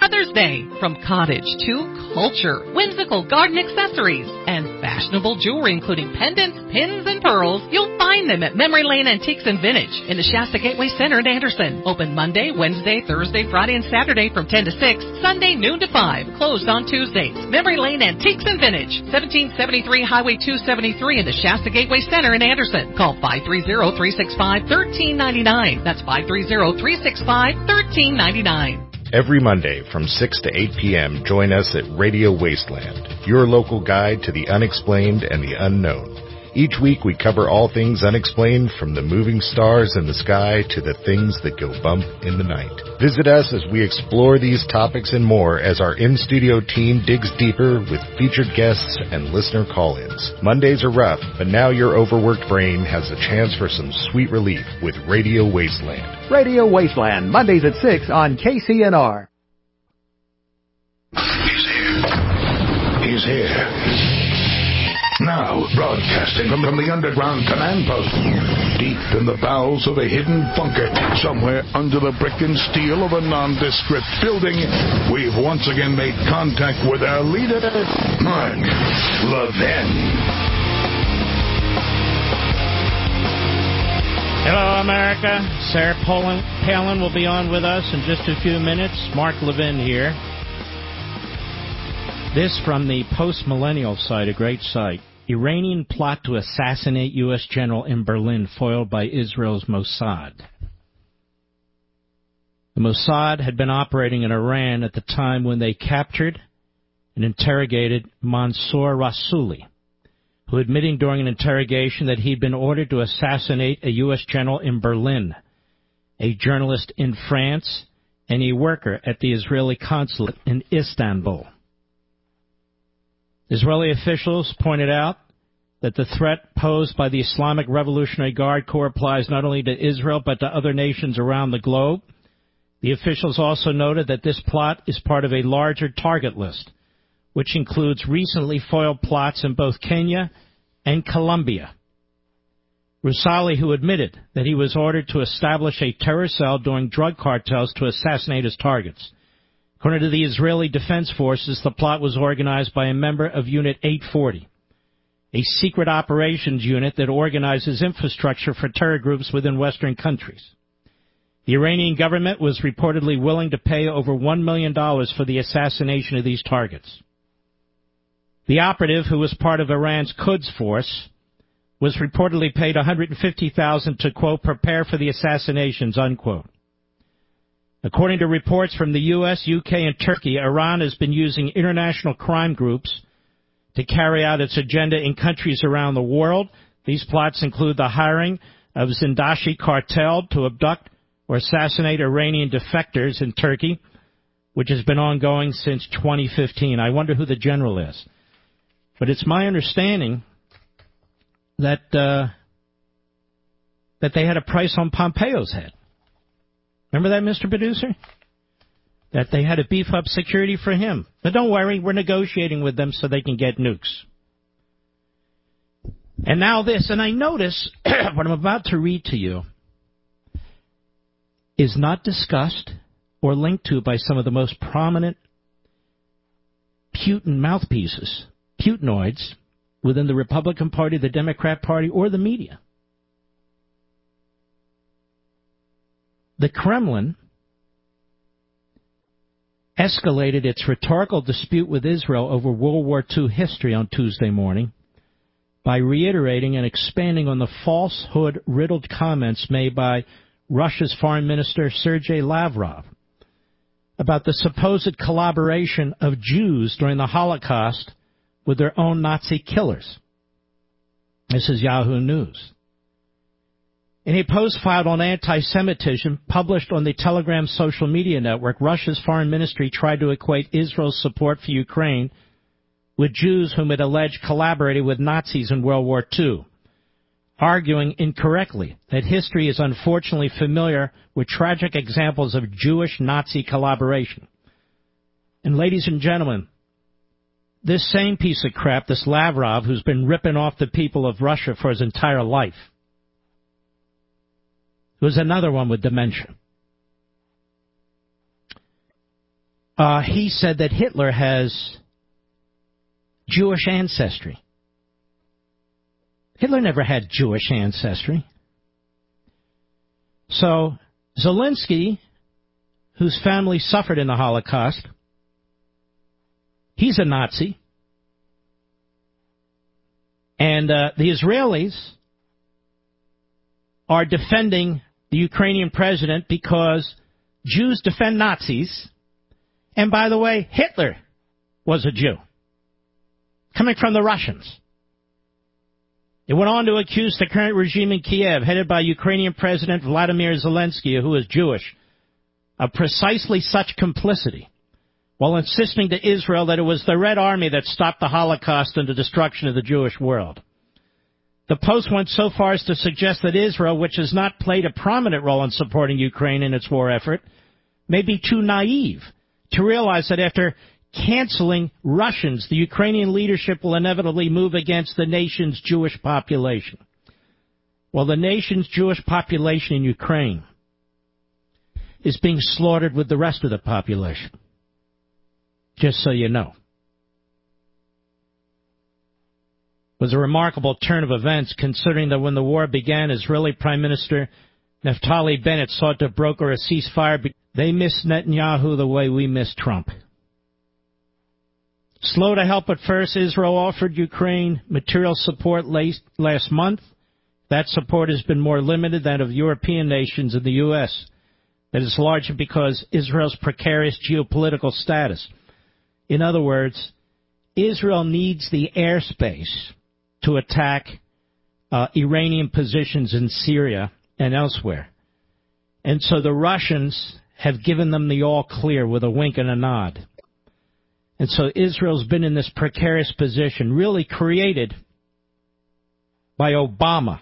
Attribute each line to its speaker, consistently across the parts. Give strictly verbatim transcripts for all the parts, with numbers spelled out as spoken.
Speaker 1: Mother's Day. From cottage to culture, whimsical garden accessories, and fashionable jewelry including pendants, pins, and pearls, you'll find them at Memory Lane Antiques and Vintage in the Shasta Gateway Center in Anderson. Open Monday, Wednesday, Thursday, Friday, and Saturday from ten to six, Sunday noon to five, closed on Tuesdays. Memory Lane Antiques and Vintage, seventeen seventy-three Highway two seventy-three in the Shasta Gateway Center in Anderson. Call five three zero, three six five, one three nine nine. That's five three zero, three six five, one three nine nine.
Speaker 2: Every Monday from six to eight p.m., join us at Radio Wasteland, your local guide to the unexplained and the unknown. Each week we cover all things unexplained, from the moving stars in the sky to the things that go bump in the night. Visit us as we explore these topics and more as our in-studio team digs deeper with featured guests and listener call-ins. Mondays are rough, but now your overworked brain has a chance for some sweet relief with Radio Wasteland.
Speaker 3: Radio Wasteland, Mondays at six on K C N R.
Speaker 4: He's here. He's here. Now, broadcasting from, from the underground command post, deep in the bowels of a hidden bunker, somewhere under the brick and steel of a nondescript building, we've once again made contact with our leader, Mark Levin.
Speaker 5: Hello, America. Sarah Palin, Palin will be on with us in just a few minutes. Mark Levin here. This from the Post-Millennial site, a great site. Iranian plot to assassinate U S general in Berlin foiled by Israel's Mossad. The Mossad had been operating in Iran at the time when they captured and interrogated Mansour Rassouli, who admitting during an interrogation that he'd been ordered to assassinate a U S general in Berlin, a journalist in France, and a worker at the Israeli consulate in Istanbul. Israeli officials pointed out that the threat posed by the Islamic Revolutionary Guard Corps applies not only to Israel but to other nations around the globe. The officials also noted that this plot is part of a larger target list, which includes recently foiled plots in both Kenya and Colombia. Rassouli, who admitted that he was ordered to establish a terror cell during drug cartels to assassinate his targets. According to the Israeli Defense Forces, the plot was organized by a member of Unit eight forty, a secret operations unit that organizes infrastructure for terror groups within Western countries. The Iranian government was reportedly willing to pay over one million dollars for the assassination of these targets. The operative, who was part of Iran's Quds force, was reportedly paid one hundred fifty thousand dollars to, quote, prepare for the assassinations, unquote. According to reports from the U S, U K, and Turkey, Iran has been using international crime groups to carry out its agenda in countries around the world. These plots include the hiring of Zindashi cartel to abduct or assassinate Iranian defectors in Turkey, which has been ongoing since twenty fifteen. I wonder who the general is. But it's my understanding that uh, that they had a price on Pompeo's head. Remember that, Mister Producer? That they had to beef up security for him. But don't worry, we're negotiating with them so they can get nukes. And now this, and I notice what I'm about to read to you is not discussed or linked to by some of the most prominent Putin mouthpieces, Putinoids, within the Republican Party, the Democrat Party, or the media. The Kremlin escalated its rhetorical dispute with Israel over World War Two history on Tuesday morning by reiterating and expanding on the falsehood-riddled comments made by Russia's Foreign Minister Sergei Lavrov about the supposed collaboration of Jews during the Holocaust with their own Nazi killers. This is Yahoo News. In a post filed on anti-Semitism published on the Telegram social media network, Russia's foreign ministry tried to equate Israel's support for Ukraine with Jews whom it alleged collaborated with Nazis in World War Two, arguing incorrectly that history is unfortunately familiar with tragic examples of Jewish-Nazi collaboration. And ladies and gentlemen, this same piece of crap, this Lavrov, who's been ripping off the people of Russia for his entire life, was another one with dementia. uh, he said that Hitler has Jewish ancestry. Hitler never had Jewish ancestry. So Zelensky, whose family suffered in the Holocaust, he's a Nazi. And uh, the Israelis are defending the Ukrainian president because Jews defend Nazis. And by the way, Hitler was a Jew, coming from the Russians. It went on to accuse the current regime in Kiev, headed by Ukrainian President Vladimir Zelensky, who is Jewish, of precisely such complicity, while insisting to Israel that it was the Red Army that stopped the Holocaust and the destruction of the Jewish world. The Post went so far as to suggest that Israel, which has not played a prominent role in supporting Ukraine in its war effort, may be too naive to realize that after canceling Russians, the Ukrainian leadership will inevitably move against the nation's Jewish population. Well, the nation's Jewish population in Ukraine is being slaughtered with the rest of the population. Just so you know. It was a remarkable turn of events, considering that when the war began, Israeli Prime Minister Naftali Bennett sought to broker a ceasefire. They missed Netanyahu the way we missed Trump. Slow to help at first, Israel offered Ukraine material support last month. That support has been more limited than that of European nations and the U S That is largely because Israel's precarious geopolitical status. In other words, Israel needs the airspace to attack uh, Iranian positions in Syria and elsewhere. And so the Russians have given them the all clear with a wink and a nod. And so Israel's been in this precarious position, really created by Obama,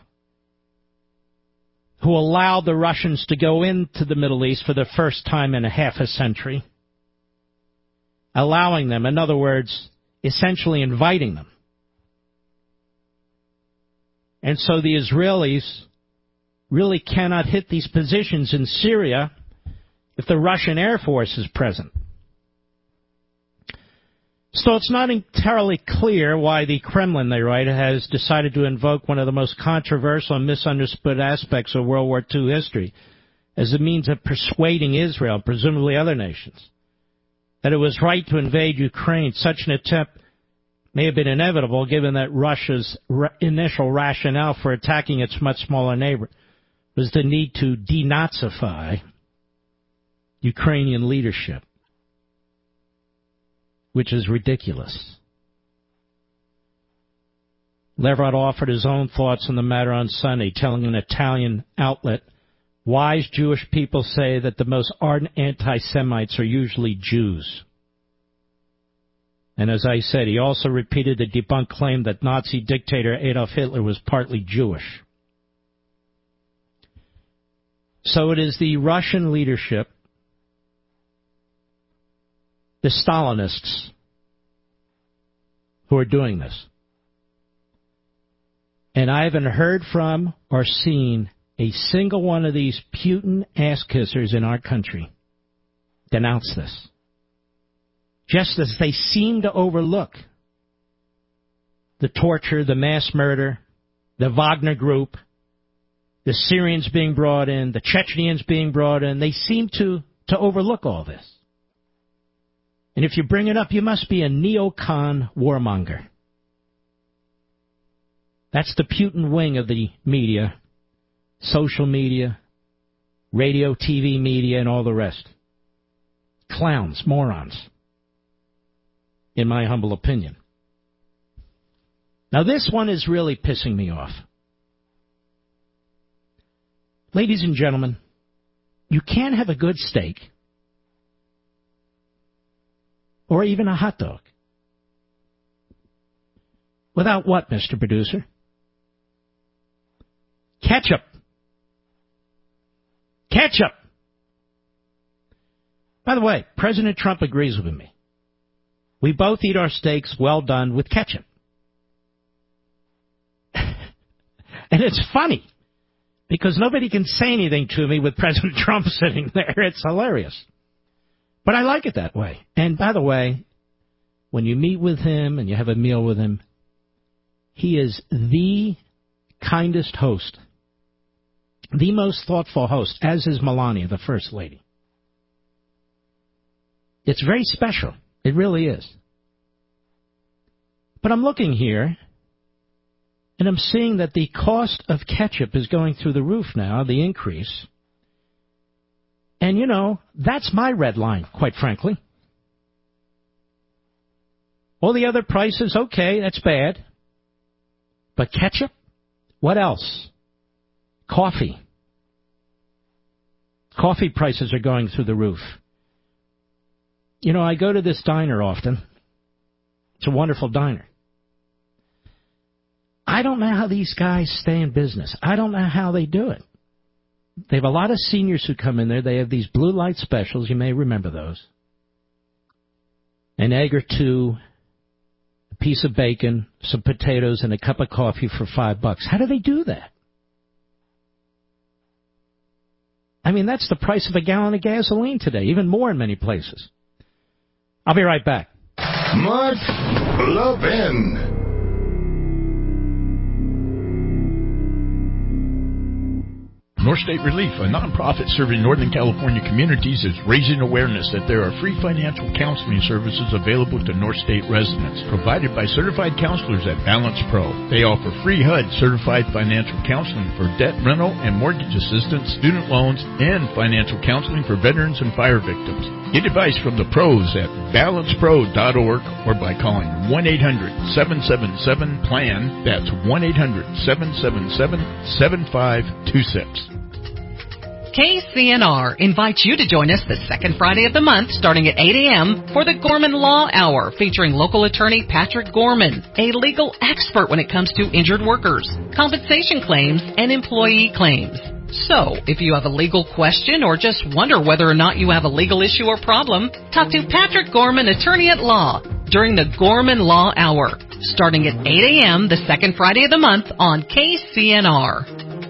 Speaker 5: who allowed the Russians to go into the Middle East for the first time in a half a century, allowing them, in other words, essentially inviting them. And so the Israelis really cannot hit these positions in Syria if the Russian Air Force is present. So it's not entirely clear why the Kremlin, they write, has decided to invoke one of the most controversial and misunderstood aspects of World War Two history as a means of persuading Israel, presumably other nations, that it was right to invade Ukraine. Such an attempt may have been inevitable given that Russia's ra- initial rationale for attacking its much smaller neighbor was the need to denazify Ukrainian leadership, which is ridiculous. Leverett offered his own thoughts on the matter on Sunday, telling an Italian outlet, wise Jewish people say that the most ardent anti-Semites are usually Jews. And as I said, he also repeated the debunked claim that Nazi dictator Adolf Hitler was partly Jewish. So it is the Russian leadership, the Stalinists, who are doing this. And I haven't heard from or seen a single one of these Putin ass-kissers in our country denounce this. Just as they seem to overlook the torture, the mass murder, the Wagner Group, the Syrians being brought in, the Chechens being brought in, they seem to, to overlook all this. And if you bring it up, you must be a neocon warmonger. That's the Putin wing of the media, social media, radio, T V media, and all the rest. Clowns, morons, in my humble opinion. Now, this one is really pissing me off. Ladies and gentlemen, you can't have a good steak or even a hot dog without what, Mister Producer? Ketchup. Ketchup. By the way, President Trump agrees with me. We both eat our steaks well done with ketchup. And it's funny, because nobody can say anything to me with President Trump sitting there. It's hilarious. But I like it that way. And by the way, when you meet with him and you have a meal with him, he is the kindest host, the most thoughtful host, as is Melania, the First Lady. It's very special. It really is. But I'm looking here, and I'm seeing that the cost of ketchup is going through the roof now, the increase. And, you know, that's my red line, quite frankly. All the other prices, okay, that's bad. But ketchup? What else? Coffee. Coffee prices are going through the roof. You know, I go to this diner often. It's a wonderful diner. I don't know how these guys stay in business. I don't know how they do it. They have a lot of seniors who come in there. They have these blue light specials. You may remember those. An egg or two, a piece of bacon, some potatoes, and a cup of coffee for five bucks. How do they do that? I mean, that's the price of a gallon of gasoline today, even more in many places. I'll be right back.
Speaker 4: Mark Levin.
Speaker 6: North State Relief, a nonprofit serving Northern California communities, is raising awareness that there are free financial counseling services available to North State residents, provided by certified counselors at Balance Pro. They offer free H U D certified financial counseling for debt, rental, and mortgage assistance, student loans, and financial counseling for veterans and fire victims. Get advice from the pros at balance pro dot org or by calling one eight hundred seven seven seven PLAN. That's one eight hundred seven seven seven seven five two six.
Speaker 1: K C N R invites you to join us the second Friday of the month starting at eight a.m. for the Gorman Law Hour featuring local attorney Patrick Gorman, a legal expert when it comes to injured workers, compensation claims, and employee claims. So, if you have a legal question or just wonder whether or not you have a legal issue or problem, talk to Patrick Gorman, attorney at law, during the Gorman Law Hour, starting at eight a.m. the second Friday of the month on K C N R.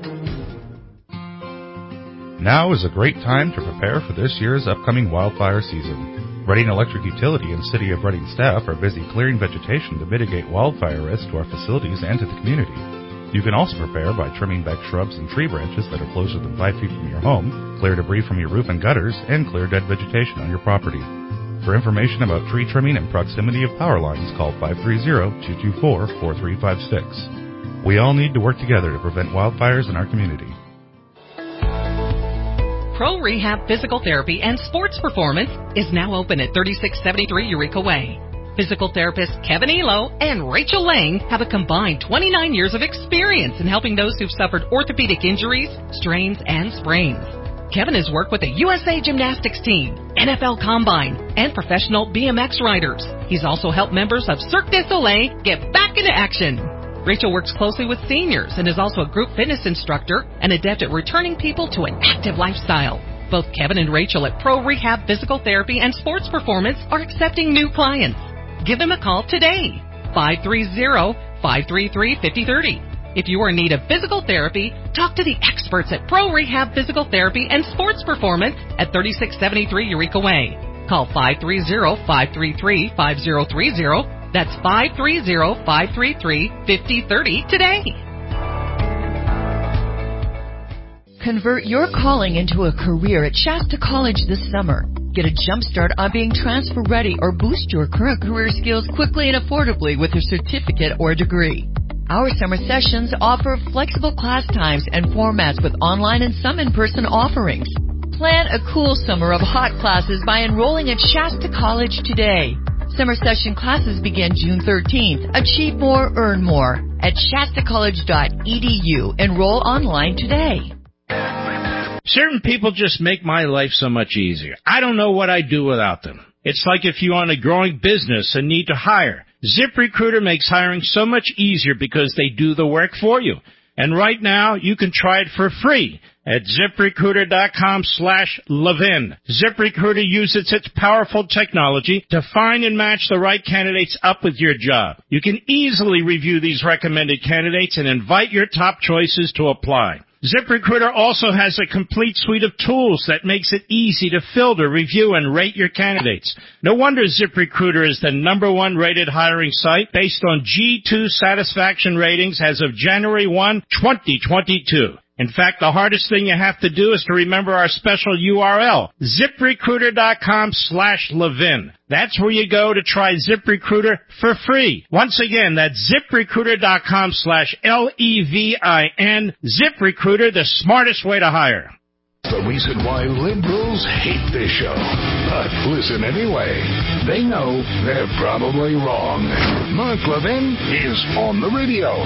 Speaker 7: Now is a great time to prepare for this year's upcoming wildfire season. Reading Electric Utility and City of Reading staff are busy clearing vegetation to mitigate wildfire risk to our facilities and to the community. You can also prepare by trimming back shrubs and tree branches that are closer than five feet from your home, clear debris from your roof and gutters, and clear dead vegetation on your property. For information about tree trimming and proximity of power lines, call five three zero, two two four, four three five six. We all need to work together to prevent wildfires in our community.
Speaker 1: Pro Rehab Physical Therapy and Sports Performance is now open at thirty-six seventy-three Eureka Way. Physical therapists Kevin Elo and Rachel Lang have a combined twenty-nine years of experience in helping those who've suffered orthopedic injuries, strains, and sprains. Kevin has worked with the U S A Gymnastics team, N F L Combine, and professional B M X riders. He's also helped members of Cirque du Soleil get back into action. Rachel works closely with seniors and is also a group fitness instructor and adept at returning people to an active lifestyle. Both Kevin and Rachel at Pro Rehab Physical Therapy and Sports Performance are accepting new clients. Give them a call today, five three zero, five three three, five zero three zero. If you are in need of physical therapy, talk to the experts at Pro Rehab Physical Therapy and Sports Performance at thirty-six seventy-three Eureka Way. Call five three zero, five three three, five zero three zero. That's five three zero, five three three, five zero three zero today.
Speaker 8: Convert your calling into a career at Shasta College this summer. Get a jump start on being transfer ready or boost your current career skills quickly and affordably with a certificate or degree. Our summer sessions offer flexible class times and formats with online and some in-person offerings. Plan a cool summer of hot classes by enrolling at Shasta College today. Summer session classes begin June thirteenth. Achieve more, earn more at shasta college dot e d u. Enroll online today.
Speaker 5: Certain people just make my life so much easier. I don't know what I'd do without them. It's like if you own a growing business and need to hire. ZipRecruiter makes hiring so much easier because they do the work for you. And right now, you can try it for free at ZipRecruiter.com slash Levin. ZipRecruiter uses its powerful technology to find and match the right candidates up with your job. You can easily review these recommended candidates and invite your top choices to apply. ZipRecruiter also has a complete suite of tools that makes it easy to filter, review, and rate your candidates. No wonder ZipRecruiter is the number one rated hiring site based on G two satisfaction ratings as of January first, twenty twenty-two. In fact, the hardest thing you have to do is to remember our special U R L, ZipRecruiter.com slash Levin. That's where you go to try ZipRecruiter for free. Once again, that's ZipRecruiter.com slash L E V I N. ZipRecruiter, the smartest way to hire.
Speaker 4: The reason why liberals hate this show. But listen anyway. They know they're probably wrong. Mark Levin is on the radio.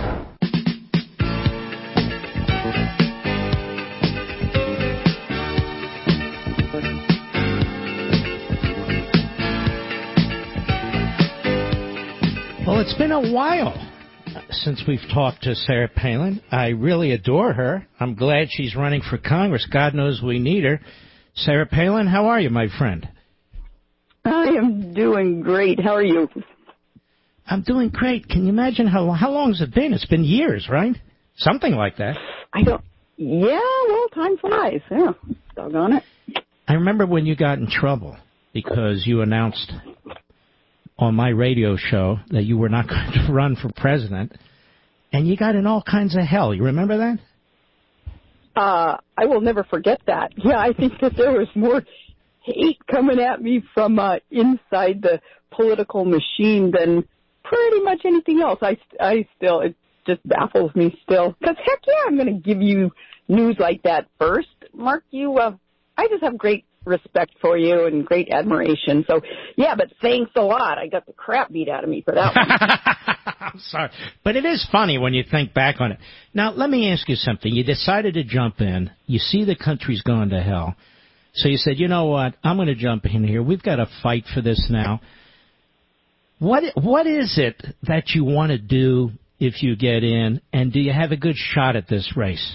Speaker 5: Well, it's been a while since we've talked to Sarah Palin. I really adore her. I'm glad she's running for Congress. God knows we need her. Sarah Palin, how are you, my friend?
Speaker 9: I am doing great. How are you?
Speaker 5: I'm doing great. Can you imagine how how long has it been? It's been years, right? Something like that.
Speaker 9: I don't. Yeah, well, time flies. Yeah, doggone it.
Speaker 5: I remember when you got in trouble because you announced on my radio show that you were not going to run for president, and you got in all kinds of hell. You remember that?
Speaker 9: Uh, I will never forget that. Yeah, I think that there was more hate coming at me from uh, inside the political machine than pretty much anything else. I, I still, it just baffles me still. Because heck yeah, I'm going to give you news like that first. Mark, you, uh, I just have great respect for you and great admiration. So, yeah, but thanks a lot. I got the crap beat out of me for that one.
Speaker 5: I'm sorry. But it is funny when you think back on it. Now, let me ask you something. You decided to jump in. You see the country's going to hell. So you said, you know what, I'm going to jump in here. We've got to fight for this now. What What is it that you want to do if you get in, and do you have a good shot at this race?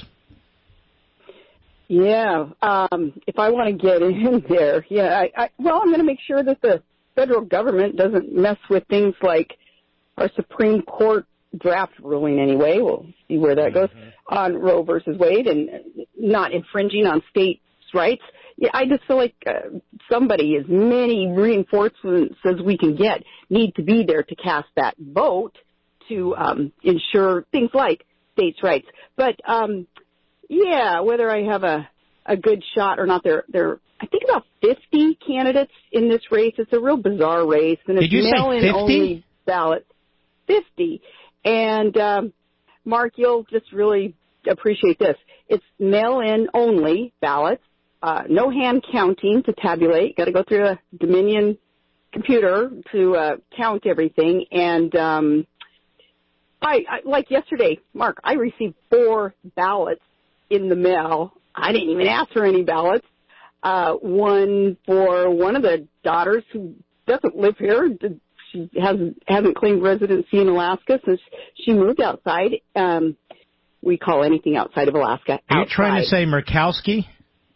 Speaker 9: Yeah, um, if I want to get in there, yeah, I, I, well, I'm going to make sure that the federal government doesn't mess with things like our Supreme Court draft ruling anyway. We'll see where that goes mm-hmm. on Roe versus Wade and not infringing on states' rights. Yeah, I just feel like uh, somebody, as many reinforcements as we can get, need to be there to cast that vote to um, ensure things like states' rights. But, um, yeah, whether I have a, a good shot or not, there, there, I think about fifty candidates in this race. It's a real bizarre race. And it's
Speaker 5: Did you say fifty?
Speaker 9: Only ballots. fifty. And, um, Mark, you'll just really appreciate this. It's mail-in only ballots. Uh, no hand counting to tabulate. Got to go through a Dominion computer to uh, count everything. And um, I, I, like yesterday, Mark, I received four ballots in the mail. I didn't even ask for any ballots. Uh, one for one of the daughters who doesn't live here. She hasn't hasn't claimed residency in Alaska since she moved outside. Um, we call anything outside of Alaska
Speaker 5: Are you
Speaker 9: outside.
Speaker 5: trying to say Murkowski?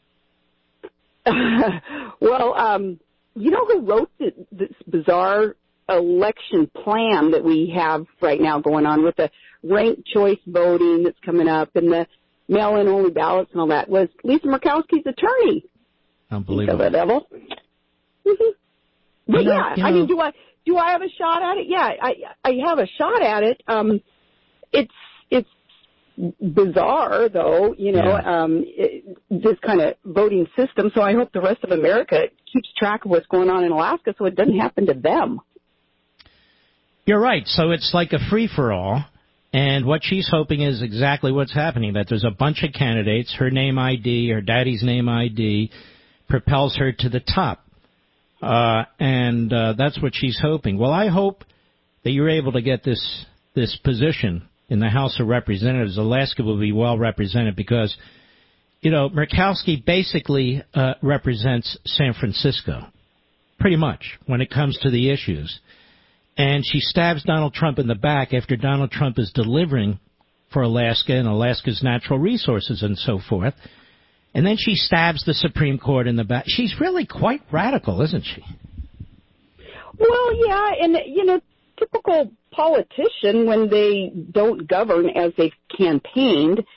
Speaker 9: Well, um, you know who wrote the, this bizarre election plan that we have right now going on with the ranked choice voting that's coming up and the mail-in only ballots and all that? Was Lisa Murkowski's attorney.
Speaker 5: Unbelievable.
Speaker 9: The devil. Mm-hmm. But
Speaker 5: you know,
Speaker 9: yeah,
Speaker 5: you know,
Speaker 9: I mean, do I do I have a shot at it? Yeah, I I have a shot at it. Um, it's it's. bizarre, though, you know, yeah. um, it, this kind of voting system. So I hope the rest of America keeps track of what's going on in Alaska so it doesn't happen to them.
Speaker 5: You're right. So it's like a free-for-all. And what she's hoping is exactly what's happening, that there's a bunch of candidates, her name I D, her daddy's name I D, propels her to the top. Uh, and uh, that's what she's hoping. Well, I hope that you're able to get this this position in the House of Representatives. Alaska will be well represented because, you know, Murkowski basically uh, represents San Francisco, pretty much, when it comes to the issues. And she stabs Donald Trump in the back after Donald Trump is delivering for Alaska and Alaska's natural resources and so forth. And then she stabs the Supreme Court in the back. She's really quite radical, isn't she?
Speaker 9: Well, yeah, and, you know, typical politician, when they don't govern as they've campaigned,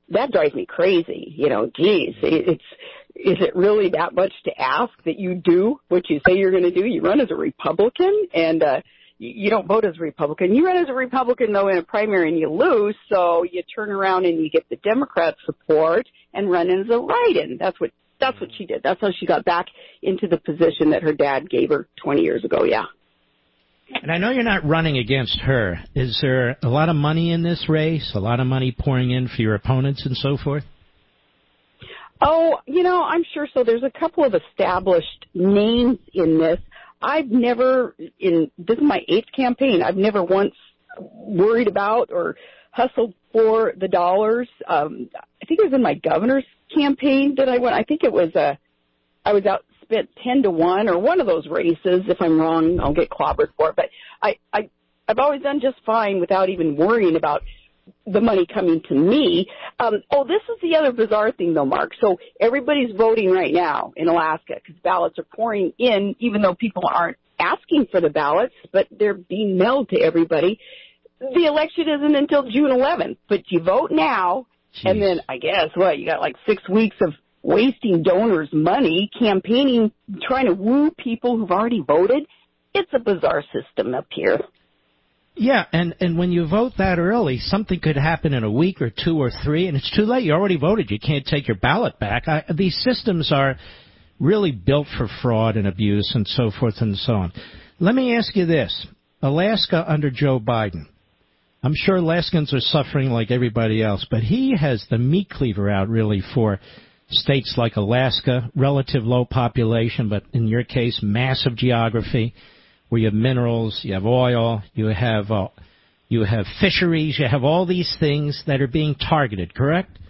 Speaker 9: that drives me crazy. You know, geez, it's, is it really that much to ask that you do what you say you're going to do? You run as a Republican, and uh, you don't vote as a Republican. You run as a Republican, though, in a primary and you lose, so you turn around and you get the Democrat support and run as a write-in. That's what that's what she did. That's how she got back into the position that her dad gave her twenty years ago, yeah.
Speaker 5: And I know you're not running against her. Is there a lot of money in this race, a lot of money pouring in for your opponents and so forth?
Speaker 9: Oh, you know, I'm sure so. There's a couple of established names in this. I've never, in this is my eighth campaign, I've never once worried about or hustled for the dollars. Um, I think it was in my governor's campaign that I went. I think it was, uh, I was out, spent ten to one or one of those races. If I'm wrong, I'll get clobbered for it. But I, I, I've always done just fine without even worrying about the money coming to me. Um, oh, this is the other bizarre thing, though, Mark. So everybody's voting right now in Alaska because ballots are pouring in, even though people aren't asking for the ballots, but they're being mailed to everybody. The election isn't until June eleventh, but you vote now, Jeez. And then I guess, what, you got like six weeks of wasting donors' money, campaigning, trying to woo people who've already voted. It's a bizarre system up here.
Speaker 5: Yeah, and, and when you vote that early, something could happen in a week or two or three, and it's too late. You already voted. You can't take your ballot back. I, these systems are really built for fraud and abuse and so forth and so on. Let me ask you this. Alaska under Joe Biden. I'm sure Alaskans are suffering like everybody else, but he has the meat cleaver out really for states like Alaska, relative low population, but in your case, massive geography, where you have minerals, you have oil, you have uh, you have fisheries, you have all these things that are being targeted, correct?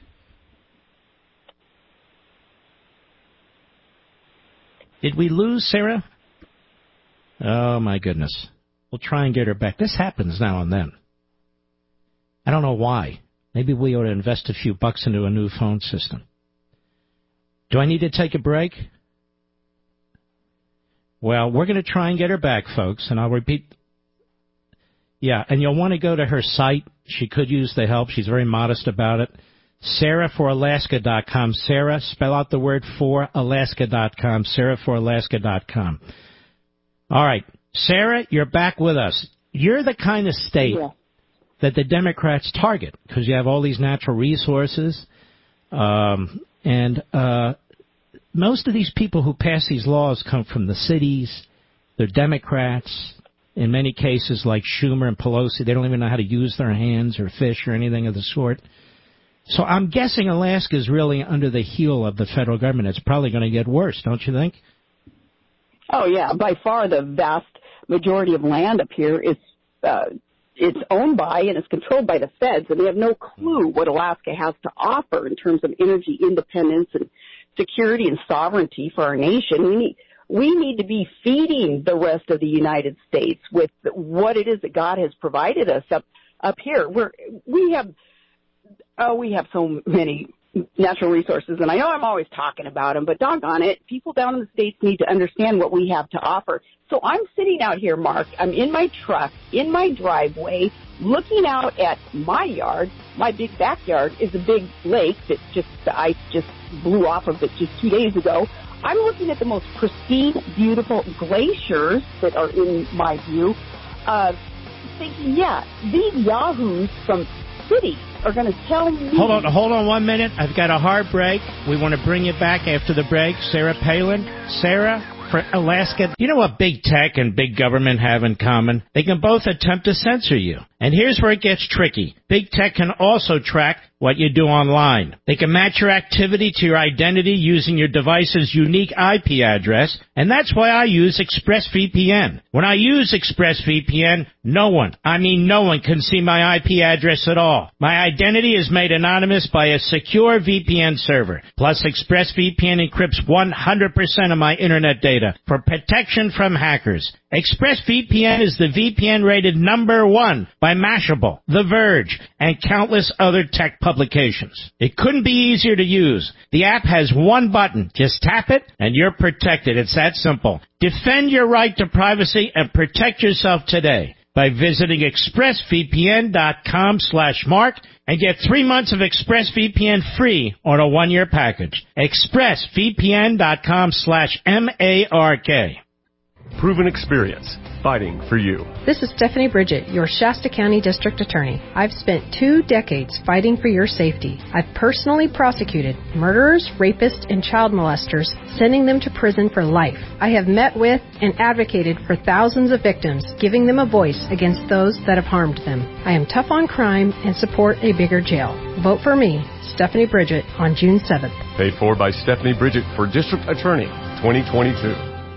Speaker 5: Did we lose Sarah? Oh, my goodness. We'll try and get her back. This happens now and then. I don't know why. Maybe we ought to invest a few bucks into a new phone system. Do I need to take a break? Well, we're going to try and get her back, folks, and I'll repeat. Yeah, and you'll want to go to her site. She could use the help. She's very modest about it. Sarah for Alaska dot com. Sarah, spell out the word for Alaska dot com. Sarah for Alaska dot com. All right. Sarah, you're back with us. You're the kind of state yeah. that the Democrats target because you have all these natural resources. Um, and uh, most of these people who pass these laws come from the cities. They're Democrats. In many cases, like Schumer and Pelosi, they don't even know how to use their hands or fish or anything of the sort. So I'm guessing Alaska is really under the heel of the federal government. It's probably going to get worse, don't you think?
Speaker 9: Oh, yeah. By far the vast majority of land up here is uh, it's owned by and it's controlled by the feds, and they have no clue what Alaska has to offer in terms of energy independence and security and sovereignty for our nation. We need, we need to be feeding the rest of the United States with what it is that God has provided us up up here. We're, we have oh, we have so many natural resources, and I know I'm always talking about them, but doggone it, people down in the States need to understand what we have to offer. So I'm sitting out here, Mark. I'm in my truck, in my driveway, looking out at my yard. My big backyard is a big lake that just the ice just blew off of it just two days ago. I'm looking at the most pristine, beautiful glaciers that are in my view, uh, thinking, yeah, these yahoos from cities are going to tell me...
Speaker 5: Hold on, hold on one minute. I've got a hard break. We want to bring you back after the break. Sarah Palin. Sarah, for Alaska. You know what big tech and big government have in common? They can both attempt to censor you. And here's where it gets tricky. Big tech can also track what you do online. They can match your activity to your identity using your device's unique I P address, and that's why I use ExpressVPN. When I use ExpressVPN, no one, I mean no one, can see my I P address at all. My identity is made anonymous by a secure V P N server. Plus, ExpressVPN encrypts one hundred percent of my internet data for protection from hackers. ExpressVPN is the V P N rated number one by Mashable, The Verge, and countless other tech publications. It couldn't be easier to use. The app has one button. Just tap it and you're protected. It's that simple. Defend your right to privacy and protect yourself today. by visiting expressvpn.com slash mark and get three months of ExpressVPN free on a one-year package. expressvpn.com slash M-A-R-K.
Speaker 10: Proven experience, fighting for you.
Speaker 11: This is Stephanie Bridget, your Shasta County District Attorney. I've spent two decades fighting for your safety. I've personally prosecuted murderers, rapists, and child molesters, sending them to prison for life. I have met with and advocated for thousands of victims, giving them a voice against those that have harmed them. I am tough on crime and support a bigger jail. Vote for me, Stephanie Bridget, on June seventh.
Speaker 10: Paid for by Stephanie Bridget for District Attorney twenty twenty-two.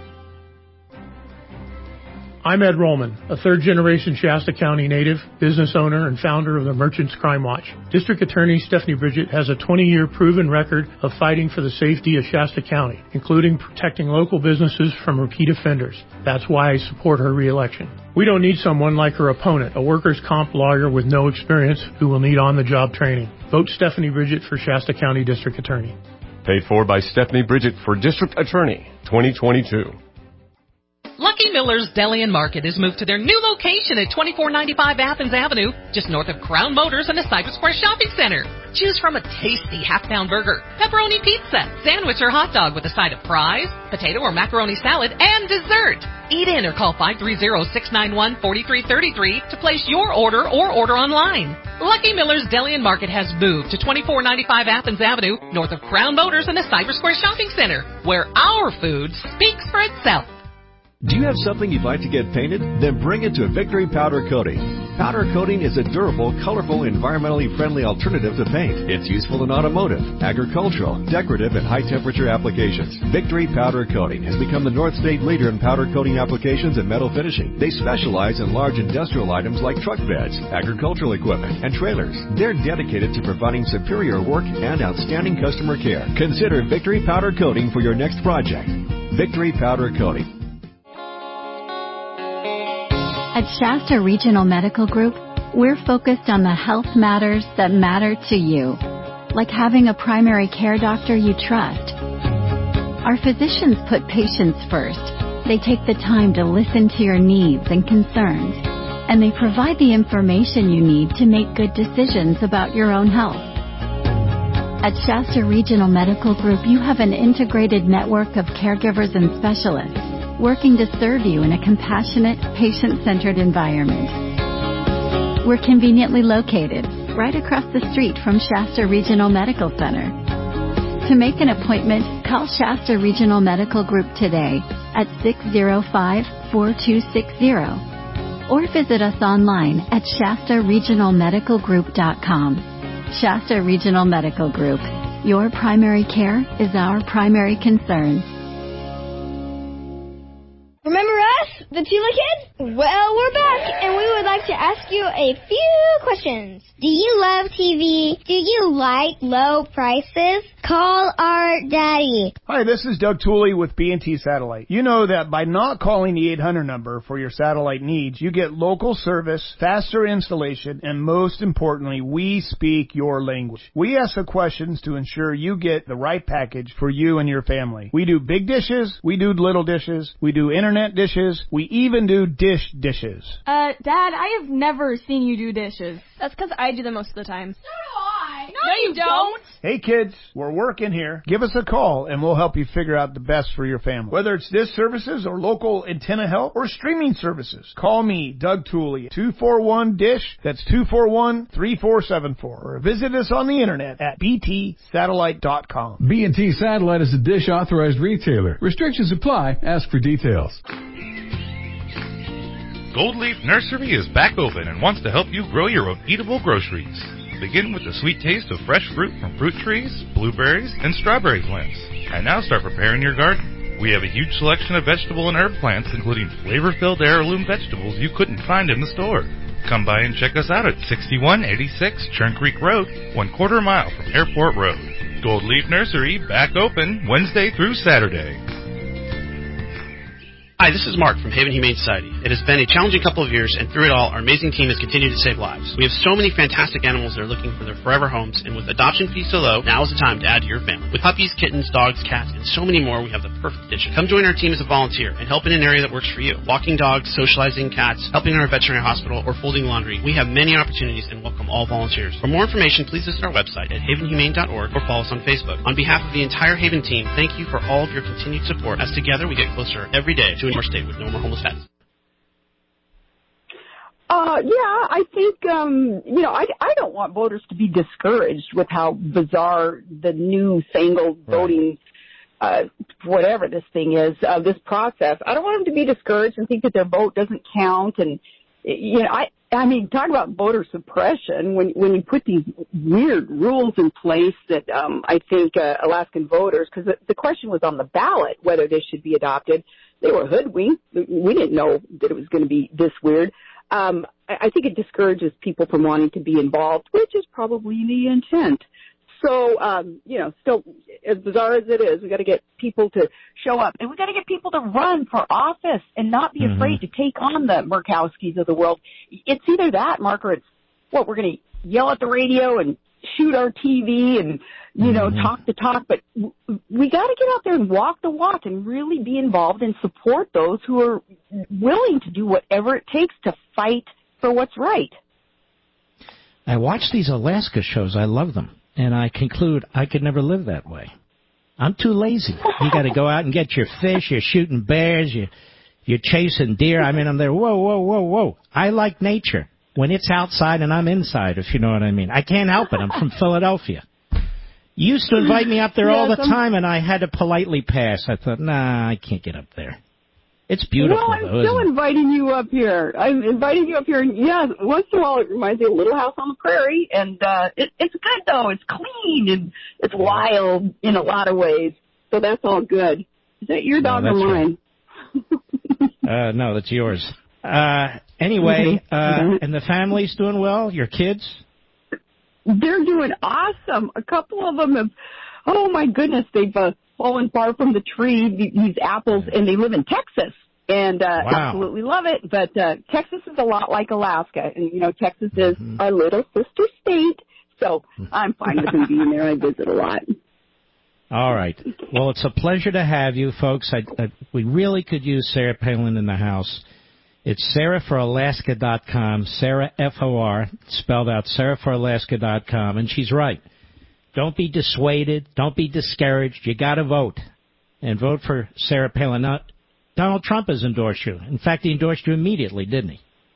Speaker 12: I'm Ed Rollman, a third-generation Shasta County native, business owner, and founder of the Merchants Crime Watch. District Attorney Stephanie Bridget has a twenty-year proven record of fighting for the safety of Shasta County, including protecting local businesses from repeat offenders. That's why I support her reelection. We don't need someone like her opponent, a workers' comp lawyer with no experience who will need on-the-job training. Vote Stephanie Bridget for Shasta County District Attorney.
Speaker 10: Paid for by Stephanie Bridget for District Attorney twenty twenty-two.
Speaker 1: Lucky Miller's Deli and Market has moved to their new location at twenty-four ninety-five Athens Avenue, just north of Crown Motors and the Cypress Square Shopping Center. Choose from a tasty half-pound burger, pepperoni pizza, sandwich or hot dog with a side of fries, potato or macaroni salad, and dessert. Eat in or call five three zero, six nine one, four three three three to place your order or order online. Lucky Miller's Deli and Market has moved to twenty-four ninety-five Athens Avenue, north of Crown Motors and the Cypress Square Shopping Center, where our food speaks for itself.
Speaker 13: Do you have something you'd like to get painted? Then bring it to Victory Powder Coating. Powder coating is a durable, colorful, environmentally friendly alternative to paint. It's useful in automotive, agricultural, decorative, and high-temperature applications. Victory Powder Coating has become the North State leader in powder coating applications and metal finishing. They specialize in large industrial items like truck beds, agricultural equipment, and trailers. They're dedicated to providing superior work and outstanding customer care. Consider Victory Powder Coating for your next project. Victory Powder Coating.
Speaker 14: At Shasta Regional Medical Group, we're focused on the health matters that matter to you, like having a primary care doctor you trust. Our physicians put patients first. They take the time to listen to your needs and concerns, and they provide the information you need to make good decisions about your own health. At Shasta Regional Medical Group, you have an integrated network of caregivers and specialists working to serve you in a compassionate, patient-centered environment. We're conveniently located right across the street from Shasta Regional Medical Center. To make an appointment, call Shasta Regional Medical Group today at six zero five, four two six zero or visit us online at shasta regional medical group dot com. Shasta Regional Medical Group. Your primary care is our primary concern.
Speaker 15: Remember us, the Tula Kids? Well, we're back, and we would like to ask you a few questions. Do you love T V? Do you like low prices? Call our daddy.
Speaker 16: Hi, this is Doug Tooley with B and T Satellite. You know that by not calling the eight hundred number for your satellite needs, you get local service, faster installation, and most importantly, we speak your language. We ask the questions to ensure you get the right package for you and your family. We do big dishes, we do little dishes, we do internet dishes, we even do dish dishes.
Speaker 17: Uh, Dad, I have never seen you do dishes. That's because I do them most of the time. So do I. No, no you don't.
Speaker 16: Hey kids, we're working here. Give us a call and we'll help you figure out the best for your family. Whether it's dish services or local antenna help or streaming services, call me, Doug Tooley, two four one dish. That's two four one, three four seven four. Or visit us on the internet at b t satellite dot com.
Speaker 18: B and T Satellite is a Dish authorized retailer. Restrictions apply. Ask for details.
Speaker 7: Gold Leaf Nursery is back open and wants to help you grow your own eatable groceries. Begin with the sweet taste of fresh fruit from fruit trees, blueberries, and strawberry plants. And now start preparing your garden. We have a huge selection of vegetable and herb plants, including flavor-filled heirloom vegetables you couldn't find in the store. Come by and check us out at sixty-one eighty-six Churn Creek Road, one quarter mile from Airport Road. Gold Leaf Nursery, back open Wednesday through Saturday.
Speaker 19: Hi, this is Mark from Haven Humane Society. It has been a challenging couple of years, and through it all, our amazing team has continued to save lives. We have so many fantastic animals that are looking for their forever homes, and with adoption fees so low, now is the time to add to your family. With puppies, kittens, dogs, cats, and so many more, we have the perfect addition. Come join our team as a volunteer and help in an area that works for you. Walking dogs, socializing cats, helping in our veterinary hospital, or folding laundry. We have many opportunities and welcome all volunteers. For more information, please visit our website at haven humane dot org or follow us on Facebook. On behalf of the entire Haven team, thank you for all of your continued support, as together we get closer every day to a more state with no more homeless pets.
Speaker 9: Uh, yeah, I think, um, you know, I, I don't want voters to be discouraged with how bizarre the new fangled voting, uh, whatever this thing is, uh, this process. I don't want them to be discouraged and think that their vote doesn't count. And, you know, I, I mean, talk about voter suppression when, when you put these weird rules in place that, um, I think, uh, Alaskan voters, because the, the question was on the ballot whether this should be adopted. They were hoodwinked. We didn't know that it was going to be this weird. Um, I think it discourages people from wanting to be involved, which is probably the intent. So, um, you know, still, as bizarre as it is, we got to get people to show up, and we got to get people to run for office and not be mm-hmm. afraid to take on the Murkowskis of the world. It's either that, Mark, or it's what we're going to yell at the radio and shoot our T V and, you know, mm-hmm. talk the talk. But we got to get out there and walk the walk and really be involved and support those who are willing to do whatever it takes to fight for what's right.
Speaker 5: I watch these Alaska shows. I love them. And I conclude I could never live that way. I'm too lazy. You got to go out and get your fish. You're shooting bears. You, you're chasing deer. I mean, I'm there. Whoa, whoa, whoa, whoa. I like nature when it's outside and I'm inside, if you know what I mean. I can't help it. I'm from Philadelphia. You used to invite me up there yes, all the I'm... time, and I had to politely pass. I thought, nah, I can't get up there. It's beautiful,
Speaker 9: well, I'm
Speaker 5: though,
Speaker 9: still
Speaker 5: isn't it?
Speaker 9: inviting you up here. I'm inviting you up here. And yeah, once in a while it reminds me of Little House on the Prairie. And uh, it, it's good, though. It's clean and it's wild in a lot of ways. So that's all good. Is that your dog
Speaker 5: no,
Speaker 9: or mine?
Speaker 5: Right. uh, no, that's yours. Uh, anyway, mm-hmm. uh, mm-hmm. and the family's doing well? Your kids?
Speaker 9: They're doing awesome. A couple of them have, oh, my goodness, they've uh, fallen far from the tree, these apples, and they live in Texas. And uh,
Speaker 5: wow.
Speaker 9: absolutely love it. But uh, Texas is a lot like Alaska. And, you know, Texas is mm-hmm. our little sister state. So I'm fine with them being there. I visit a lot.
Speaker 5: All right. Well, it's a pleasure to have you, folks. I, I, we really could use Sarah Palin in the house. It's Sarah for Alaska dot com, Sarah, F O R, spelled out, Sarah for Alaska dot com. And she's right. Don't be dissuaded. Don't be discouraged. You got to vote. And vote for Sarah Palin. Now, Donald Trump has endorsed you. In fact, he endorsed you immediately, didn't he?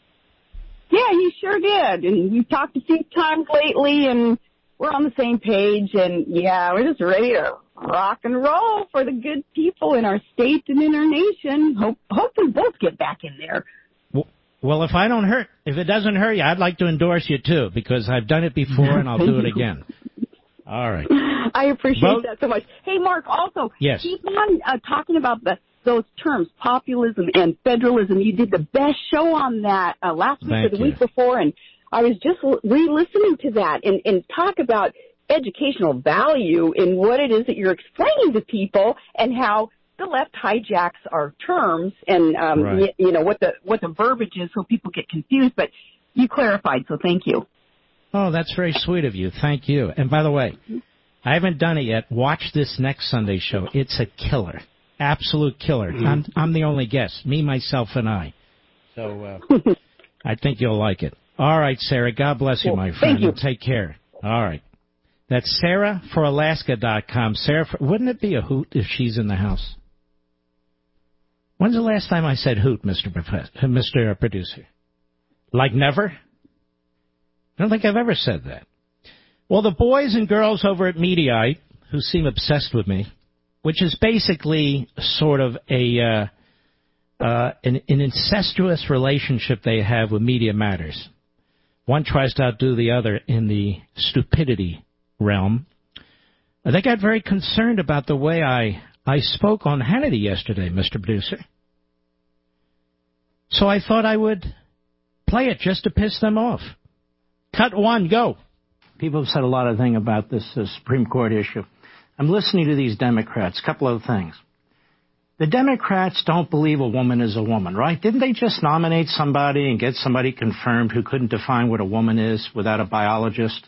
Speaker 9: Yeah, he sure did. And we've talked a few times lately, and we're on the same page. And, yeah, we're just ready to rock and roll for the good people in our state and in our nation. Hope, hope we both get back in there.
Speaker 5: Well, if I don't hurt, if it doesn't hurt you, I'd like to endorse you, too, because I've done it before, and I'll do it again. All right.
Speaker 9: I appreciate Vote. that so much. Hey, Mark, also,
Speaker 5: yes.
Speaker 9: keep on uh, talking about the those terms, populism and federalism. You did the best show on that uh, last week
Speaker 5: Thank
Speaker 9: or the
Speaker 5: you.
Speaker 9: week before, and I was just re-listening to that and, and talk about educational value in what it is that you're explaining to people and how the left hijacks our terms and, um,
Speaker 5: right.
Speaker 9: y- you know, what the what the verbiage is so people get confused. But you clarified, so thank you.
Speaker 5: Oh, that's very sweet of you. Thank you. And by the way, I haven't done it yet. Watch this next Sunday show. It's a killer. Absolute killer. I'm, I'm the only guest, me, myself, and I. So uh, I think you'll like it. All right, Sarah. God bless you, my friend.
Speaker 9: Thank you.
Speaker 5: And take care. All right. That's Sarah for Alaska dot com. Sarah, for, wouldn't it be a hoot if she's in the house? When's the last time I said hoot, Mister Professor, uh, Mister Producer? Like never? I don't think I've ever said that. Well, the boys and girls over at Mediaite, who seem obsessed with me, which is basically sort of a uh, uh, an, an incestuous relationship they have with Media Matters. One tries to outdo the other in the stupidity realm. They got very concerned about the way I, I spoke on Hannity yesterday, Mister Producer. So I thought I would play it just to piss them off. Cut one, go. People have said a lot of things about this uh, Supreme Court issue. I'm listening to these Democrats. A couple of things. The Democrats don't believe a woman is a woman, right? Didn't they just nominate somebody and get somebody confirmed who couldn't define what a woman is without a biologist?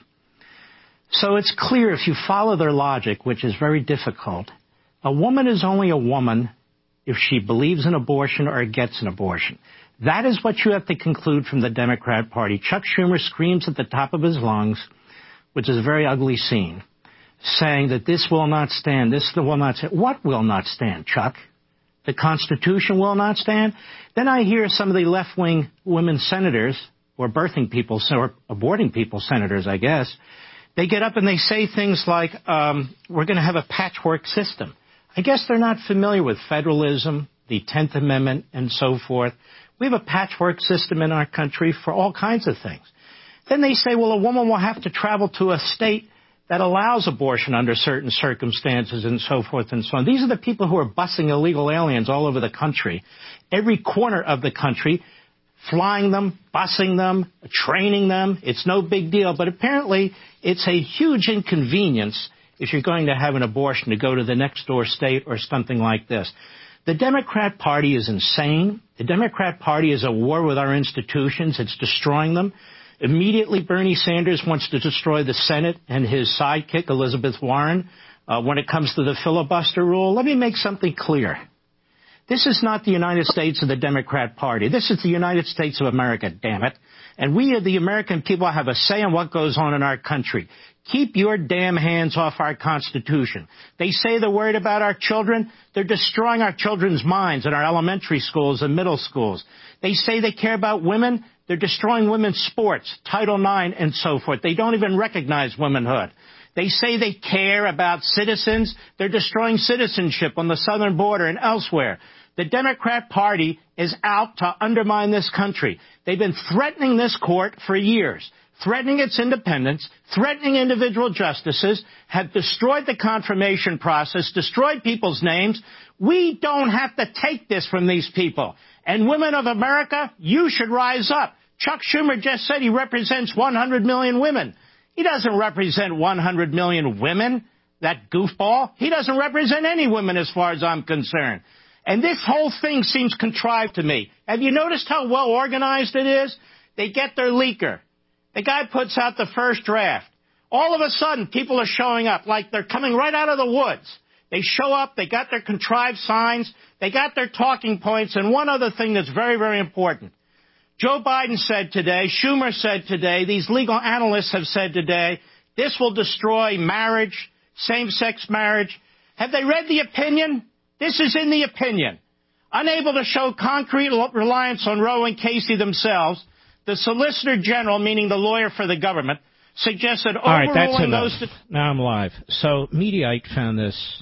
Speaker 5: So it's clear if you follow their logic, which is very difficult, a woman is only a woman if she believes in abortion or gets an abortion. That is what you have to conclude from the Democrat Party. Chuck Schumer screams at the top of his lungs, which is a very ugly scene, saying that this will not stand, this will not stand. What will not stand, Chuck? The Constitution will not stand? Then I hear some of the left-wing women senators, or birthing people, or aborting people senators, I guess, they get up and they say things like, um, we're going to have a patchwork system. I guess they're not familiar with federalism, the tenth Amendment, and so forth. We have a patchwork system in our country for all kinds of things. Then they say, well, a woman will have to travel to a state that allows abortion under certain circumstances and so forth and so on. These are the people who are busing illegal aliens all over the country, every corner of the country, flying them, busing them, training them. It's no big deal, but apparently it's a huge inconvenience if you're going to have an abortion to go to the next door state or something like this. The Democrat Party is insane. The Democrat Party is at war with our institutions. It's destroying them. Immediately, Bernie Sanders wants to destroy the Senate and his sidekick, Elizabeth Warren, uh, when it comes to the filibuster rule. Let me make something clear. This is not the United States of the Democrat Party. This is the United States of America, damn it. And we, the American people, have a say in what goes on in our country. Keep your damn hands off our Constitution. They say they're worried about our children. They're destroying our children's minds in our elementary schools and middle schools. They say they care about women. They're destroying women's sports, Title nine, and so forth. They don't even recognize womanhood. They say they care about citizens. They're destroying citizenship on the southern border and elsewhere. The Democrat Party is out to undermine this country. They've been threatening this court for years, threatening its independence, threatening individual justices, have destroyed the confirmation process, destroyed people's names. We don't have to take this from these people. And women of America, you should rise up. Chuck Schumer just said he represents one hundred million women. He doesn't represent one hundred million women, that goofball. He doesn't represent any women as far as I'm concerned. And this whole thing seems contrived to me. Have you noticed how well organized it is? They get their leaker. The guy puts out the first draft. All of a sudden, people are showing up like they're coming right out of the woods. They show up, they got their contrived signs, they got their talking points, and one other thing that's very, very important. Joe Biden said today, Schumer said today, these legal analysts have said today, this will destroy marriage, same-sex marriage. Have they read the opinion? This is in the opinion. Unable to show concrete reliance on Roe and Casey themselves, the Solicitor General, meaning the lawyer for the government, suggested overruling All right, that's enough. those... Now I'm live. So Mediaite found this.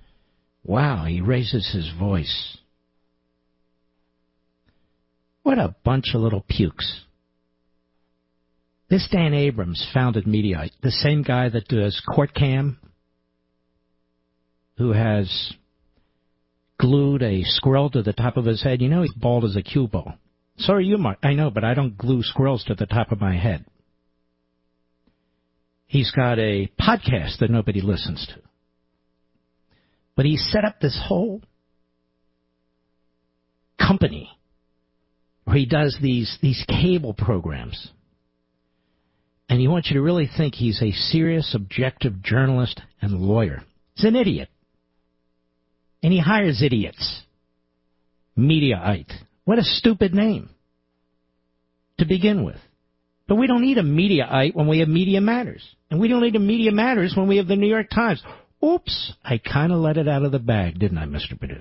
Speaker 5: Wow, he raises his voice. What a bunch of little pukes. This Dan Abrams founded Mediaite, the same guy that does Court Cam, who has glued a squirrel to the top of his head. You know he's bald as a cue ball. So are you, Mark. I know, but I don't glue squirrels to the top of my head. He's got a podcast that nobody listens to. But he set up this whole company where he does these, these cable programs. And he wants you to really think he's a serious, objective journalist and lawyer. He's an idiot. And he hires idiots. Mediaite. What a stupid name to begin with. But we don't need a Mediaite when we have Media Matters. And we don't need a Media Matters when we have the New York Times. Oops, I kind of let it out of the bag, didn't I, Mister Producer?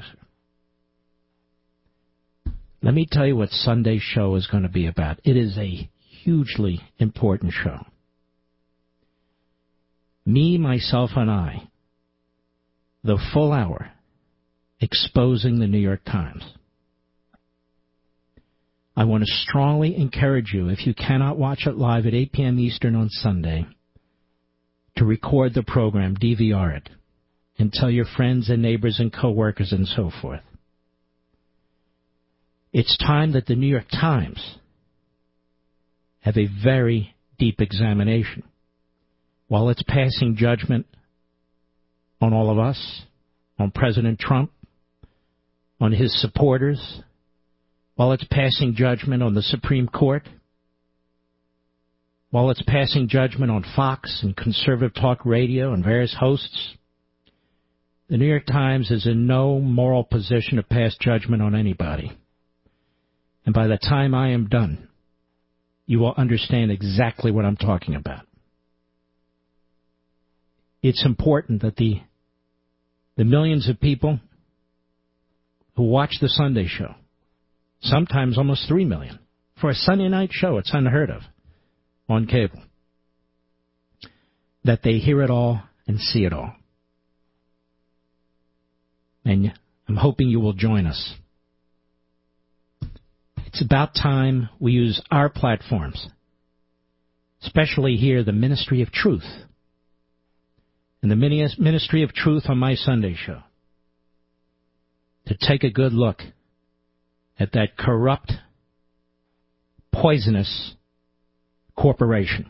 Speaker 5: Let me tell you what Sunday's show is going to be about. It is a hugely important show. Me, myself, and I, the full hour, exposing the New York Times. I want to strongly encourage you, if you cannot watch it live at eight p.m. Eastern on Sunday, to record the program, D V R it, and tell your friends and neighbors and coworkers and so forth. It's time that the New York Times have a very deep examination. While it's passing judgment on all of us, on President Trump, on his supporters while it's passing judgment on the Supreme Court, while it's passing judgment on Fox and conservative talk radio and various hosts. The New York Times is in no moral position to pass judgment on anybody. And by the time I am done, you will understand exactly what I'm talking about. It's important that the the millions of people who watch the Sunday show, sometimes almost three million, for a Sunday night show, it's unheard of, on cable, that they hear it all and see it all. And I'm hoping you will join us. It's about time we use our platforms, especially here, the Ministry of Truth, and the Ministry of Truth on my Sunday show, to take a good look at that corrupt, poisonous corporation.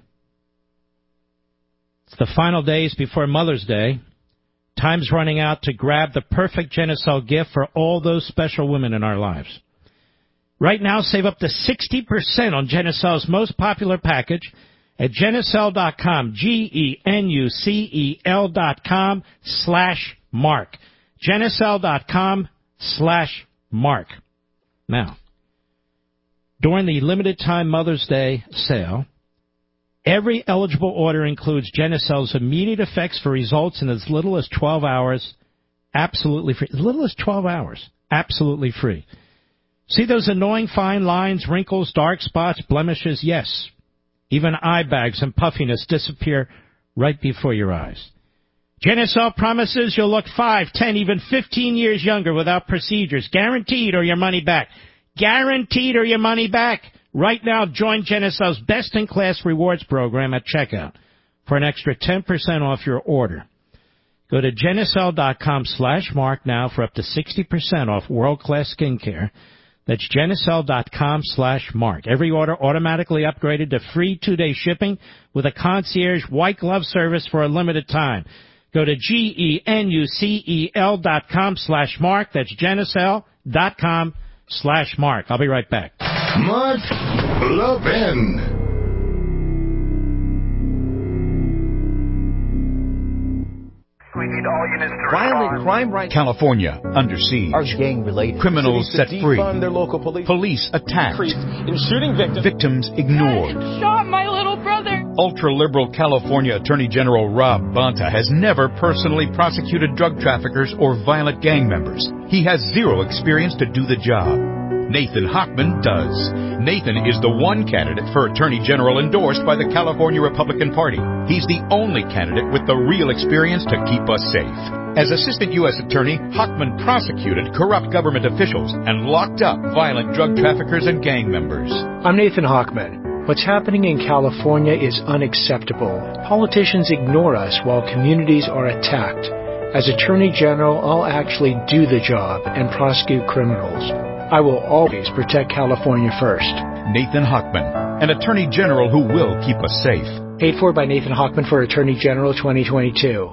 Speaker 5: It's the final days before Mother's Day. Time's running out to grab the perfect Genucel gift for all those special women in our lives. Right now, save up to sixty percent on Genucel's most popular package at Genucel dot com, G E N U C E L dot com slash Mark. Genucel dot com slash Mark. Now, during the limited time Mother's Day sale, every eligible order includes Genucel's immediate effects for results in as little as twelve hours, absolutely free. As little as twelve hours, absolutely free. See those annoying fine lines, wrinkles, dark spots, blemishes? Yes. Even eye bags and puffiness disappear right before your eyes. Genucel promises you'll look five, ten, even fifteen years younger without procedures. Guaranteed or your money back. Guaranteed or your money back. Right now, join Genucel's best-in-class rewards program at checkout for an extra ten percent off your order. Go to Genucel dot com slash Mark now for up to sixty percent off world-class skincare. That's Genucel dot com slash Mark. Every order automatically upgraded to free two-day shipping with a concierge white glove service for a limited time. Go to G E N U C E L dot com slash Mark. That's Genucel dot com slash Mark. I'll be right back.
Speaker 4: Mark Levin.
Speaker 20: Violent crime right
Speaker 21: California under siege.
Speaker 20: Are gang related.
Speaker 21: Criminals set free.
Speaker 20: Their local police.
Speaker 21: Police attacked.
Speaker 20: In shooting victims.
Speaker 21: Victims ignored.
Speaker 17: Shot my little brother.
Speaker 21: Ultra-liberal California Attorney General Rob Bonta has never personally prosecuted drug traffickers or violent gang members. He has zero experience to do the job. Nathan Hochman does. Nathan is the one candidate for Attorney General endorsed by the California Republican Party. He's the only candidate with the real experience to keep us safe. As Assistant U S Attorney, Hochman prosecuted corrupt government officials and locked up violent drug traffickers and gang members.
Speaker 22: I'm Nathan Hochman. What's happening in California is unacceptable. Politicians ignore us while communities are attacked. As Attorney General, I'll actually do the job and prosecute criminals. I will always protect California first.
Speaker 21: Nathan Hochman, an Attorney General who will keep us safe.
Speaker 22: Paid for by Nathan Hochman for Attorney General twenty twenty-two.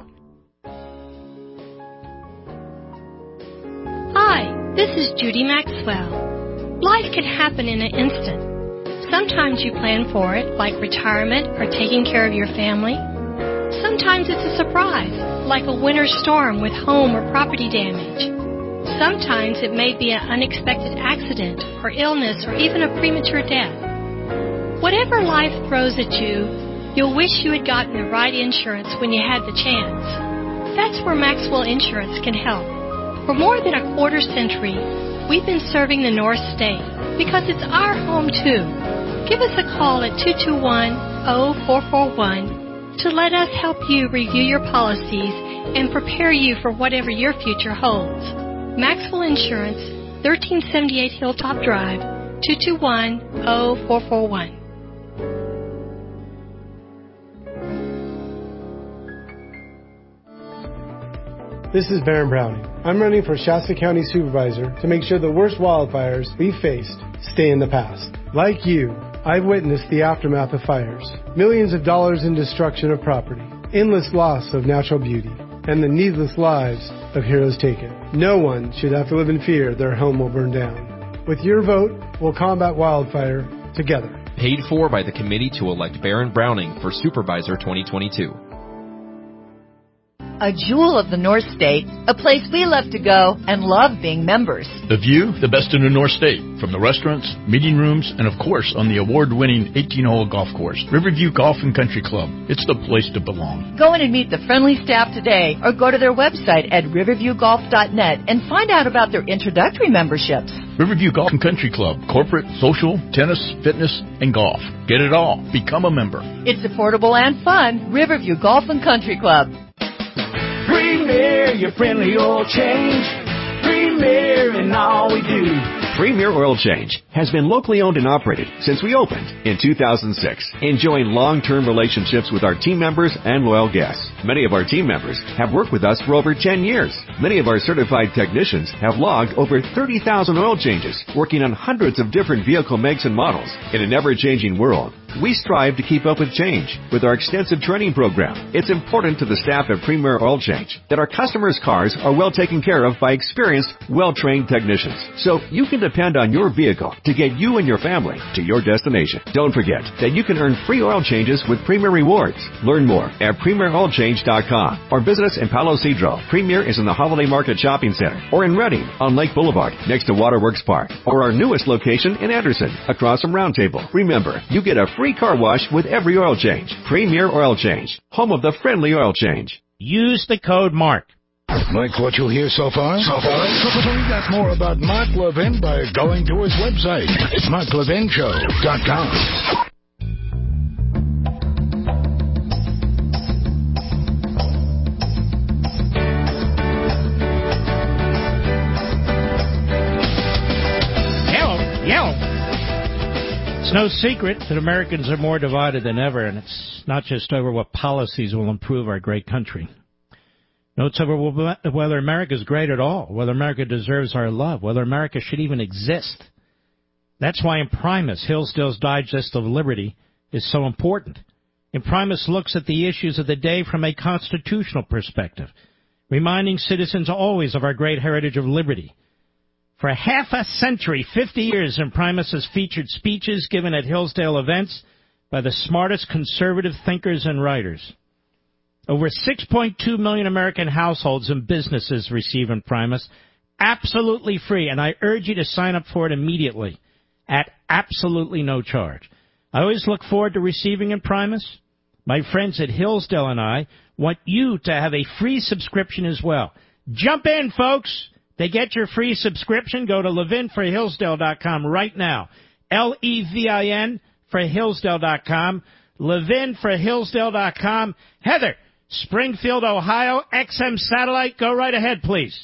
Speaker 23: Hi, this is Judy Maxwell. Life can happen in an instant. Sometimes you plan for it, like retirement or taking care of your family. Sometimes it's a surprise, like a winter storm with home or property damage. Sometimes it may be an unexpected accident or illness or even a premature death. Whatever life throws at you, you'll wish you had gotten the right insurance when you had the chance. That's where Maxwell Insurance can help. For more than a quarter century, we've been serving the North State because it's our home too. Give us a call at two two one, zero four four one to let us help you review your policies and prepare you for whatever your future holds. Maxwell Insurance, thirteen seventy-eight Hilltop Drive, two two one, zero four four one.
Speaker 24: This is Baron Browning. I'm running for Shasta County Supervisor to make sure the worst wildfires we faced stay in the past. Like you, I've witnessed the aftermath of fires, millions of dollars in destruction of property, endless loss of natural beauty. and the needless lives of heroes taken. No one should have to live in fear their home will burn down. With your vote, we'll combat wildfire together.
Speaker 2: Paid for by the committee to elect Barron Browning for Supervisor twenty twenty-two.
Speaker 3: A jewel of the North State, a place we love to go and love being members.
Speaker 6: The view, the best in the North State, from the restaurants, meeting rooms, and of course on the award-winning eighteen-hole golf course, Riverview Golf and Country Club. It's the place to belong.
Speaker 3: Go in and meet the friendly staff today, or go to their website at riverview golf dot net and find out about their introductory memberships.
Speaker 6: Riverview Golf and Country Club, corporate, social, tennis, fitness, and golf. Get it all. Become a member.
Speaker 3: It's affordable and fun. Riverview Golf and Country Club.
Speaker 8: Premier, your friendly oil change. Premier in all we do.
Speaker 13: Premier Oil Change has been locally owned and operated since we opened in two thousand six, enjoying long-term relationships with our team members and loyal guests. Many of our team members have worked with us for over ten years. Many of our certified technicians have logged over thirty thousand oil changes, working on hundreds of different vehicle makes and models. In an ever-changing world, we strive to keep up with change with our extensive training program. It's important to the staff at Premier Oil Change that our customers' cars are well taken care of by experienced, well-trained technicians. So you can depend on your vehicle to get you and your family to your destination. Don't forget that you can earn free oil changes with Premier Rewards. Learn more at premier oil change dot com or visit us in Palo Cedro. Premier is in the Holiday Market Shopping Center or in Redding on Lake Boulevard next to Waterworks Park, or our newest location in Anderson across from Round Table. Remember, you get a free car wash with every oil change. Premier Oil Change, home of the friendly oil change.
Speaker 5: Use the code MARK.
Speaker 4: Like what you hear so far? So far? Find out more about Mark Levin by going to his website. It's mark levin show dot com.
Speaker 5: It's no secret that Americans are more divided than ever, and it's not just over what policies will improve our great country. No, it's over whether America is great at all, whether America deserves our love, whether America should even exist. That's why Imprimis, Hillsdale's Digest of Liberty, is so important. Imprimis looks at the issues of the day from a constitutional perspective, reminding citizens always of our great heritage of liberty. For half a century, fifty years, Imprimis has featured speeches given at Hillsdale events by the smartest conservative thinkers and writers. Over six point two million American households and businesses receive Imprimis absolutely free, and I urge you to sign up for it immediately at absolutely no charge. I always look forward to receiving Imprimis. My friends at Hillsdale and I want you to have a free subscription as well. Jump in, folks! To get your free subscription, go to levin for hillsdale dot com right now. L E V I N for hillsdale dot com. levin for hillsdale dot com. Heather, Springfield, Ohio, X M Satellite. Go right ahead, please.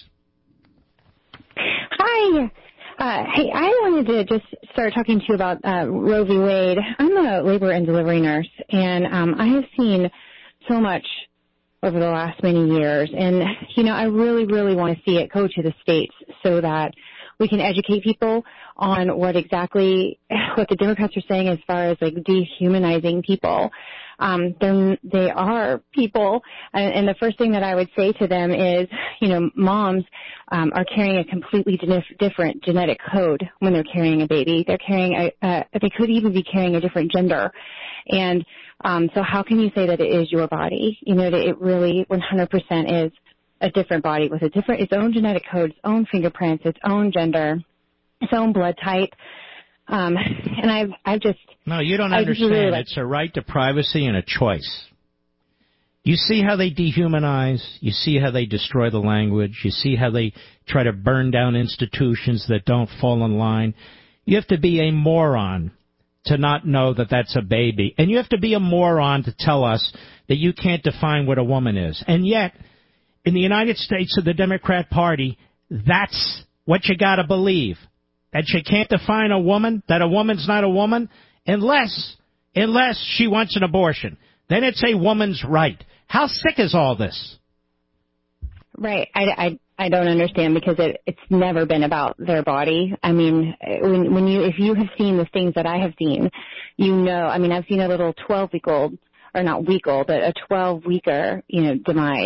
Speaker 25: Hi. Uh, hey, I wanted to just start talking to you about uh, Roe v. Wade. I'm a labor and delivery nurse, and um, I have seen so much over the last many years. And, you know, I really, really want to see it go to the states so that we can educate people on what exactly, what the Democrats are saying as far as, like, dehumanizing people. Um, they're, they are people, and, and the first thing that I would say to them is, you know, moms um, are carrying a completely dif- different genetic code when they're carrying a baby. They're carrying a, a, they could even be carrying a different gender. And um, so how can you say that it is your body? You know, that it really one hundred percent is a different body with a different, its own genetic code, its own fingerprints, its own gender, its own blood type. Um, and I've, I've just...
Speaker 5: No, you don't
Speaker 25: I
Speaker 5: understand.
Speaker 25: Really like,
Speaker 5: it's a right to privacy and a choice. You see how they dehumanize. You see how they destroy the language. You see how they try to burn down institutions that don't fall in line. You have to be a moron to not know that that's a baby. And you have to be a moron to tell us that you can't define what a woman is. And yet, in the United States of the Democrat Party, that's what you got to believe. That you can't define a woman, that a woman's not a woman, unless, unless she wants an abortion. Then it's a woman's right. How sick is all this?
Speaker 25: Right. I, I, I don't understand because it, it's never been about their body. I mean, when, when you, if you have seen the things that I have seen, you know, I mean, I've seen a little twelve-week-old, or not week-old, but a twelve-weeker, you know, demise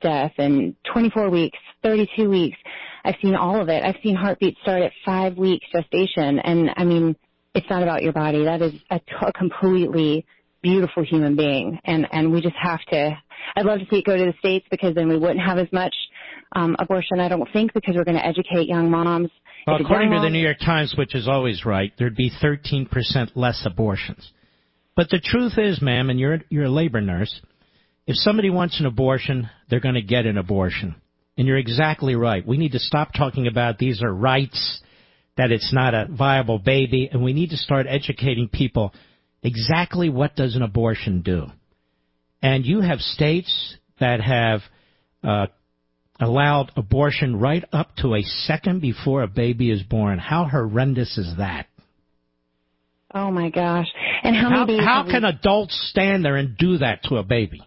Speaker 25: death and twenty-four weeks, thirty-two weeks. I've seen all of it. I've seen heartbeats start at five weeks gestation. And, I mean, it's not about your body. That is a, t- a completely beautiful human being. And, and we just have to – I'd love to see it go to the States because then we wouldn't have as much um, abortion, I don't think, because we're going to educate young moms.
Speaker 5: Well, according to the New York Times, which is always right, there'd be thirteen percent less abortions. But the truth is, ma'am, and you're, you're a labor nurse, if somebody wants an abortion, they're going to get an abortion. And you're exactly right. We need to stop talking about these are rights, that it's not a viable baby, and we need to start educating people exactly what does an abortion do. And you have states that have uh, allowed abortion right up to a second before a baby is born. How horrendous is that?
Speaker 25: Oh, my gosh. And how,
Speaker 5: how,
Speaker 25: many
Speaker 5: how
Speaker 25: we...
Speaker 5: can adults stand there and do that to a baby?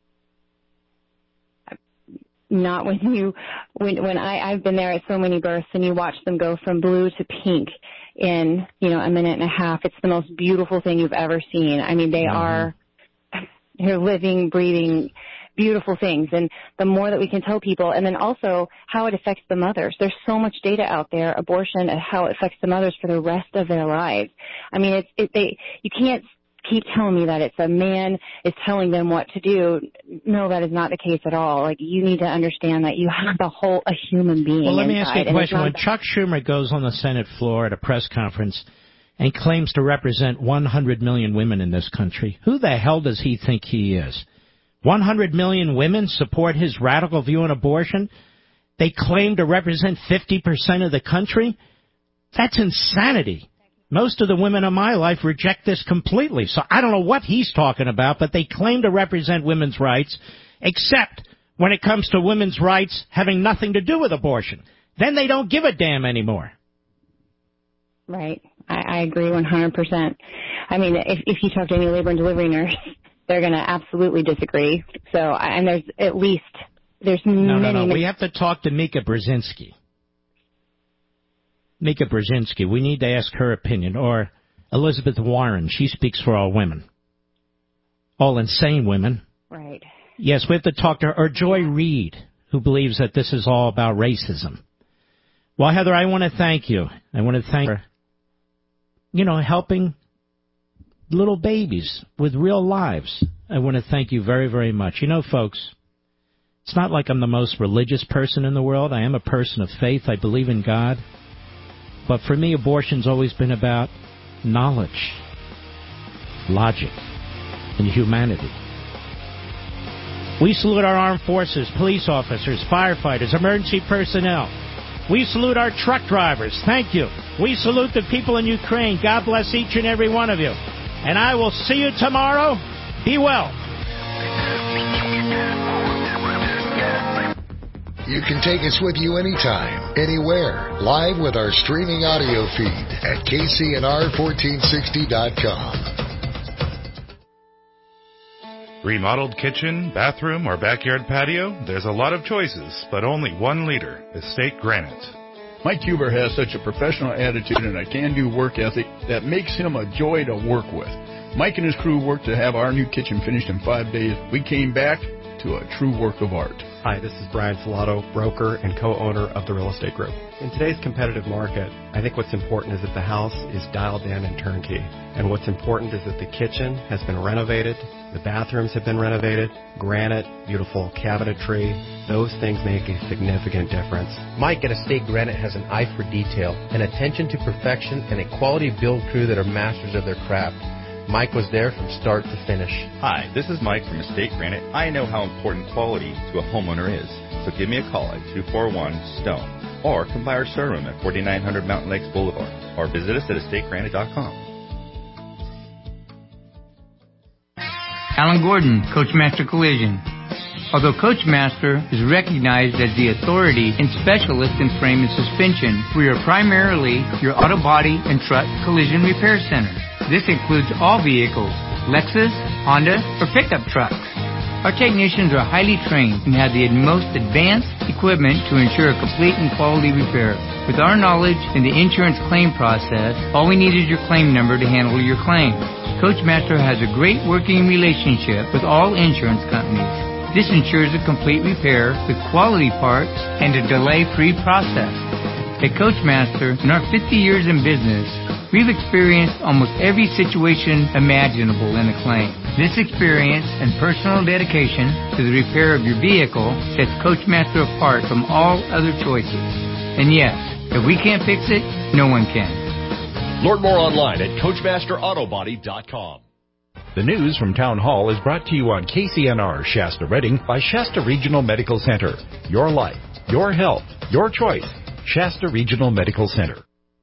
Speaker 25: Not when you, when when I, I've been there at so many births and you watch them go from blue to pink in, you know, a minute and a half. It's the most beautiful thing you've ever seen. I mean, they mm-hmm. are, they're living, breathing, beautiful things. And the more that we can tell people, and then also how it affects the mothers. There's so much data out there, abortion and how it affects the mothers for the rest of their lives. I mean, it's, it, they, you can't keep telling me that it's a man is telling them what to do. No, that is not the case at all. Like, you need to understand that you have the whole, a human being.
Speaker 5: Well, let me
Speaker 25: inside,
Speaker 5: ask you a question. When Chuck Schumer goes on the Senate floor at a press conference and claims to represent one hundred million women in this country, who the hell does he think he is? one hundred million women support his radical view on abortion. They claim to represent fifty percent of the country. That's insanity. Most of the women in my life reject this completely. So I don't know what he's talking about, but they claim to represent women's rights, except when it comes to women's rights having nothing to do with abortion. Then they don't give a damn anymore.
Speaker 25: Right. I, I agree one hundred percent. I mean, if, if you talk to any labor and delivery nurse, they're going to absolutely disagree. So, and there's at least, there's
Speaker 5: no,
Speaker 25: many...
Speaker 5: No, no,
Speaker 25: no.
Speaker 5: We have to talk to Mika Brzezinski. Mika Brzezinski, we need to ask her opinion. Or Elizabeth Warren, she speaks for all women. All insane women.
Speaker 25: Right.
Speaker 5: Yes, we have to talk to her. Or Joy Reid, who believes that this is all about racism. Well, Heather, I want to thank you. I want to thank her, you know, helping little babies with real lives. I want to thank you very, very much. You know, folks, it's not like I'm the most religious person in the world. I am a person of faith. I believe in God. But for me, abortion's always been about knowledge, logic, and humanity. We salute our armed forces, police officers, firefighters, emergency personnel. We salute our truck drivers. Thank you. We salute the people in Ukraine. God bless each and every one of you. And I will see you tomorrow. Be well.
Speaker 1: You can take us with you anytime, anywhere, live with our streaming audio feed at K C N R fourteen sixty dot com.
Speaker 7: Remodeled kitchen, bathroom, or backyard patio? There's a lot of choices, but only one leader, Estate Granite.
Speaker 6: Mike Huber has such a professional attitude and a can-do work ethic that makes him a joy to work with. Mike and his crew worked to have our new kitchen finished in five days. We came back to a true work of art.
Speaker 10: Hi, this is Brian Filato, broker and co-owner of the Real Estate Group. In today's competitive market, I think what's important is that the house is dialed in and turnkey. And what's important is that the kitchen has been renovated, the bathrooms have been renovated, granite, beautiful cabinetry. Those things make a significant difference.
Speaker 20: Mike at Estate Granite has an eye for detail, an attention to perfection, and a quality build crew that are masters of their craft. Mike was there from start to finish.
Speaker 11: Hi, this is Mike from Estate Granite. I know how important quality to a homeowner is. So give me a call at two four one, STONE or come by our showroom at forty-nine hundred Mountain Lakes Boulevard or visit us at estate granite dot com.
Speaker 12: Alan Gordon, Coachmaster Collision. Although Coachmaster is recognized as the authority and specialist in frame and suspension, we are primarily your auto body and truck collision repair center. This includes all vehicles, Lexus, Honda, or pickup trucks. Our technicians are highly trained and have the most advanced equipment to ensure a complete and quality repair. With our knowledge in the insurance claim process, all we need is your claim number to handle your claim. Coachmaster has a great working relationship with all insurance companies. This ensures a complete repair with quality parts and a delay-free process. At Coachmaster, in our fifty years in business, we've experienced almost every situation imaginable in a claim. This experience and personal dedication to the repair of your vehicle sets Coachmaster apart from all other choices. And yes, if we can't fix it, no one can.
Speaker 14: Learn more online at Coachmaster Auto Body dot com.
Speaker 15: The news from Town Hall is brought to you on K C N R Shasta Redding by Shasta Regional Medical Center. Your life, your health, your choice. Shasta Regional Medical Center.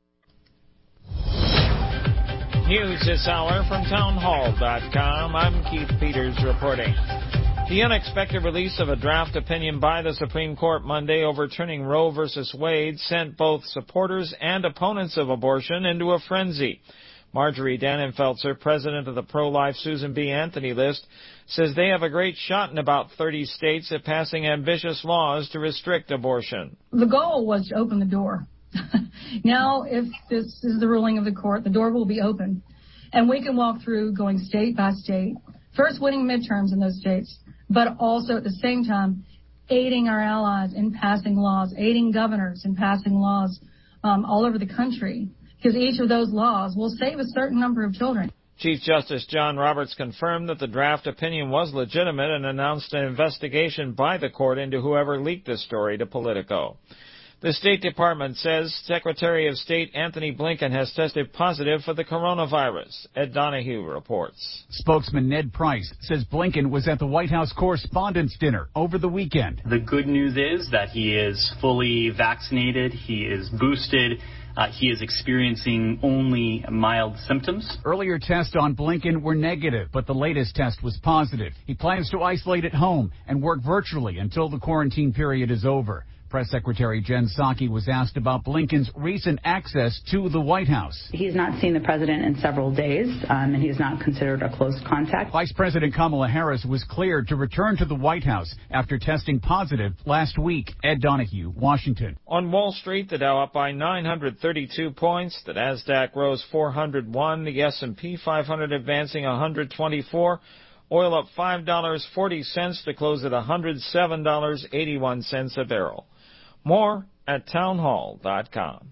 Speaker 5: News this hour from town hall dot com. I'm Keith Peters reporting. The unexpected release of a draft opinion by the Supreme Court Monday overturning Roe v. Wade sent both supporters and opponents of abortion into a frenzy. Marjorie Dannenfelser, president of the pro-life Susan B. Anthony list, says they have a great shot in about thirty states at passing ambitious laws to restrict abortion.
Speaker 16: The goal was to open the door. Now, if this is the ruling of the court, the door will be open, and we can walk through going state by state, first winning midterms in those states, but also at the same time aiding our allies in passing laws, aiding governors in passing laws um, all over the country, because each of those laws will save a certain number of children.
Speaker 5: Chief Justice John Roberts confirmed that the draft opinion was legitimate and announced an investigation by the court into whoever leaked this story to Politico. The State Department says Secretary of State Anthony Blinken has tested positive for the coronavirus. Ed Donahue reports.
Speaker 18: Spokesman Ned Price says Blinken was at the White House Correspondents' Dinner over the weekend.
Speaker 19: The good news is that he is fully vaccinated, he is boosted, uh, he is experiencing only mild symptoms.
Speaker 18: Earlier tests on Blinken were negative, but the latest test was positive. He plans to isolate at home and work virtually until the quarantine period is over. Press Secretary Jen Psaki was asked about Blinken's recent access to the White House.
Speaker 26: He's not seen the president in several days, um, and he's not considered a close contact.
Speaker 18: Vice President Kamala Harris was cleared to return to the White House after testing positive last week. Ed Donahue, Washington.
Speaker 5: On Wall Street, the Dow up by nine hundred thirty-two points. The Nasdaq rose four hundred one. The S and P five hundred advancing one hundred twenty-four. Oil up five dollars and forty cents to close at one hundred seven dollars and eighty-one cents a barrel. More at town hall dot com.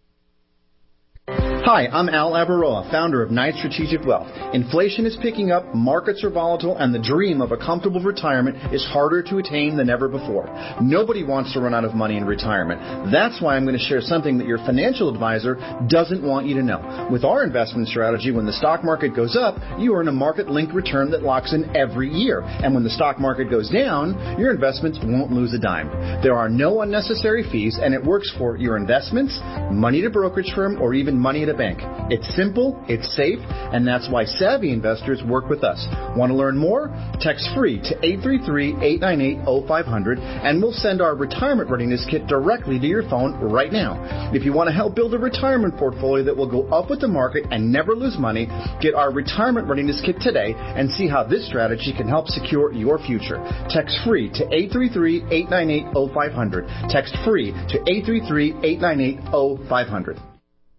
Speaker 27: Hi, I'm Al Abaroa, founder of Knight Strategic Wealth. Inflation is picking up, markets are volatile, and the dream of a comfortable retirement is harder to attain than ever before. Nobody wants to run out of money in retirement. That's why I'm going to share something that your financial advisor doesn't want you to know. With our investment strategy, when the stock market goes up, you earn a market-linked return that locks in every year. And when the stock market goes down, your investments won't lose a dime. There are no unnecessary fees, and it works for your investments, money at a brokerage firm, or even money at a bank. It's simple, it's safe, and that's why savvy investors work with us. Want to learn more? Text free to eight three three, eight nine eight, zero five zero zero, and we'll send our retirement readiness kit directly to your phone right now. If you want to help build a retirement portfolio that will go up with the market and never lose money, get our retirement readiness kit today and see how this strategy can help secure your future. Text free to eight three three, eight nine eight, zero five zero zero. Text free to eight three three, eight nine eight, zero five zero zero.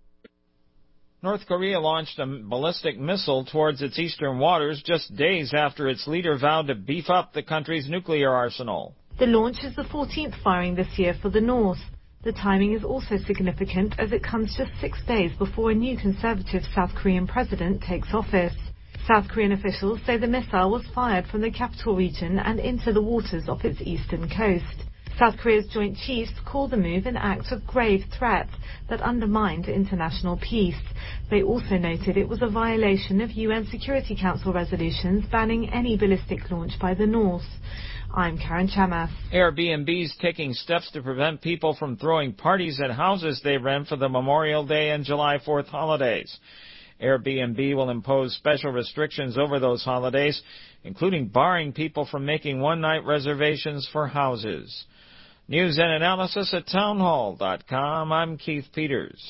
Speaker 5: North Korea launched a ballistic missile towards its eastern waters just days after its leader vowed to beef up the country's nuclear arsenal.
Speaker 28: The launch is the fourteenth firing this year for the North. The timing is also significant as it comes just six days before a new conservative South Korean president takes office. South Korean officials say the missile was fired from the capital region and into the waters off its eastern coast. South Korea's Joint Chiefs call the move an act of grave threat that undermined international peace. They also noted it was a violation of U N Security Council resolutions banning any ballistic launch by the North. I'm Karen Chamas.
Speaker 5: Airbnb's taking steps to prevent people from throwing parties at houses they rent for the Memorial Day and July fourth holidays. Airbnb will impose special restrictions over those holidays, including barring people from making one-night reservations for houses. News and analysis at town hall dot com. I'm Keith Peters.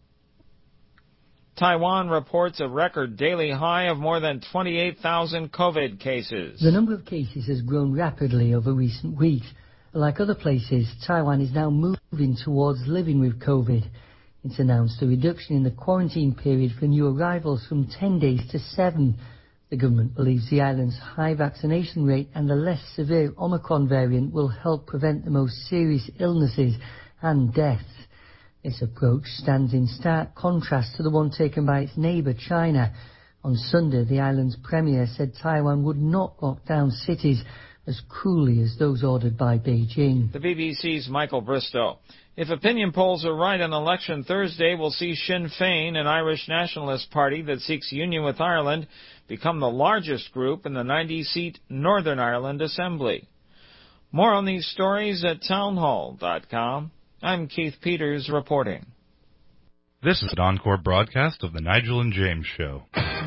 Speaker 5: Taiwan reports a record daily high of more than twenty-eight thousand COVID cases.
Speaker 29: The number of cases has grown rapidly over recent weeks. Like other places, Taiwan is now moving towards living with COVID. It's announced a reduction in the quarantine period for new arrivals from ten days to seven. The government believes the island's high vaccination rate and the less severe Omicron variant will help prevent the most serious illnesses and deaths. This approach stands in stark contrast to the one taken by its neighbour, China. On Sunday, the island's premier said Taiwan would not lock down cities as cruelly as those ordered by Beijing.
Speaker 2: The B B C's Michael Bristow. If opinion polls are right on election Thursday, we'll see Sinn Féin, an Irish nationalist party that seeks union with Ireland, become the largest group in the ninety-seat Northern Ireland Assembly. More on these stories at townhall dot com. I'm Keith Peters reporting.
Speaker 7: This is an encore broadcast of The Nigel and James Show.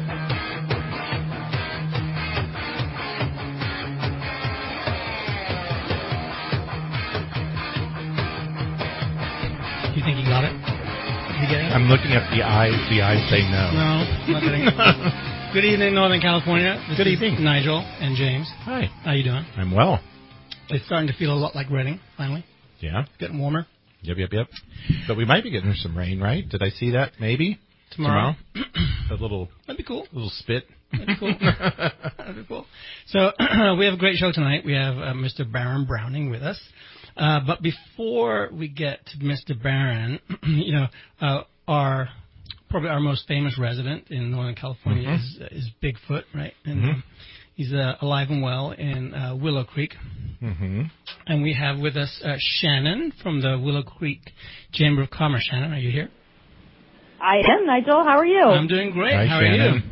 Speaker 3: You think you got it? You getting it?
Speaker 20: I'm looking at the eyes. The eyes say no.
Speaker 3: No, not getting. Good evening, Northern California. This
Speaker 20: Good
Speaker 3: is
Speaker 20: evening,
Speaker 3: Nigel and James.
Speaker 20: Hi.
Speaker 3: How you doing?
Speaker 20: I'm well.
Speaker 3: It's starting to feel a lot like Reading, finally.
Speaker 20: Yeah.
Speaker 3: Getting warmer.
Speaker 20: Yep, yep, yep. But we might be getting some rain, right? Did I see that? Maybe
Speaker 3: Tomorrow.
Speaker 20: Tomorrow? A little.
Speaker 3: That'd be cool.
Speaker 20: A little spit.
Speaker 3: That'd be cool. That'd be cool. So we have a great show tonight. We have uh, Mister Baron Browning with us. Uh, but before we get to Mister Barron, you know, uh, our probably our most famous resident in Northern California mm-hmm. is, is Bigfoot, right? And
Speaker 20: mm-hmm.
Speaker 3: um, he's uh, alive and well in uh, Willow Creek.
Speaker 20: Mm-hmm.
Speaker 3: And we have with us uh, Shannon from the Willow Creek Chamber of Commerce. Shannon, are you here?
Speaker 8: I am, Nigel. How are you?
Speaker 3: I'm doing great.
Speaker 20: Hi,
Speaker 3: How
Speaker 20: Shannon.
Speaker 3: are you?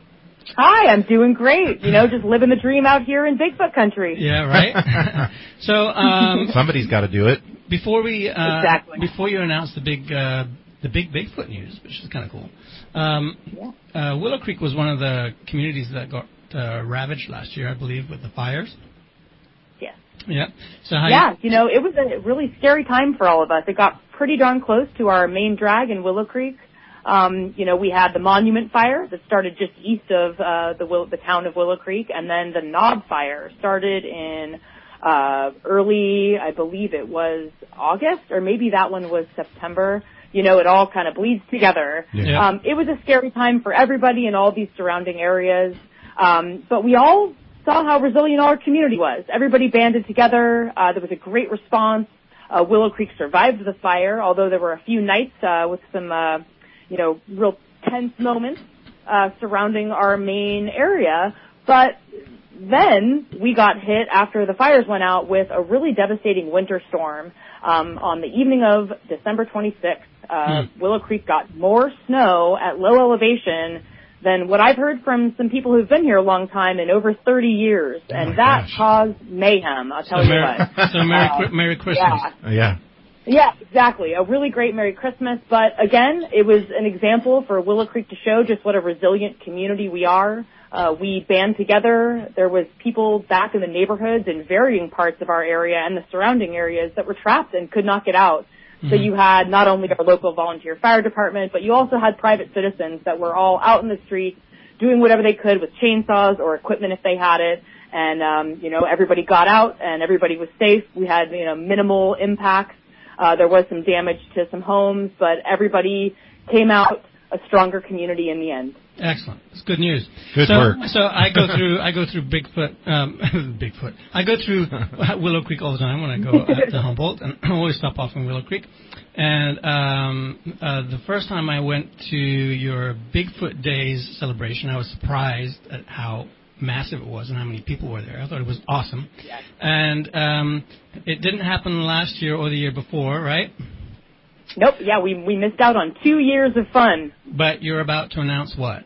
Speaker 8: Hi, I'm doing great. You know, just living the dream out here in Bigfoot country.
Speaker 3: Yeah, right? so, um...
Speaker 20: somebody's got to do it.
Speaker 3: Before we... Uh,
Speaker 8: exactly.
Speaker 3: Before you announce the big... Uh, the big Bigfoot news, which is kind of cool. Um, yeah. uh, Willow Creek was one of the communities that got uh, ravaged last year, I believe, with the fires.
Speaker 8: Yes.
Speaker 3: Yeah. So how
Speaker 8: yeah,
Speaker 3: you,
Speaker 8: you know, it was a really scary time for all of us. It got pretty darn close to our main drag in Willow Creek. Um, you know, we had the Monument Fire that started just east of uh, the Will- the town of Willow Creek, and then the Knob Fire started in uh, early, I believe it was August, or maybe that one was September. You know, it all kind of bleeds together.
Speaker 20: Yeah.
Speaker 8: Um, it was a scary time for everybody in all these surrounding areas. Um, but we all saw how resilient our community was. Everybody banded together. Uh, there was a great response. Uh, Willow Creek survived the fire, although there were a few nights uh, with some, uh, you know, real tense moments uh, surrounding our main area. But then we got hit after the fires went out with a really devastating winter storm. Um, on the evening of December twenty-sixth, uh, mm. Willow Creek got more snow at low elevation than what I've heard from some people who've been here a long time in over thirty years. Oh and that
Speaker 20: gosh.
Speaker 8: caused mayhem, I'll tell
Speaker 3: so
Speaker 8: you
Speaker 3: Merry,
Speaker 8: what.
Speaker 3: So Merry,
Speaker 8: uh,
Speaker 3: Merry Christmas.
Speaker 8: Yeah.
Speaker 20: Uh, yeah.
Speaker 8: Yeah, exactly. A really great Merry Christmas. But again, it was an example for Willow Creek to show just what a resilient community we are. Uh, we band together. There was people back in the neighborhoods in varying parts of our area and the surrounding areas that were trapped and could not get out. Mm-hmm. So you had not only our local volunteer fire department, but you also had private citizens that were all out in the streets doing whatever they could with chainsaws or equipment if they had it. And, um, you know, everybody got out and everybody was safe. We had, you know, minimal impacts. Uh, there was some damage to some homes, but everybody came out a stronger community in the end.
Speaker 3: Excellent. It's good news.
Speaker 20: Good
Speaker 3: so,
Speaker 20: work.
Speaker 3: So I go through I go through Bigfoot um, Bigfoot. I go through Willow Creek all the time when I go uh, to Humboldt, and I always stop off in Willow Creek. And um, uh, the first time I went to your Bigfoot Days celebration, I was surprised at how massive it was and how many people were there. I thought it was awesome.
Speaker 8: Yes.
Speaker 3: And um, it didn't happen last year or the year before, right?
Speaker 8: Nope. Yeah, we we missed out on two years of fun.
Speaker 3: But you're about to announce what?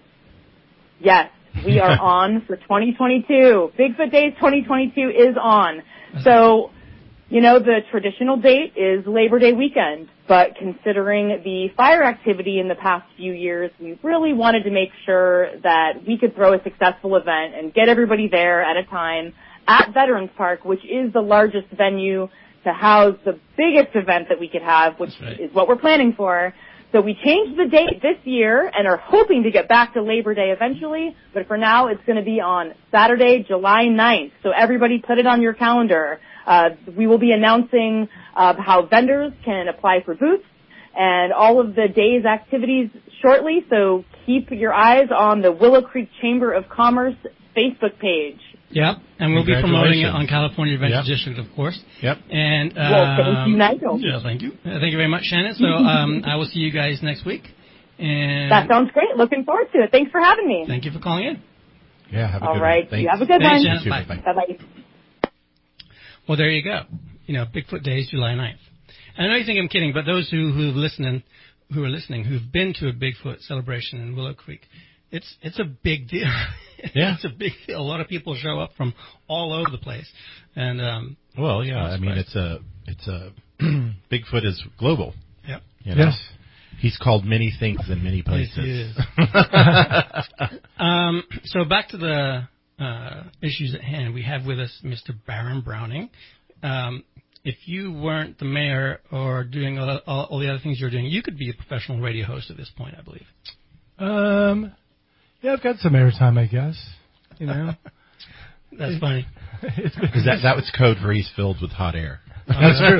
Speaker 8: Yes, we are on for twenty twenty-two. Bigfoot Days twenty twenty-two is on. So, you know, the traditional date is Labor Day weekend, but considering the fire activity in the past few years, we really wanted to make sure that we could throw a successful event and get everybody there at a time at Veterans Park, which is the largest venue to house the biggest event that we could have, which right. is what we're planning for. So we changed the date this year and are hoping to get back to Labor Day eventually, but for now it's going to be on Saturday, July ninth. So everybody put it on your calendar. Uh, we will be announcing uh, how vendors can apply for booths and all of the day's activities shortly, so keep your eyes on the Willow Creek Chamber of Commerce Facebook page.
Speaker 3: Yep, and we'll be promoting it on California Adventure yep. District, of course.
Speaker 5: Yep.
Speaker 3: And um,
Speaker 8: well, thank you, Nigel.
Speaker 3: Yeah, thank you. Uh, thank you very much, Shannon. So um, I will see you guys next week. And
Speaker 8: that sounds great. Looking forward to it. Thanks for having me.
Speaker 3: Thank you for calling in.
Speaker 5: Yeah, have a
Speaker 8: All
Speaker 5: good
Speaker 8: right.
Speaker 5: one.
Speaker 8: You have a good
Speaker 3: Thanks,
Speaker 8: one.
Speaker 3: Shannon.
Speaker 8: Bye. Bye-bye.
Speaker 3: Well, there you go. You know, Bigfoot Day is July ninth. I know you think I'm kidding, but those who who've listening, who are listening, who've been to a Bigfoot celebration in Willow Creek, it's it's a big deal.
Speaker 5: Yeah,
Speaker 3: it's a big deal. A lot of people show up from all over the place, and um,
Speaker 15: well, yeah, I mean, it's a it's a Bigfoot is global.
Speaker 3: Yep.
Speaker 15: You know?
Speaker 3: Yes.
Speaker 15: He's called many things in many places.
Speaker 3: Yes, he is. um, so back to the uh, issues at hand. We have with us Mister Baron Browning. Um, if you weren't the mayor or doing all, all, all the other things you're doing, you could be a professional radio host at this point, I believe.
Speaker 4: Um, yeah, I've got some airtime, I guess. You know,
Speaker 3: that's funny.
Speaker 15: Because that that was code for he's filled with hot air.
Speaker 4: That's true.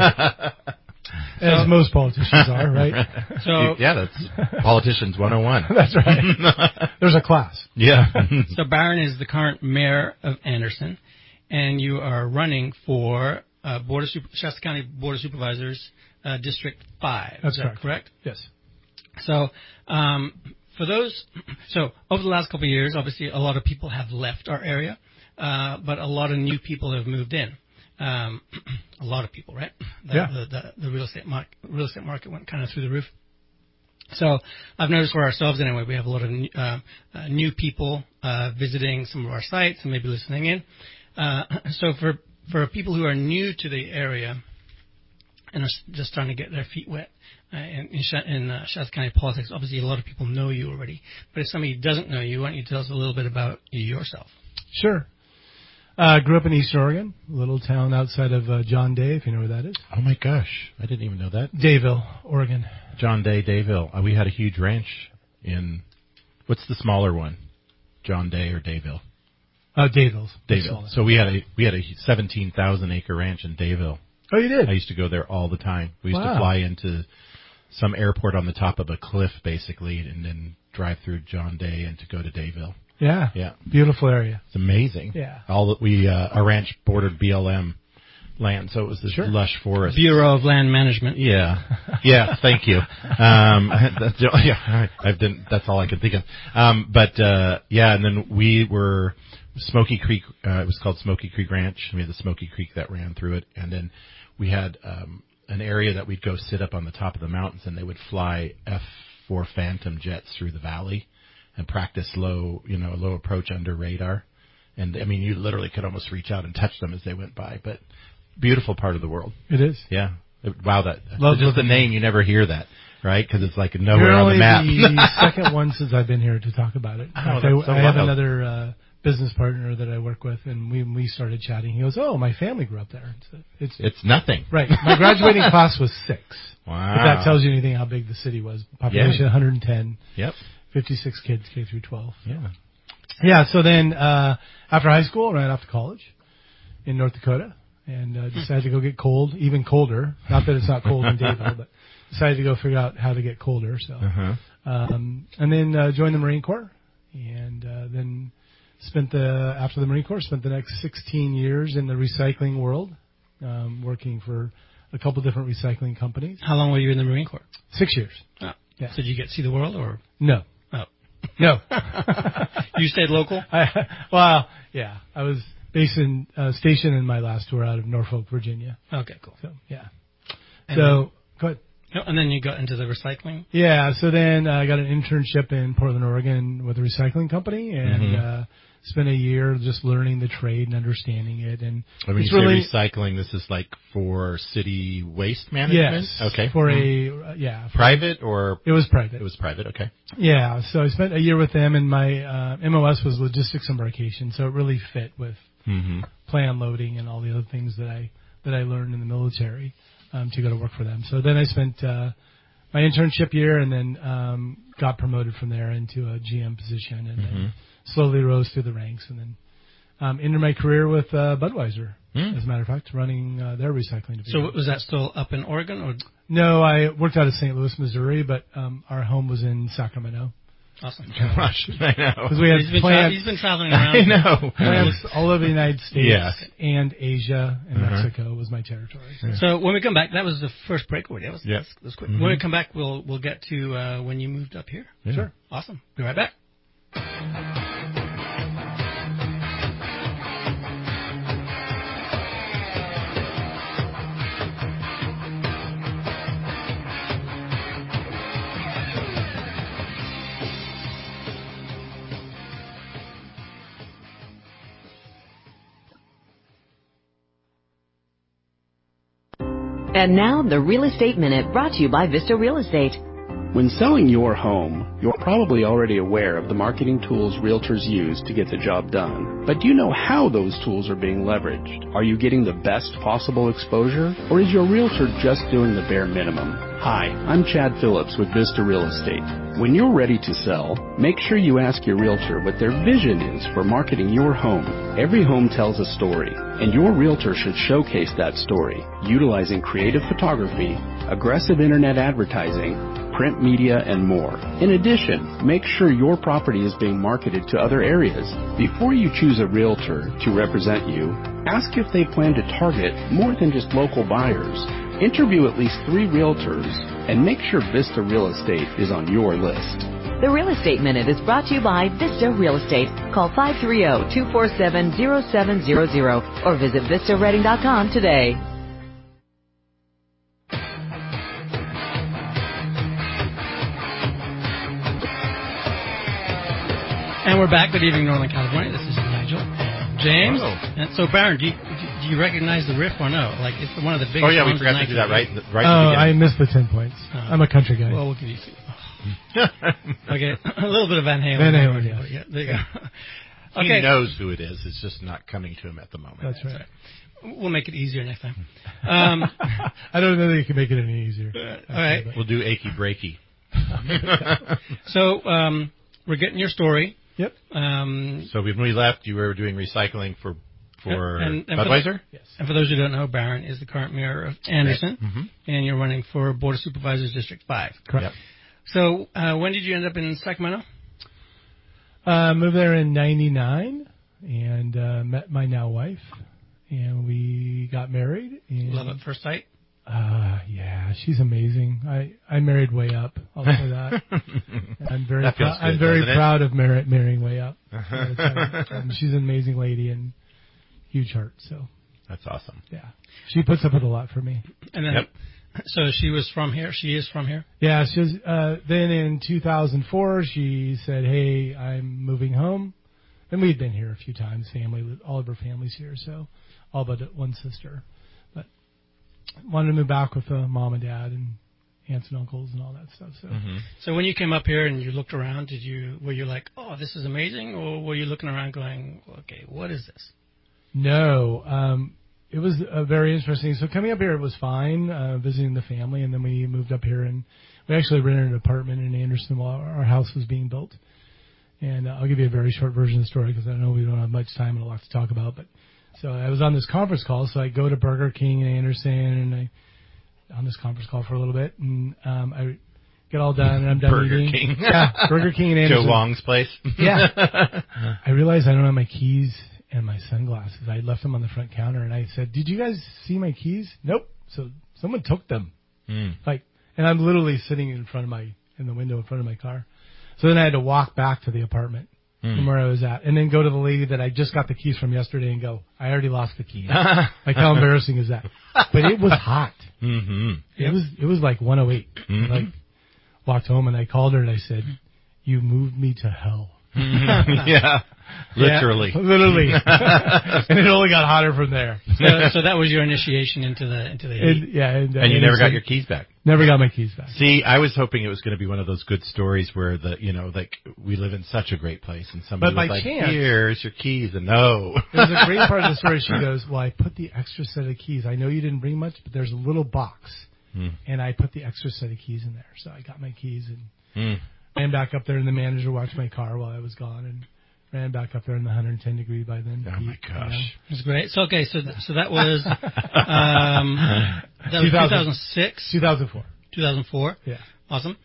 Speaker 4: As so, most politicians are, right?
Speaker 15: So yeah, that's politicians one oh one.
Speaker 4: That's right. There's a class.
Speaker 15: Yeah.
Speaker 3: So Baron is the current mayor of Anderson, and you are running for uh, Board of Super- Shasta County Board of Supervisors, uh, District Five.
Speaker 4: That's
Speaker 3: is that correct.
Speaker 4: correct? Yes.
Speaker 3: So um, for those, so over the last couple of years, obviously a lot of people have left our area, uh, but a lot of new people have moved in. Um, a lot of people, right? The,
Speaker 4: yeah.
Speaker 3: The, the, the real estate market, real estate market went kind of through the roof. So I've noticed for ourselves anyway, we have a lot of new, uh, uh, new people uh, visiting some of our sites and maybe listening in. Uh, so for for people who are new to the area and are just trying to get their feet wet uh, in, in, Sh- in uh, Shasta County politics, obviously a lot of people know you already. But if somebody doesn't know you, why don't you tell us a little bit about yourself?
Speaker 4: Sure. I uh, grew up in Eastern Oregon, a little town outside of uh, John Day, if you know where that is.
Speaker 15: Oh, my gosh. I didn't even know that.
Speaker 4: Dayville, Oregon.
Speaker 15: John Day, Dayville. Uh, we had a huge ranch in, what's the smaller one? John Day or Dayville?
Speaker 4: Uh, Dayville's.
Speaker 15: Dayville. So we had a we had a seventeen thousand acre ranch in Dayville.
Speaker 4: Oh, you did?
Speaker 15: I used to go there all the time. We used
Speaker 4: wow.
Speaker 15: to fly into some airport on the top of a cliff, basically, and then drive through John Day and to go to Dayville.
Speaker 4: Yeah.
Speaker 15: Yeah.
Speaker 4: Beautiful area.
Speaker 15: It's amazing.
Speaker 4: Yeah.
Speaker 15: All that we, uh, our ranch bordered B L M land, so it was this
Speaker 4: sure.
Speaker 15: lush forest.
Speaker 3: Bureau of Land Management.
Speaker 15: Yeah. Yeah, thank you. Um, that's, yeah, I've done, that's all I could think of. Um, but, uh, yeah, and then we were, Smoky Creek, uh, it was called Smoky Creek Ranch. We had the Smoky Creek that ran through it, and then we had, um, an area that we'd go sit up on the top of the mountains, and they would fly F four Phantom jets through the valley and practice low, you know, low approach under radar. And, I mean, you literally could almost reach out and touch them as they went by. But beautiful part of the world.
Speaker 4: It is.
Speaker 15: Yeah. Wow, that
Speaker 4: Love
Speaker 15: just the name, you never hear that, right? Because it's like nowhere
Speaker 4: You're
Speaker 15: on the map.
Speaker 4: You're only the second one since I've been here to talk about it.
Speaker 15: Oh,
Speaker 4: I,
Speaker 15: so
Speaker 4: I have
Speaker 15: wild.
Speaker 4: another uh, business partner that I work with, and we we started chatting. He goes, "Oh, my family grew up there." It's
Speaker 15: it's, it's nothing.
Speaker 4: Right. My graduating class was six.
Speaker 15: Wow.
Speaker 4: If that tells you anything how big the city was. Population
Speaker 15: yeah.
Speaker 4: one hundred ten.
Speaker 15: Yep.
Speaker 4: fifty-six kids, K through twelve.
Speaker 15: Yeah.
Speaker 4: Yeah, so then uh, after high school, I ran off to college in North Dakota and uh, decided to go get cold, even colder. Not that it's not cold in Dayville, but decided to go figure out how to get colder. So,
Speaker 15: uh-huh.
Speaker 4: um, and then uh, joined the Marine Corps, and uh, then spent the after the Marine Corps spent the next sixteen years in the recycling world, um, working for a couple different recycling companies.
Speaker 3: How long were you in the Marine Corps?
Speaker 4: Six years.
Speaker 3: Oh.
Speaker 4: Yeah.
Speaker 3: So did you get to see the world or
Speaker 4: no?
Speaker 3: Oh.
Speaker 4: No.
Speaker 3: You stayed local?
Speaker 4: I, well, yeah. I was based in, uh, stationed in my last tour out of Norfolk, Virginia.
Speaker 3: Okay, cool.
Speaker 4: So, yeah.
Speaker 3: And
Speaker 4: so,
Speaker 3: then,
Speaker 4: go ahead.
Speaker 3: No, and then you got into the recycling?
Speaker 4: Yeah, so then uh, I got an internship in Portland, Oregon with a recycling company and
Speaker 15: mm-hmm.
Speaker 4: uh, spent a year just learning the trade and understanding it. And
Speaker 15: when
Speaker 4: it's
Speaker 15: you
Speaker 4: really,
Speaker 15: say recycling, this is like for city waste management?
Speaker 4: Yes.
Speaker 15: Okay.
Speaker 4: For
Speaker 15: mm-hmm.
Speaker 4: a, uh, yeah. For
Speaker 15: private or?
Speaker 4: It was private.
Speaker 15: It was private, okay.
Speaker 4: Yeah, so I spent a year with them, and my uh, M O S was logistics embarkation, so it really fit with
Speaker 15: mm-hmm.
Speaker 4: plan loading and all the other things that I that I learned in the military um, to go to work for them. So then I spent uh, my internship year, and then um, got promoted from there into a G M position, and
Speaker 15: mm-hmm.
Speaker 4: then slowly rose through the ranks, and then um, ended my career with uh, Budweiser,
Speaker 15: mm.
Speaker 4: as a matter of fact, running uh, their recycling division.
Speaker 3: So was that still up in Oregon? Or
Speaker 4: No, I worked out of Saint Louis, Missouri, but um, our home was in Sacramento.
Speaker 3: Awesome.
Speaker 15: Gosh, I know.
Speaker 4: Because we have
Speaker 3: he's been,
Speaker 4: plans,
Speaker 3: tra- he's been traveling around.
Speaker 15: I know.
Speaker 4: Plans all over the United States
Speaker 15: Yeah.
Speaker 4: and Asia and
Speaker 15: Uh-huh.
Speaker 4: Mexico was my territory. So.
Speaker 3: So when we come back, that was the first breakaway. That was,
Speaker 15: Yeah.
Speaker 3: that was quick.
Speaker 15: Mm-hmm.
Speaker 3: When we come back, we'll we'll get to uh, when you moved up here.
Speaker 15: Yeah.
Speaker 4: Sure.
Speaker 3: Awesome. Be right back.
Speaker 1: And now, the Real Estate Minute, brought to you by Vista Real Estate.
Speaker 9: When selling your home, you're probably already aware of the marketing tools realtors use to get the job done. But do you know how those tools are being leveraged? Are you getting the best possible exposure? Or is your realtor just doing the bare minimum? Hi, I'm Chad Phillips with Vista Real Estate. When you're ready to sell, make sure you ask your realtor what their vision is for marketing your home. Every home tells a story, and your realtor should showcase that story, utilizing creative photography, aggressive internet advertising, print media, and more. In addition, make sure your property is being marketed to other areas. Before you choose a realtor to represent you, ask if they plan to target more than just local buyers. Interview at least three realtors and make sure Vista Real Estate is on your list.
Speaker 1: The Real Estate Minute is brought to you by Vista Real Estate. Call five three zero, two four seven, zero seven zero zero or visit vista reading dot com today.
Speaker 3: And we're back. Good evening, Northern California. This is Nigel and James.
Speaker 15: Hello.
Speaker 3: And so, Baron, do you, do you recognize the riff or no? Like, it's one of the biggest.
Speaker 15: Oh yeah, we
Speaker 3: songs
Speaker 15: forgot
Speaker 3: in
Speaker 15: to do that right. Right.
Speaker 4: Oh,
Speaker 15: at
Speaker 4: I
Speaker 15: the
Speaker 4: missed the ten points.
Speaker 3: Oh.
Speaker 4: I'm a country guy.
Speaker 3: Well, we'll give you two. Okay, a little bit of Van Halen.
Speaker 4: Van Halen, yeah.
Speaker 3: yeah. There you go.
Speaker 15: beginning.
Speaker 3: Okay.
Speaker 15: He knows who it is. It's just not coming to him at the moment.
Speaker 4: That's right.
Speaker 3: That's right. We'll make it easier next time. Um,
Speaker 4: I don't know that you can make it any easier.
Speaker 3: all right.
Speaker 15: We'll do achy breaky.
Speaker 3: So um, we're getting your story.
Speaker 4: Yep.
Speaker 3: Um,
Speaker 15: so when we left, you were doing recycling for for
Speaker 3: and, and
Speaker 15: Budweiser?
Speaker 3: For the, yes. And for those who don't know, Baron is the current mayor of Anderson,
Speaker 15: Mm-hmm.
Speaker 3: and you're running for Board of Supervisors District five.
Speaker 4: Correct.
Speaker 15: Yep.
Speaker 3: So uh, when did you end up in Sacramento?
Speaker 4: I uh, moved there in ninety-nine and uh, met my now wife, and we got married. And,
Speaker 3: Love at first sight?
Speaker 4: Uh, yeah, she's amazing. I, I married way up. I'll say that. I'm very
Speaker 15: that feels
Speaker 4: prou-
Speaker 15: good,
Speaker 4: I'm very proud
Speaker 15: it?
Speaker 4: of mar- marrying way up. um, she's an amazing lady and huge heart. So
Speaker 15: that's awesome.
Speaker 4: Yeah, she puts up with a lot for me.
Speaker 3: And then,
Speaker 15: yep.
Speaker 3: So she was from here. She is from here.
Speaker 4: Yeah, she was. Uh, then in two thousand four, she said, "Hey, I'm moving home," and we'd been here a few times. Family, all of her family's here, so all but one sister. But wanted to move back with uh, mom and dad and aunts and uncles and all that stuff. So,
Speaker 3: mm-hmm. So when you came up here and you looked around, did you were you like, "Oh, this is amazing," or were you looking around going, "Okay, what is this?"
Speaker 4: No. Um, It was uh, very interesting. So coming up here, it was fine, uh, visiting the family, and then we moved up here, and we actually rented an apartment in Anderson while our house was being built. And uh, I'll give you a very short version of the story because I know we don't have much time and a lot to talk about. But so I was on this conference call, so I go to Burger King in Anderson, and I on this conference call for a little bit, and um, I get all done, and I'm done
Speaker 15: Burger
Speaker 4: eating.
Speaker 15: King.
Speaker 4: Yeah, Burger King in Anderson.
Speaker 15: Joe Wong's place.
Speaker 4: Yeah. I realized I don't have my keys and my sunglasses. I left them on the front counter, and I said, "Did you guys see my keys?" Nope. So someone took them.
Speaker 15: Mm.
Speaker 4: Like, and I'm literally sitting in front of my in the window in front of my car. So then I had to walk back to the apartment mm. from where I was at, and then go to the lady that I just got the keys from yesterday and go, "I already lost the keys." Like, how embarrassing is that? But it was hot.
Speaker 15: Mm-hmm.
Speaker 4: It
Speaker 15: yep.
Speaker 4: was it was like one oh eight.
Speaker 15: Mm-hmm.
Speaker 4: Like, walked home and I called her and I said, "You moved me to hell."
Speaker 15: Yeah. Literally.
Speaker 4: Yeah, literally. And it only got hotter from there.
Speaker 3: So, so that was your initiation into the into the heat.
Speaker 4: And, yeah, and, uh,
Speaker 15: and you never got your keys back.
Speaker 4: Never got my keys back.
Speaker 15: See, I was hoping it was going to be one of those good stories where the you know like we live in such a great place and somebody
Speaker 4: but
Speaker 15: was
Speaker 4: by
Speaker 15: like,
Speaker 4: chance,
Speaker 15: "Here's your keys," and no.
Speaker 4: There's a great part of the story. She goes, "Well, I put the extra set of keys. I know you didn't bring much, but there's a little box, hmm. and I put the extra set of keys in there. So I got my keys and." Hmm. Ran back up there, and the manager watched my car while I was gone, and ran back up there in the one hundred ten degree by then.
Speaker 15: Oh my gosh,
Speaker 4: you know?
Speaker 3: That's great. So okay, so th- so that was um, that was two thousand six,
Speaker 4: two thousand four,
Speaker 3: two thousand four.
Speaker 4: Yeah,
Speaker 3: awesome.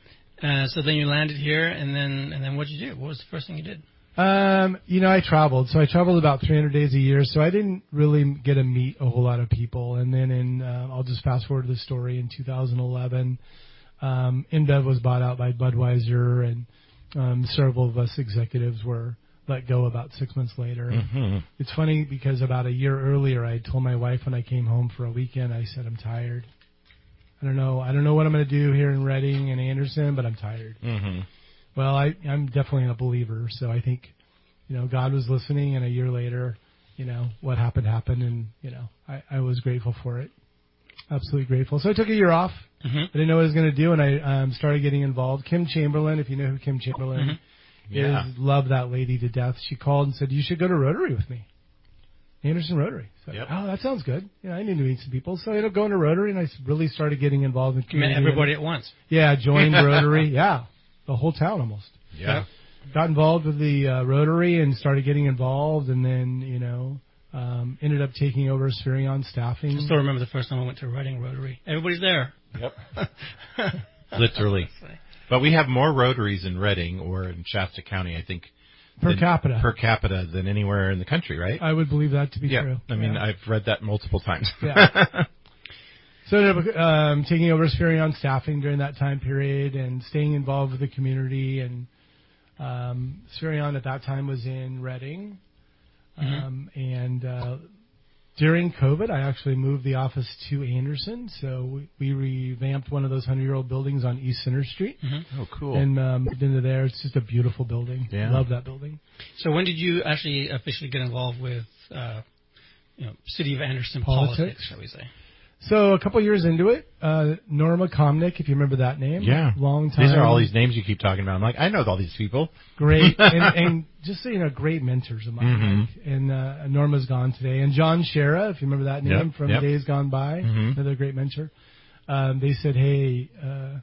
Speaker 3: Uh, so then you landed here, and then and then what did you do? What was the first thing you did?
Speaker 4: Um, you know, I traveled. So I traveled about three hundred days a year. So I didn't really get to meet a whole lot of people. And then in, uh, I'll just fast forward to the story. In two thousand eleven, um, InBev was bought out by Budweiser, and um, several of us executives were let go about six months later.
Speaker 15: Mm-hmm.
Speaker 4: It's funny because about a year earlier, I told my wife when I came home for a weekend, I said, I'm tired. I don't know. I don't know what I'm going to do here in Redding and Anderson, but I'm tired.
Speaker 15: Mm-hmm.
Speaker 4: Well, I, I'm definitely a believer, so I think, you know, God was listening, and a year later, you know, what happened happened, and, you know, I, I was grateful for it. Absolutely grateful. So I took a year off.
Speaker 3: Mm-hmm.
Speaker 4: I didn't know what I was going to do, and I um, started getting involved. Kim Chamberlain, if you know who Kim Chamberlain
Speaker 3: Mm-hmm.
Speaker 15: Yeah.
Speaker 4: is, love that lady to death. She called and said, you should go to Rotary with me. Anderson Rotary. So,
Speaker 15: yep.
Speaker 4: oh, that sounds good. You know, I need to meet some people. So I ended up going to Rotary, and I really started getting involved in
Speaker 3: You met
Speaker 4: community.
Speaker 3: everybody at once.
Speaker 4: Yeah, joined Rotary. Yeah, the whole town almost.
Speaker 15: Yeah.
Speaker 4: Got involved with the uh, Rotary and started getting involved, and then, you know, um, ended up taking over Spherion staffing.
Speaker 3: I still remember the first time I went to Reading Rotary. Everybody's there.
Speaker 15: Yep. Literally. But we have more Rotaries in Reading or in Shasta County, I think.
Speaker 4: Per
Speaker 15: than,
Speaker 4: capita.
Speaker 15: Per capita than anywhere in the country, right?
Speaker 4: I would believe that to be
Speaker 15: yeah.
Speaker 4: true.
Speaker 15: I mean,
Speaker 4: yeah.
Speaker 15: I've read that multiple times.
Speaker 4: Yeah. So I ended up um, taking over Spherion staffing during that time period and staying involved with the community. And um, Spherion at that time was in Reading. Um, mm-hmm. And uh, during COVID, I actually moved the office to Anderson. So we, we revamped one of those hundred-year-old buildings on East Center Street.
Speaker 15: Mm-hmm. Oh, cool.
Speaker 4: And um, moved into there. It's just a beautiful building.
Speaker 15: Yeah.
Speaker 4: Love that building.
Speaker 3: So when did you actually officially get involved with, uh, you know, City of Anderson
Speaker 4: politics,
Speaker 3: politics shall we say?
Speaker 4: So a couple years into it, uh, Norma Komnick, if you remember that name.
Speaker 15: Yeah.
Speaker 4: Long time.
Speaker 15: These are all these names you keep talking about. I'm like, I know all these people.
Speaker 4: Great. and, and just so you know, great mentors of mine.
Speaker 15: Mm-hmm.
Speaker 4: Like, and uh, Norma's gone today. And John Shera, if you remember that name
Speaker 15: yep.
Speaker 4: from
Speaker 15: yep.
Speaker 4: Days Gone By,
Speaker 15: mm-hmm.
Speaker 4: another great mentor. Um, they said, hey, uh,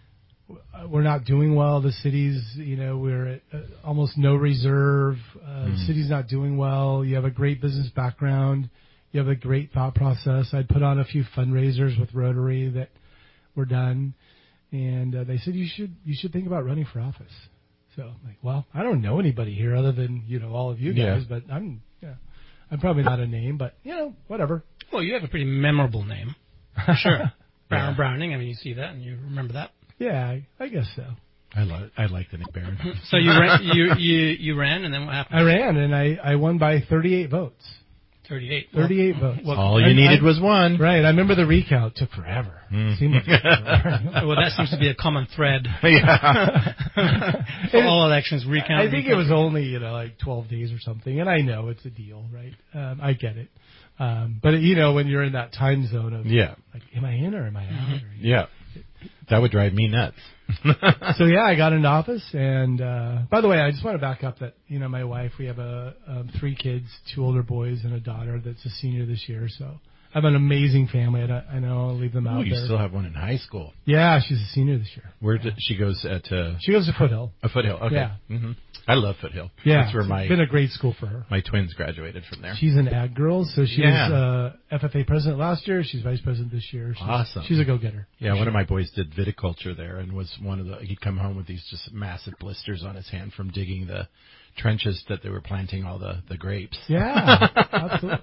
Speaker 4: we're not doing well. The city's, you know, we're at uh, almost no reserve. Uh,
Speaker 15: mm-hmm.
Speaker 4: The city's not doing well. You have a great business background. You have a great thought process. I'd put on a few fundraisers with Rotary that were done, and uh, they said you should you should think about running for office. So I'm like, well, I don't know anybody here other than you know all of you guys,
Speaker 15: yeah.
Speaker 4: but I'm yeah, I'm probably not a name, but you know whatever.
Speaker 3: Well, you have a pretty memorable name, for sure. Baron
Speaker 15: yeah.
Speaker 3: Browning. I mean, you see that and you remember that.
Speaker 4: Yeah, I, I guess so.
Speaker 15: I like I like the name Baron.
Speaker 3: So you ran, you you you ran, and then what happened?
Speaker 4: I ran, and I I won by thirty-eight votes.
Speaker 3: Thirty-eight.
Speaker 4: Thirty-eight
Speaker 3: well,
Speaker 4: votes.
Speaker 15: Well, all you needed
Speaker 4: I,
Speaker 15: was one.
Speaker 4: Right. I remember the recount took forever.
Speaker 15: Mm.
Speaker 4: Seemed like forever.
Speaker 3: Well, that seems to be a common thread.
Speaker 15: Yeah.
Speaker 3: For all elections, recount.
Speaker 4: I think
Speaker 3: recount.
Speaker 4: it was only you know like twelve days or something, and I know it's a deal, right? Um, I get it, um, but you know when you're in that time zone of
Speaker 15: yeah,
Speaker 4: like, am I in or am I out?
Speaker 3: Mm-hmm.
Speaker 4: Or,
Speaker 15: yeah, that would drive me nuts.
Speaker 4: So yeah, I got into office, and uh, by the way, I just want to back up that you know my wife, we have a um, three kids, two older boys and a daughter that's a senior this year. So I have an amazing family. I, I know I'll leave them
Speaker 15: Oh,
Speaker 4: out
Speaker 15: you
Speaker 4: there.
Speaker 15: still have one in high school.
Speaker 4: Yeah, she's a senior this year.
Speaker 15: Where did she goes at? Uh,
Speaker 4: She goes to Foothill.
Speaker 15: A Foothill. Okay.
Speaker 4: Yeah.
Speaker 15: Mm-hmm. I love Foothill.
Speaker 4: Yeah,
Speaker 15: That's where my
Speaker 4: it's been a great school for her.
Speaker 15: My twins graduated from there.
Speaker 4: She's an ag girl, so she
Speaker 15: Yeah.
Speaker 4: was uh, F F A president last year. She's vice president this year. She's,
Speaker 15: Awesome.
Speaker 4: She's a go-getter.
Speaker 15: Yeah, one of my boys did viticulture there and was one of the. He'd come home with these just massive blisters on his hand from digging the trenches that they were planting all the the grapes.
Speaker 4: Yeah, absolutely.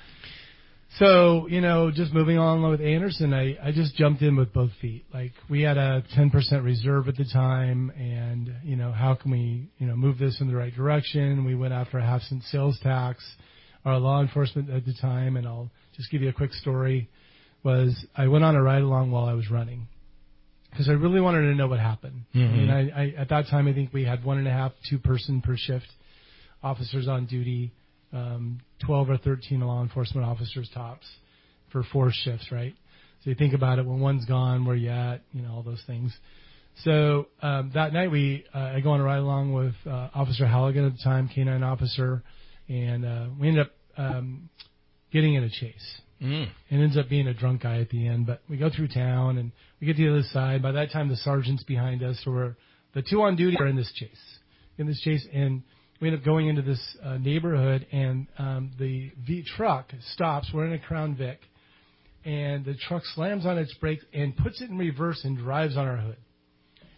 Speaker 4: So, you know, just moving on with Anderson, I, I just jumped in with both feet. Like, we had a ten percent reserve at the time, and, you know, how can we, you know, move this in the right direction? We went after a half cent sales tax. Our law enforcement at the time, and I'll just give you a quick story, was I went on a ride-along while I was running because I really wanted to know what happened.
Speaker 15: Mm-hmm.
Speaker 4: I mean, I, I, at that time, I think we had one and a half, two person per shift officers on duty. Um, twelve or thirteen law enforcement officers tops for four shifts, right? So you think about it, when one's gone, where you at, you know, all those things. So um, that night we, uh, I go on a ride along with uh, Officer Halligan at the time, K nine officer, and uh, we ended up um, getting in a chase.
Speaker 15: Mm.
Speaker 4: It ends up being a drunk guy at the end, but we go through town and we get to the other side. By that time, the sergeant's behind us, so we're the two on duty are in this chase, in this chase, and we end up going into this uh, neighborhood, and um, the V truck stops. We're in a Crown Vic, and the truck slams on its brakes and puts it in reverse and drives on our hood.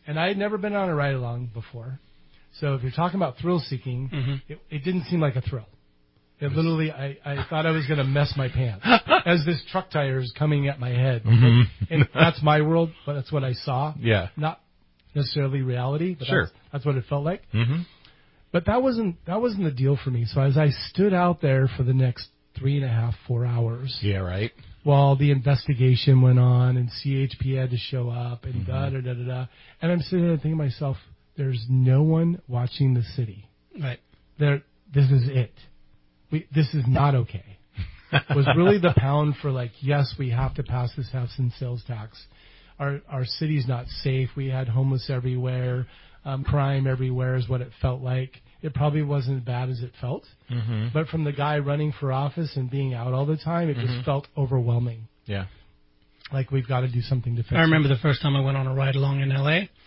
Speaker 4: And I had never been on a ride-along before. So if you're talking about thrill-seeking, mm-hmm. it, it didn't seem like a thrill. It literally, I, I thought I was going to mess my pants as this truck tire is coming at my head. Mm-hmm. And that's my world, but that's what I saw.
Speaker 15: Yeah.
Speaker 4: Not necessarily reality, but
Speaker 15: sure.
Speaker 4: that's, that's what it felt like.
Speaker 15: Mm-hmm.
Speaker 4: But that wasn't that wasn't the deal for me. So as I stood out there for the next three and a half, four hours.
Speaker 15: Yeah, right.
Speaker 4: While the investigation went on and C H P had to show up and mm-hmm. da da da da da, and I'm sitting there thinking to myself, there's no one watching the city.
Speaker 3: Right.
Speaker 4: There, this is it. We, this is not okay. Was really the pound for like, yes, we have to pass this house and sales tax. Our our city's not safe. We had homeless everywhere, um, crime everywhere is what it felt like. It probably wasn't as bad as it felt,
Speaker 15: mm-hmm.
Speaker 4: but from the guy running for office and being out all the time, it mm-hmm. just felt overwhelming.
Speaker 15: Yeah,
Speaker 4: like we've got to do something to fix it.
Speaker 3: I remember the first time I went on a ride along in L A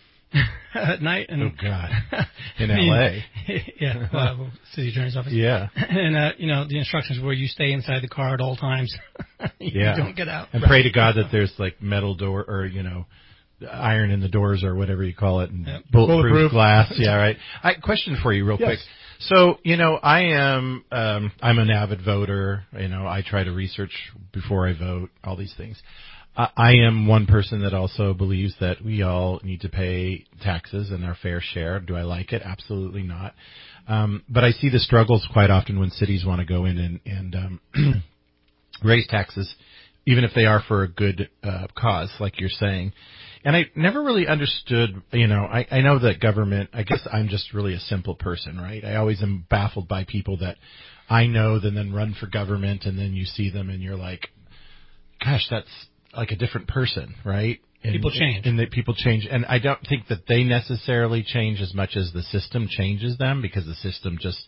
Speaker 3: at night. And
Speaker 15: oh God, in L A
Speaker 3: Yeah, well, city attorney's office.
Speaker 15: Yeah,
Speaker 3: and uh, you know the instructions were you stay inside the car at all times. you
Speaker 15: yeah,
Speaker 3: don't get out.
Speaker 15: And right. pray to God that there's like metal door or you know. iron in the doors or whatever you call it, and
Speaker 4: yep.
Speaker 15: bulletproof,
Speaker 4: bulletproof
Speaker 15: glass. Yeah, right. I question for you real
Speaker 4: yes.
Speaker 15: quick. So, you know, I am, um, I'm an avid voter. You know, I try to research before I vote, all these things. I, I am one person that also believes that we all need to pay taxes and our fair share. Do I like it? Absolutely not. Um, but I see the struggles quite often when cities want to go in and, and um, raise taxes, even if they are for a good uh, cause, like you're saying. And I never really understood, you know, I, I know that government, I guess I'm just really a simple person, right? I always am baffled by people that I know that then run for government and then you see them and you're like, gosh, that's like a different person, right? And,
Speaker 3: people change.
Speaker 15: And that people change. And I don't think that they necessarily change as much as the system changes them because the system just,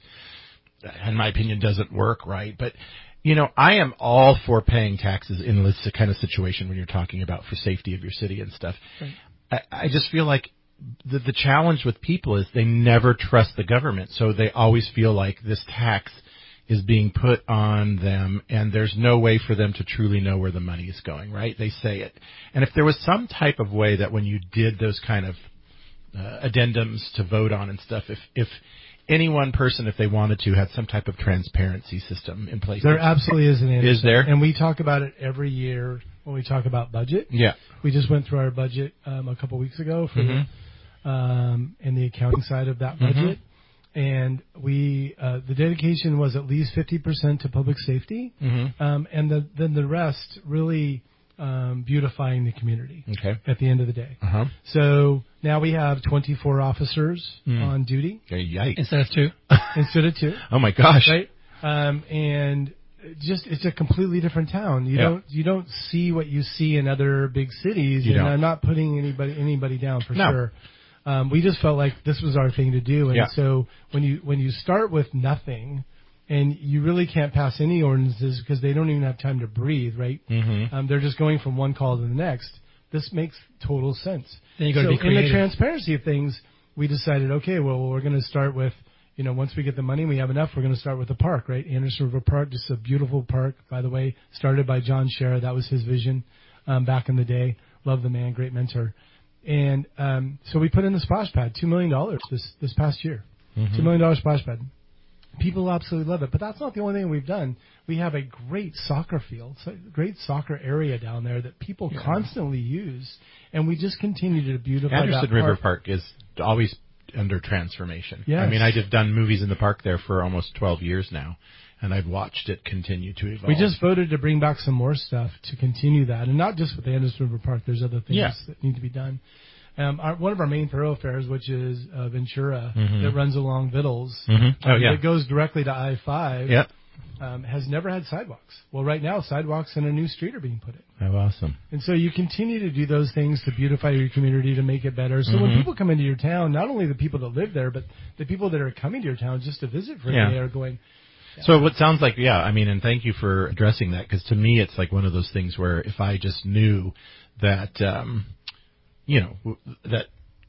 Speaker 15: in my opinion, doesn't work, right? But you know, I am all for paying taxes in this kind of situation when you're talking about for safety of your city and stuff.
Speaker 3: Right.
Speaker 15: I, I just feel like the, the challenge with people is they never trust the government. So they always feel like this tax is being put on them and there's no way for them to truly know where the money is going, right? They say it. And if there was some type of way that when you did those kind of uh, addendums to vote on and stuff, if, if, any one person, if they wanted to, had some type of transparency system in place.
Speaker 4: There absolutely is an answer.
Speaker 15: Is there?
Speaker 4: And we talk about it every year when we talk about budget.
Speaker 15: Yeah.
Speaker 4: We just went through our budget um, a couple weeks ago for
Speaker 15: mm-hmm.
Speaker 4: the, um, and the accounting side of that budget. Mm-hmm. And we uh, the dedication was at least fifty percent to public safety,
Speaker 15: mm-hmm.
Speaker 4: um, and the, then the rest really um, beautifying the community.
Speaker 15: Okay.
Speaker 4: At the end of the day.
Speaker 15: Uh-huh.
Speaker 4: So now we have twenty-four officers mm. on duty.
Speaker 15: Yikes.
Speaker 3: Instead of two.
Speaker 4: Instead of two.
Speaker 15: Oh my gosh.
Speaker 4: Right. Um, and just it's a completely different town. You
Speaker 15: yeah.
Speaker 4: don't you don't see what you see in other big cities.
Speaker 15: You
Speaker 4: and
Speaker 15: don't.
Speaker 4: I'm not putting anybody anybody down for
Speaker 15: no.
Speaker 4: sure. Um, we just felt like this was our thing to do. And
Speaker 15: yeah.
Speaker 4: so when you when you start with nothing. And you really can't pass any ordinances because they don't even have time to breathe, right?
Speaker 15: Mm-hmm.
Speaker 4: Um, they're just going from one call to the next. This makes total sense.
Speaker 3: Then you got to
Speaker 4: so
Speaker 3: be creative.
Speaker 4: In the transparency of things, we decided, okay, well, we're going to start with, you know, once we get the money, we have enough, we're going to start with the park, right? Anderson River Park, just a beautiful park, by the way, started by John Shera. That was his vision um, back in the day. Love the man, great mentor. And um, so we put in the splash pad, two million dollars this, this past year.
Speaker 15: Mm-hmm.
Speaker 4: two million dollars splash pad. People absolutely love it, but that's not the only thing we've done. We have a great soccer field, a great soccer area down there that people yeah. constantly use, and we just continue to beautify
Speaker 15: Anderson
Speaker 4: that
Speaker 15: River
Speaker 4: park.
Speaker 15: Park is always under transformation.
Speaker 4: Yes.
Speaker 15: I mean, I've done movies in the park there for almost twelve years now, and I've watched it continue to evolve.
Speaker 4: We just voted to bring back some more stuff to continue that, and not just with the Anderson River Park. There's other things
Speaker 15: yeah.
Speaker 4: that need to be done. Um, our, one of our main thoroughfares, which is uh, Ventura,
Speaker 15: mm-hmm.
Speaker 4: that runs along Vittles,
Speaker 15: mm-hmm. oh,
Speaker 4: um,
Speaker 15: yeah.
Speaker 4: that goes directly to I five,
Speaker 15: yep.
Speaker 4: um, has never had sidewalks. Well, right now, sidewalks and a new street are being put in.
Speaker 15: Oh, awesome.
Speaker 4: And so you continue to do those things to beautify your community, to make it better. So mm-hmm. when people come into your town, not only the people that live there, but the people that are coming to your town just to visit for
Speaker 15: yeah.
Speaker 4: a day are going... Yeah.
Speaker 15: So what sounds like, yeah, I mean, and thank you for addressing that, because to me it's like one of those things where if I just knew that, um, you know, that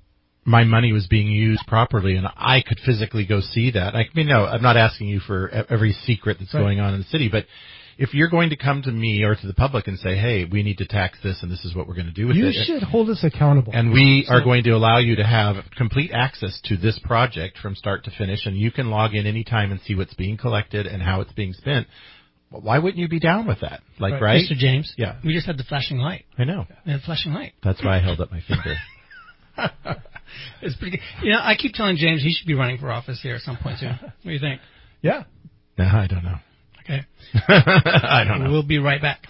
Speaker 15: my money was being used properly and I could physically go see that. I mean, no, I'm not asking you for every secret that's
Speaker 4: right.
Speaker 15: going on in the city, but if you're going to come to me or to the public and say, hey, we need to tax this and this is what we're going to do with
Speaker 4: you
Speaker 15: it.
Speaker 4: You should hold us accountable.
Speaker 15: And we
Speaker 4: so,
Speaker 15: are going to allow you to have complete access to this project from start to finish, and you can log in any time and see what's being collected and how it's being spent. Well, why wouldn't you be down with that? Like, right? right?
Speaker 3: Mister James,
Speaker 15: yeah.
Speaker 3: we just had the flashing light.
Speaker 15: I know.
Speaker 3: We had a flashing light.
Speaker 15: That's why I held up my finger.
Speaker 3: It's pretty good. You know, I keep telling James he should be running for office here at some point soon. What do you think?
Speaker 4: Yeah.
Speaker 15: No, I don't know.
Speaker 3: Okay.
Speaker 15: I don't know.
Speaker 3: We'll be right back.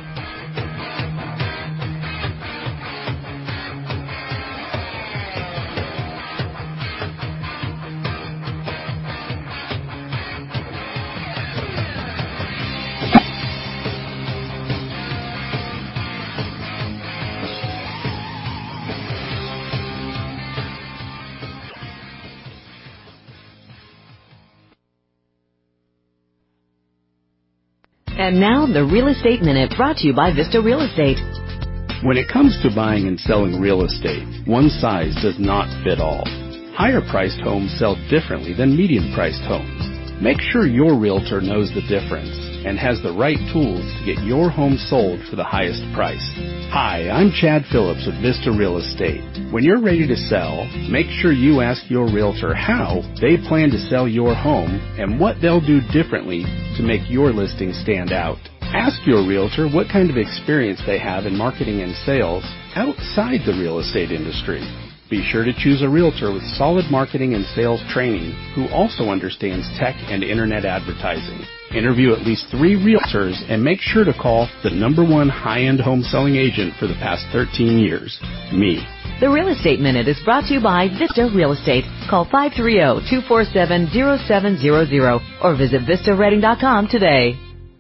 Speaker 1: And now, the Real Estate Minute, brought to you by Vista Real Estate.
Speaker 9: When it comes to buying and selling real estate, one size does not fit all. Higher-priced homes sell differently than medium-priced homes. Make sure your realtor knows the difference and has the right tools to get your home sold for the highest price. Hi, I'm Chad Phillips with Vista Real Estate. When you're ready to sell, make sure you ask your realtor how they plan to sell your home and what they'll do differently to make your listing stand out. Ask your realtor what kind of experience they have in marketing and sales outside the real estate industry. Be sure to choose a realtor with solid marketing and sales training who also understands tech and internet advertising. Interview at least three realtors and make sure to call the number one high-end home selling agent for the past thirteen years, me.
Speaker 1: The Real Estate Minute is brought to you by Vista Real Estate. Call five three zero, two four seven, zero seven zero zero or visit vista reading dot com today.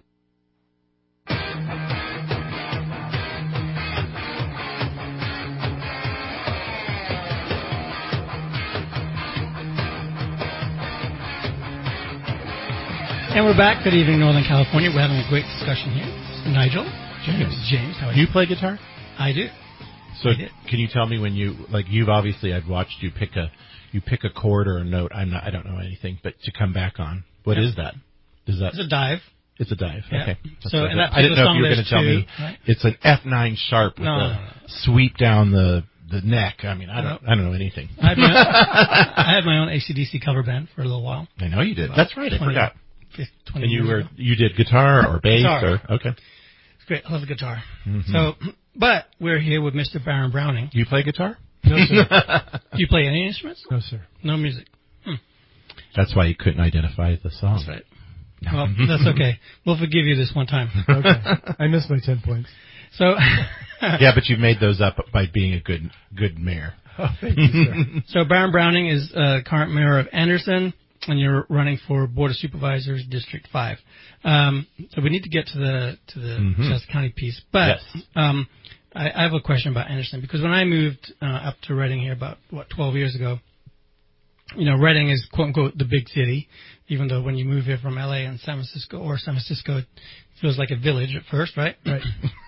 Speaker 3: And we're back. Good evening, Northern California. We're having a great discussion here. Nigel.
Speaker 15: James.
Speaker 3: James, how are
Speaker 15: you?
Speaker 3: you?
Speaker 15: You play guitar?
Speaker 3: I do.
Speaker 15: So I can you tell me when you, like, you've obviously, I've watched you pick a, you pick a chord or a note. I'm not, I don't know anything, but to come back on. What
Speaker 3: yeah.
Speaker 15: is that? Is that?
Speaker 3: It's a dive.
Speaker 15: It's a dive.
Speaker 3: Yeah.
Speaker 15: Okay.
Speaker 3: So and that
Speaker 15: I didn't know if you were going to tell
Speaker 3: two,
Speaker 15: me
Speaker 3: right?
Speaker 15: it's an F nine sharp with
Speaker 3: no,
Speaker 15: a
Speaker 3: no, no, no.
Speaker 15: sweep down the, the neck. I mean, I don't, I don't know anything.
Speaker 3: I had, my, I had my own A C D C cover band for a little while.
Speaker 15: I know you did. That's right. I forgot.
Speaker 3: twenty
Speaker 15: and you were
Speaker 3: ago.
Speaker 15: you did guitar or bass
Speaker 3: guitar.
Speaker 15: or okay.
Speaker 3: It's great. I love the guitar.
Speaker 15: Mm-hmm.
Speaker 3: So, but we're here with Mister Baron Browning.
Speaker 15: Do you play guitar?
Speaker 3: No, sir. Do you play any instruments?
Speaker 4: No, sir.
Speaker 3: No music. Hmm.
Speaker 15: That's why you couldn't identify the song.
Speaker 3: That's right. Well, that's okay. We'll forgive you this one time.
Speaker 4: Okay. I missed my ten points.
Speaker 3: So.
Speaker 15: Yeah, but you've made those up by being a good good mayor.
Speaker 4: Oh, thank you, sir.
Speaker 3: So Baron Browning is uh, current mayor of Anderson, and you're running for Board of Supervisors, District Five. Um, so we need to get to the to the
Speaker 15: mm-hmm.
Speaker 3: Shasta County piece, but
Speaker 15: yes.
Speaker 3: um, I, I have a question about Anderson because when I moved uh, up to Redding here about what twelve years ago, you know, Redding is quote unquote the big city, even though when you move here from L A and San Francisco or San Francisco, it feels like a village at first, right?
Speaker 4: Right.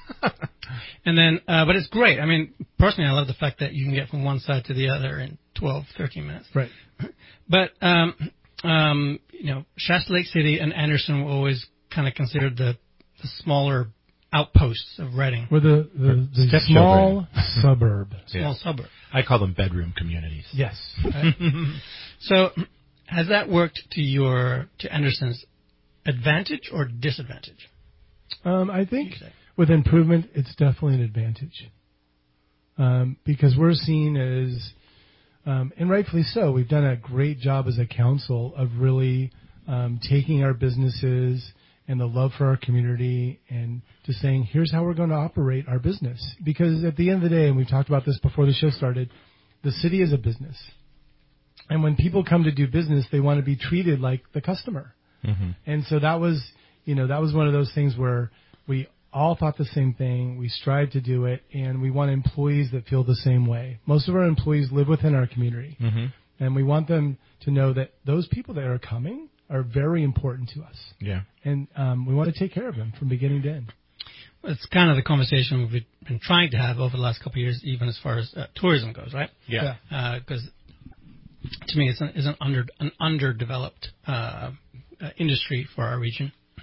Speaker 3: And then, uh, but it's great. I mean, personally, I love the fact that you can get from one side to the other in twelve, thirteen minutes.
Speaker 4: Right.
Speaker 3: But, um, um, you know, Shasta Lake City and Anderson were always kind of considered the, the smaller outposts of Redding.
Speaker 4: We're the, the, the small suburb.
Speaker 3: Small
Speaker 15: yeah.
Speaker 3: suburb.
Speaker 15: I call them bedroom communities.
Speaker 4: Yes.
Speaker 3: Right? So, has that worked to your, to Anderson's advantage or disadvantage?
Speaker 4: Um, I think with improvement, it's definitely an advantage. Um, because we're seen as, um, and rightfully so, we've done a great job as a council of really um, taking our businesses and the love for our community and just saying, here's how we're going to operate our business. Because at the end of the day, and we've talked about this before the show started, the city is a business. And when people come to do business, they want to be treated like the customer.
Speaker 15: Mm-hmm.
Speaker 4: And so that was, you know, that was one of those things where we all thought the same thing. We strive to do it, and we want employees that feel the same way. Most of our employees live within our community,
Speaker 15: mm-hmm.
Speaker 4: and we want them to know that those people that are coming are very important to us.
Speaker 15: Yeah.
Speaker 4: And um, we want to take care of them from beginning to end.
Speaker 3: It's kind of the conversation we've been trying to have over the last couple of years, even as far as uh, tourism goes, right?
Speaker 15: Yeah.
Speaker 3: Because uh, to me, it's an, it's an, under, an underdeveloped uh, uh, industry for our region.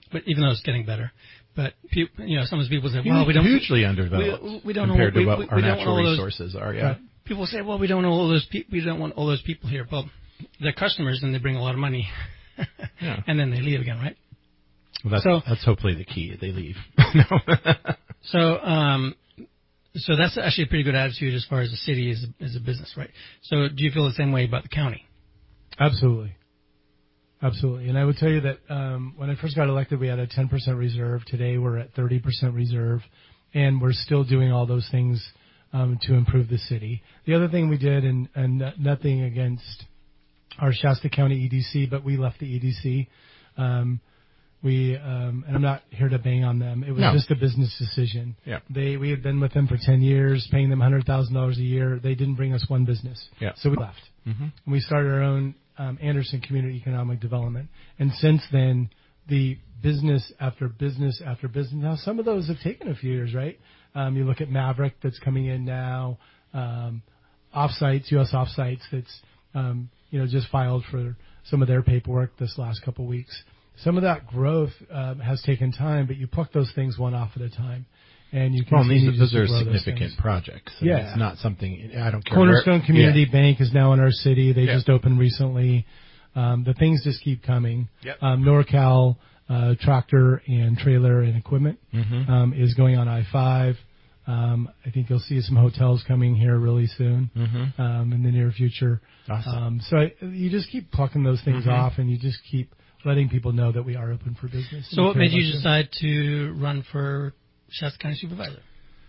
Speaker 3: but even though it's getting better. But you know, some of these people say,
Speaker 15: Huge,
Speaker 3: "Well, we don't
Speaker 15: hugely underdeveloped
Speaker 3: we, we don't
Speaker 15: compared
Speaker 3: know,
Speaker 15: to what
Speaker 3: we, we,
Speaker 15: our
Speaker 3: we don't
Speaker 15: natural
Speaker 3: want all those,
Speaker 15: resources are." Yeah.
Speaker 3: Right. People say, "Well, we don't know all those people. We don't want all those people here." Well, they're customers and they bring a lot of money,
Speaker 15: yeah.
Speaker 3: and then they leave again, right?
Speaker 15: Well, that's,
Speaker 3: so
Speaker 15: that's hopefully the key. They leave. no.
Speaker 3: So, um, so that's actually a pretty good attitude as far as the city is is a business, right? So, do you feel the same way about the county?
Speaker 4: Absolutely. Absolutely. And I would tell you that um, when I first got elected, we had a ten percent reserve. Today, we're at thirty percent reserve, and we're still doing all those things um, to improve the city. The other thing we did, and, and nothing against our Shasta County E D C, but we left the E D C. Um, we um, and I'm not here to bang on them. It was
Speaker 15: no.
Speaker 4: just a business decision.
Speaker 15: Yeah.
Speaker 4: They we had been with them for ten years, paying them one hundred thousand dollars a year. They didn't bring us one business.
Speaker 15: Yeah.
Speaker 4: So we left.
Speaker 15: Mm-hmm.
Speaker 4: And we started our own um, Anderson Community Economic Development. And since then, the business after business after business. Now, some of those have taken a few years, right? Um, you look at Maverick that's coming in now, um, Offsites, U S Offsites that's um, you know just filed for some of their paperwork this last couple of weeks. Some of that growth uh, has taken time, but you pluck those things one off at a time. And you
Speaker 15: well,
Speaker 4: continue
Speaker 15: these, those
Speaker 4: to
Speaker 15: are
Speaker 4: grow
Speaker 15: significant
Speaker 4: those
Speaker 15: projects. I
Speaker 4: yeah.
Speaker 15: mean, it's not something, I don't care.
Speaker 4: Cornerstone
Speaker 15: where,
Speaker 4: Community
Speaker 15: yeah.
Speaker 4: Bank is now in our city. They
Speaker 15: yeah.
Speaker 4: just opened recently. Um, the things just keep coming.
Speaker 15: Yep.
Speaker 4: Um, NorCal uh, Tractor and Trailer and Equipment
Speaker 15: mm-hmm.
Speaker 4: um, is going on I five. Um, I think you'll see some hotels coming here really soon
Speaker 15: mm-hmm.
Speaker 4: um, in the near future.
Speaker 15: Awesome.
Speaker 4: Um, so I, you just keep plucking those things
Speaker 15: mm-hmm.
Speaker 4: off, and you just keep letting people know that we are open for business.
Speaker 3: So what made you decide to run for Shasta County Supervisor?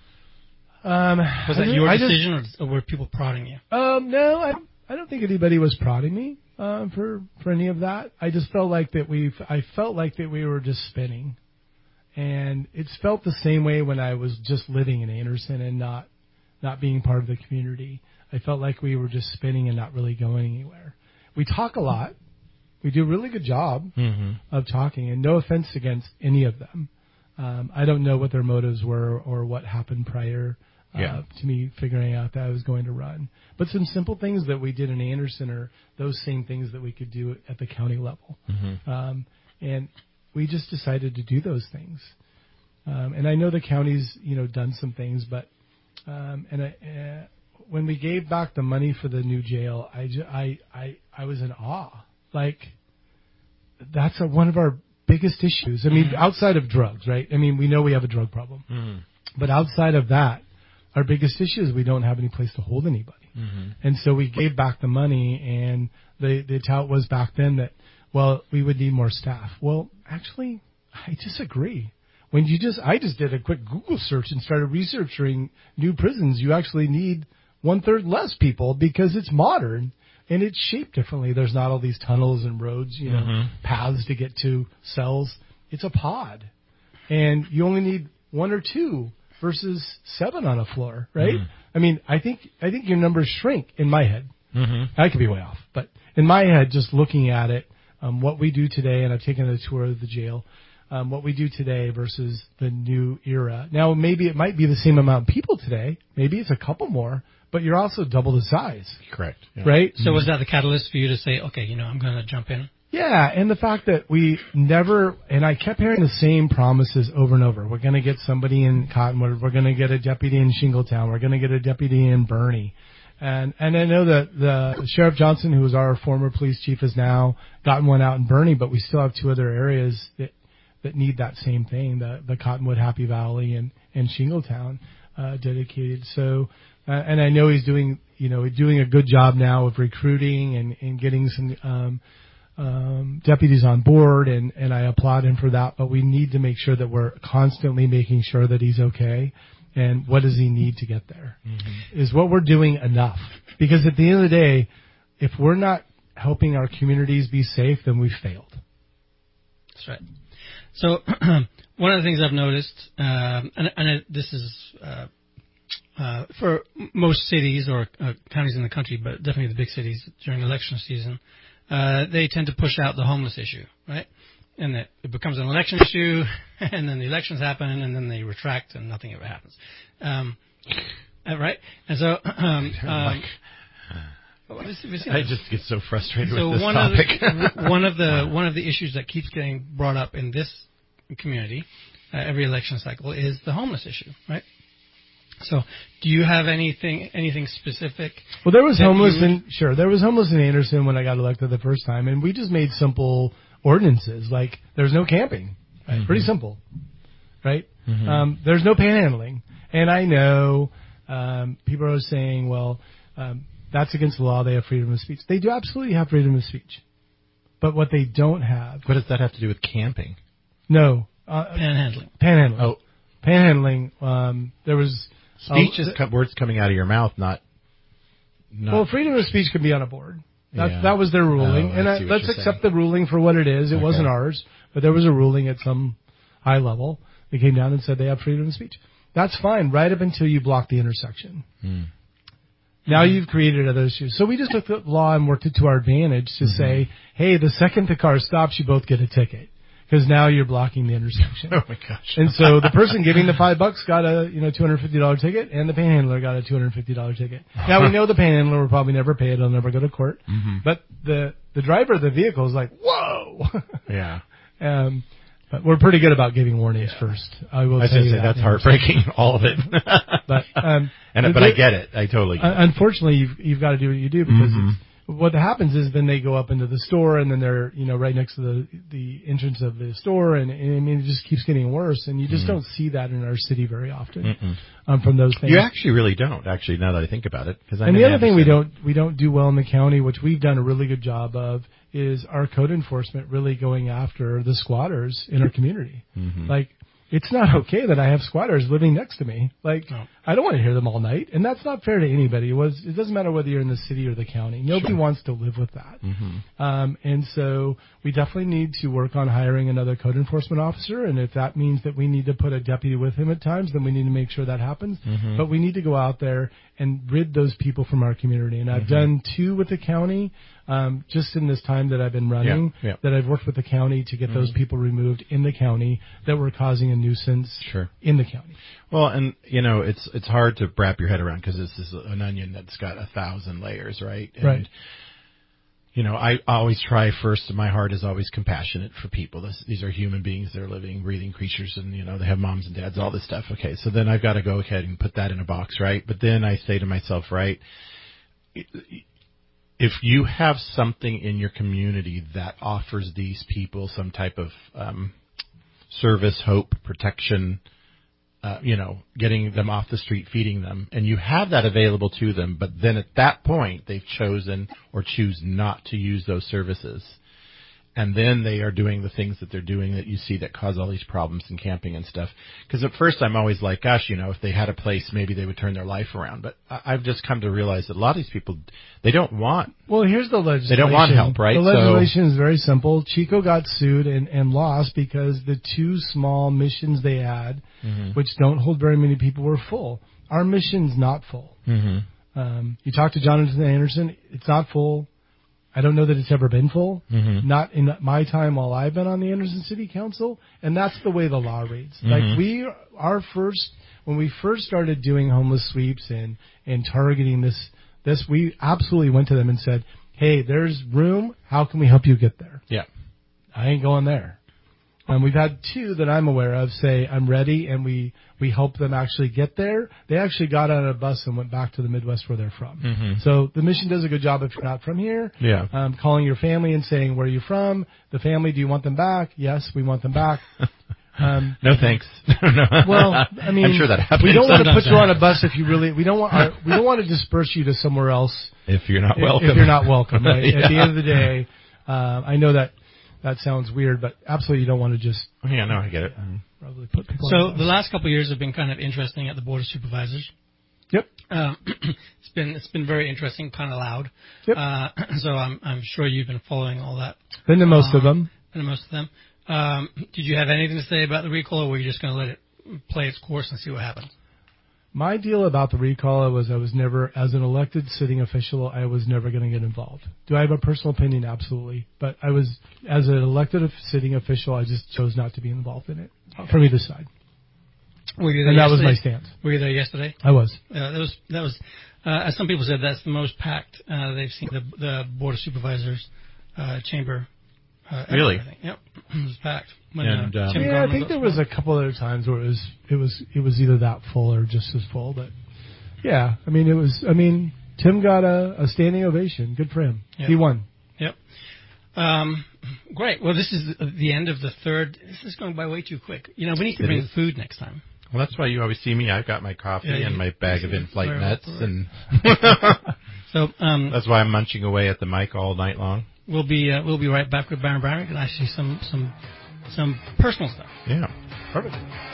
Speaker 4: Um,
Speaker 3: was that
Speaker 4: I
Speaker 3: your
Speaker 4: I
Speaker 3: decision,
Speaker 4: just,
Speaker 3: or, or were people prodding you?
Speaker 4: Um, no, I, I don't think anybody was prodding me uh, for for any of that. I just felt like that we I felt like that we were just spinning, and it's felt the same way when I was just living in Anderson and not not being part of the community. I felt like we were just spinning and not really going anywhere. We talk a lot. We do a really good job
Speaker 15: mm-hmm.
Speaker 4: of talking, and no offense against any of them. Um, I don't know what their motives were or what happened prior uh,
Speaker 15: yeah.
Speaker 4: to me figuring out that I was going to run. But some simple things that we did in Anderson are those same things that we could do at the county level.
Speaker 15: Mm-hmm.
Speaker 4: Um, and we just decided to do those things. Um, and I know the county's, you know, done some things, but um, and I, uh, when we gave back the money for the new jail, I, ju- I, I, I was in awe. Like, that's a, one of our biggest issues. I mean, mm-hmm. outside of drugs, right? I mean, we know we have a drug problem.
Speaker 15: Mm-hmm.
Speaker 4: But outside of that, our biggest issue is we don't have any place to hold anybody.
Speaker 15: Mm-hmm.
Speaker 4: And so we gave back the money, and the, the tout was back then that, well, we would need more staff. Well, actually, I disagree. When you just, I just did a quick Google search and started researching new prisons. You actually need one third less people because it's modern. And it's shaped differently. There's not all these tunnels and roads, you know,
Speaker 15: mm-hmm.
Speaker 4: paths to get to cells. It's a pod. And you only need one or two versus seven on a floor, right?
Speaker 15: Mm-hmm.
Speaker 4: I mean, I think I think your numbers shrink in my head.
Speaker 15: Mm-hmm.
Speaker 4: I could be way off. But in my head, just looking at it, um, what we do today, and I've taken a tour of the jail, um, what we do today versus the new era. Now, maybe it might be the same amount of people today. Maybe it's a couple more. But you're also double the size.
Speaker 15: Correct. Yeah.
Speaker 4: Right?
Speaker 3: So was that the catalyst for you to say, okay, you know, I'm going to jump in?
Speaker 4: Yeah, and the fact that we never, and I kept hearing the same promises over and over. We're going to get somebody in Cottonwood. We're going to get a deputy in Shingletown. We're going to get a deputy in Bernie. And and I know that the Sheriff Johnson, who was our former police chief, has now gotten one out in Bernie, but we still have two other areas that, that need that same thing, the, the Cottonwood, Happy Valley, and, and Shingletown uh, dedicated. So... Uh, and I know he's doing, you know, doing a good job now of recruiting and, and getting some um, um, deputies on board, and, and I applaud him for that. But we need to make sure that we're constantly making sure that he's okay, and what does he need to get there? Mm-hmm. Is what we're doing enough? Because at the end of the day, if we're not helping our communities be safe, then we've failed.
Speaker 3: That's right. So one of the things I've noticed, um, and, and this is uh, uh, for most cities or uh, counties in the country, but definitely the big cities during election season, uh, they tend to push out the homeless issue, right? And it, it becomes an election issue, and then the elections happen, and then they retract, and nothing ever happens. Um, right? And so, um, um,
Speaker 15: well, this, this, I just get so frustrated
Speaker 3: so
Speaker 15: with this
Speaker 3: one
Speaker 15: topic.
Speaker 3: Of the, one of the one of the issues that keeps getting brought up in this community, uh, every election cycle, is the homeless issue, right? So, do you have anything anything specific?
Speaker 4: Well, there was homeless
Speaker 3: would...
Speaker 4: in sure there was homeless in Anderson when I got elected the first time, and we just made simple ordinances like there's no camping, right? Mm-hmm. Pretty simple, right? Mm-hmm. Um, there's no panhandling, and I know um, people are saying, well, um, that's against the law. They have freedom of speech. They do absolutely have freedom of speech, but what they don't have.
Speaker 15: What does that have to do with camping?
Speaker 4: No, uh,
Speaker 3: panhandling.
Speaker 4: Panhandling.
Speaker 15: Oh,
Speaker 4: panhandling. Um, there was.
Speaker 15: Speech
Speaker 4: oh,
Speaker 15: is co- words coming out of your mouth, not. not
Speaker 4: well, freedom of speech can be on a board. That,
Speaker 15: yeah.
Speaker 4: that was their ruling,
Speaker 15: oh,
Speaker 4: and
Speaker 15: I
Speaker 4: I, let's accept
Speaker 15: saying.
Speaker 4: the ruling for what it is. It okay. wasn't ours, but there was a ruling at some high level. They came down and said they have freedom of speech. That's fine, right up until you block the intersection. Hmm. Now mm-hmm. you've created other issues. So we just took the law and worked it to our advantage to mm-hmm. say, hey, the second the car stops, you both get a ticket. Because now you're blocking the intersection.
Speaker 15: Oh my gosh!
Speaker 4: And so the person giving the five bucks got a you know two hundred fifty dollar ticket, and the panhandler got a two hundred fifty dollar ticket. Now we know the panhandler will probably never pay it; he'll never go to court. Mm-hmm. But the the driver of the vehicle is like, whoa!
Speaker 15: Yeah.
Speaker 4: um, but we're pretty good about giving warnings yeah. first. I will.
Speaker 15: I
Speaker 4: tell you
Speaker 15: say
Speaker 4: that
Speaker 15: that's heartbreaking, all of it.
Speaker 4: but um,
Speaker 15: and
Speaker 4: the,
Speaker 15: but I get it. I totally get
Speaker 4: uh,
Speaker 15: it.
Speaker 4: Unfortunately, you've you've got to do what you do because.
Speaker 15: Mm-hmm.
Speaker 4: It's, what happens is then they go up into the store and then they're, you know, right next to the the entrance of the store and, and I mean, it just keeps getting worse and you just mm-hmm. don't see that in our city very often um, from those things.
Speaker 15: You actually really don't, actually, now that I think about it. Cause I'm
Speaker 4: and the other thing we don't we don't do well in the county, which we've done a really good job of, is our code enforcement really going after the squatters in our community. Mm-hmm. Like, it's not okay that I have squatters living next to me. Like, no. I don't want to hear them all night, and that's not fair to anybody. It was. It doesn't matter whether you're in the city or the county. Nobody sure. wants to live with that. Mm-hmm. Um, and so we definitely need to work on hiring another code enforcement officer, and if that means that we need to put a deputy with him at times, then we need to make sure that happens. Mm-hmm. But we need to go out there and rid those people from our community. And I've mm-hmm. done two with the county. Um, just in this time that I've been running, yeah, yeah. that I've worked with the county to get mm-hmm. those people removed in the county that were causing a nuisance
Speaker 15: sure.
Speaker 4: in the county.
Speaker 15: Well, and you know, it's it's hard to wrap your head around because this is an onion that's got a thousand layers, right? And,
Speaker 4: right.
Speaker 15: You know, I always try first. My heart is always compassionate for people. This, these are human beings. They're living, breathing creatures, and you know, they have moms and dads, all this stuff. Okay, so then I've got to go ahead and put that in a box, right? But then I say to myself, right. If you have something in your community that offers these people some type of um, service, hope, protection, uh, you know, getting them off the street, feeding them, and you have that available to them, but then at that point they've chosen or choose not to use those services, and then they are doing the things that they're doing that you see that cause all these problems in camping and stuff. Because at first I'm always like, gosh, you know, if they had a place, maybe they would turn their life around. But I've just come to realize that a lot of these people, they don't want.
Speaker 4: Well, here's the legislation.
Speaker 15: They don't want help, right?
Speaker 4: The legislation so, is very simple. Chico got sued and, and lost because the two small missions they had, mm-hmm. which don't hold very many people, were full. Our mission's not full. Mm-hmm. Um, you talk to Jonathan Anderson, it's not full. I don't know that it's ever been full, mm-hmm. not in my time while I've been on the Anderson City Council, and that's the way the law reads. Mm-hmm. Like we, our first, when we first started doing homeless sweeps and, and targeting this, this, we absolutely went to them and said, hey, there's room, how can we help you get there?
Speaker 15: Yeah.
Speaker 4: I ain't going there. And we've had two that I'm aware of say, I'm ready, and we, we help them actually get there. They actually got on a bus and went back to the Midwest where they're from. Mm-hmm. So the mission does a good job if you're not from here.
Speaker 15: Yeah.
Speaker 4: Um, calling your family and saying, where are you from? The family, do you want them back? Yes, we want them back. Um,
Speaker 15: no thanks. no.
Speaker 4: Well, I mean,
Speaker 15: I'm sure that happens.
Speaker 4: We don't want to put you on a bus if you really. We don't want. Our, we don't want to disperse you to somewhere else
Speaker 15: if you're not welcome.
Speaker 4: If, if you're not welcome, right?
Speaker 15: yeah.
Speaker 4: At the end of the day, uh, I know that that sounds weird, but absolutely, you don't want to just.
Speaker 15: Yeah, no, I get it.
Speaker 4: Um, probably put people.
Speaker 3: So
Speaker 4: on
Speaker 3: the, the last couple of years have been kind of interesting at the Board of Supervisors.
Speaker 4: Yep.
Speaker 3: Um, it's been it's been very interesting, kind of loud.
Speaker 4: Yep.
Speaker 3: Uh, so I'm I'm sure you've been following all that.
Speaker 4: Been to most
Speaker 3: um,
Speaker 4: of them.
Speaker 3: Been to most of them. Um, did you have anything to say about the recall, or were you just going to let it play its course and see what happens?
Speaker 4: My deal about the recall was I was never, as an elected sitting official, I was never going to get involved. Do I have a personal opinion? Absolutely. But I was, as an elected sitting official, I just chose not to be involved in it from either side.
Speaker 3: Were you there
Speaker 4: and that
Speaker 3: yesterday?
Speaker 4: was my stance.
Speaker 3: Were you there yesterday?
Speaker 4: I was.
Speaker 3: Uh, that was, that was uh, as some people said, that's the most packed uh, they've seen the, the Board of Supervisors uh, chamber. Uh,
Speaker 15: really?
Speaker 3: Yep. It was packed. When,
Speaker 15: And,
Speaker 3: uh,
Speaker 15: um,
Speaker 3: Tim
Speaker 4: Yeah, I
Speaker 3: Gorman
Speaker 4: think
Speaker 3: got
Speaker 4: there was
Speaker 3: sworn.
Speaker 4: a couple other times where it was it was it was either that full or just as full. But yeah, I mean it was. I mean Tim got a, a standing ovation. Good for him.
Speaker 3: Yep.
Speaker 4: He won.
Speaker 3: Yep. Um, great. Well, this is the end of the third. This is going by way too quick. You know, we need to
Speaker 15: It
Speaker 3: bring
Speaker 15: is.
Speaker 3: food next time.
Speaker 15: Well, that's why you always see me. I've got my coffee
Speaker 3: Yeah,
Speaker 15: and
Speaker 3: you-
Speaker 15: my bag of in-flight
Speaker 3: Very
Speaker 15: nuts,
Speaker 3: well,
Speaker 15: and
Speaker 3: So um,
Speaker 15: that's why I'm munching away at the mic all night long.
Speaker 3: we'll be uh, we'll be right back with Baron Browning and actually some some some personal stuff.
Speaker 15: Yeah, perfect.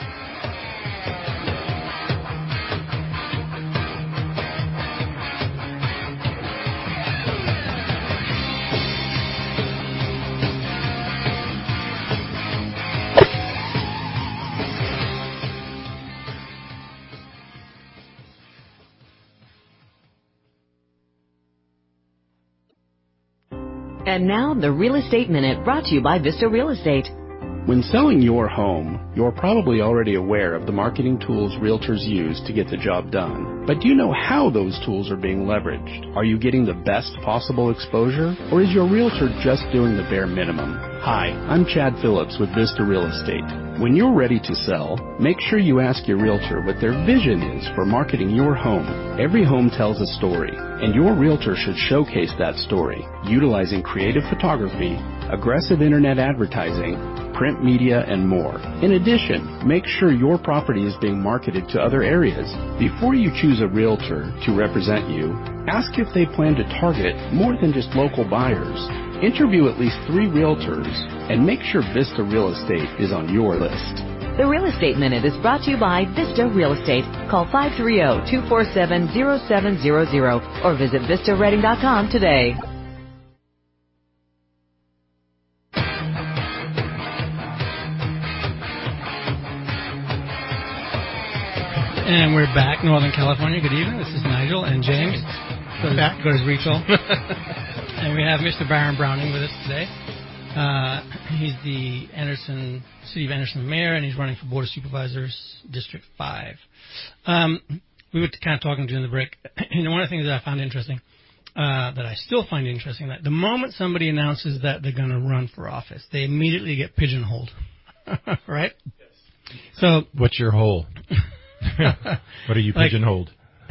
Speaker 1: And now, the Real Estate Minute, brought to you by Vista Real Estate.
Speaker 9: When selling your home, you're probably already aware of the marketing tools realtors use to get the job done. But do you know how those tools are being leveraged? Are you getting the best possible exposure? Or is your realtor just doing the bare minimum? Hi, I'm Chad Phillips with Vista Real Estate. When you're ready to sell, make sure you ask your realtor what their vision is for marketing your home. Every home tells a story, and your realtor should showcase that story, utilizing creative photography, aggressive internet advertising, print media, and more. In addition, make sure your property is being marketed to other areas. Before you choose a realtor to represent you, ask if they plan to target more than just local buyers. Interview at least three realtors and make sure Vista Real Estate is on your list.
Speaker 1: The Real Estate Minute is brought to you by Vista Real Estate. Call five three zero, two four seven, zero seven zero zero or visit vista reading dot com today.
Speaker 3: And we're back, Northern California. Good evening. This is Nigel and James. Go to, go to Rachel. And we have Mister Baron Browning with us today. Uh, he's the Anderson City of Anderson mayor, and he's running for Board of Supervisors, District five. Um, we were kind of talking during the break. You know, one of the things that I found interesting, uh, that I still find interesting, that the moment somebody announces that they're going to run for office, they immediately get pigeonholed. Right? Yes. So,
Speaker 15: what's your hole? What are you
Speaker 3: like,
Speaker 15: pigeonholed?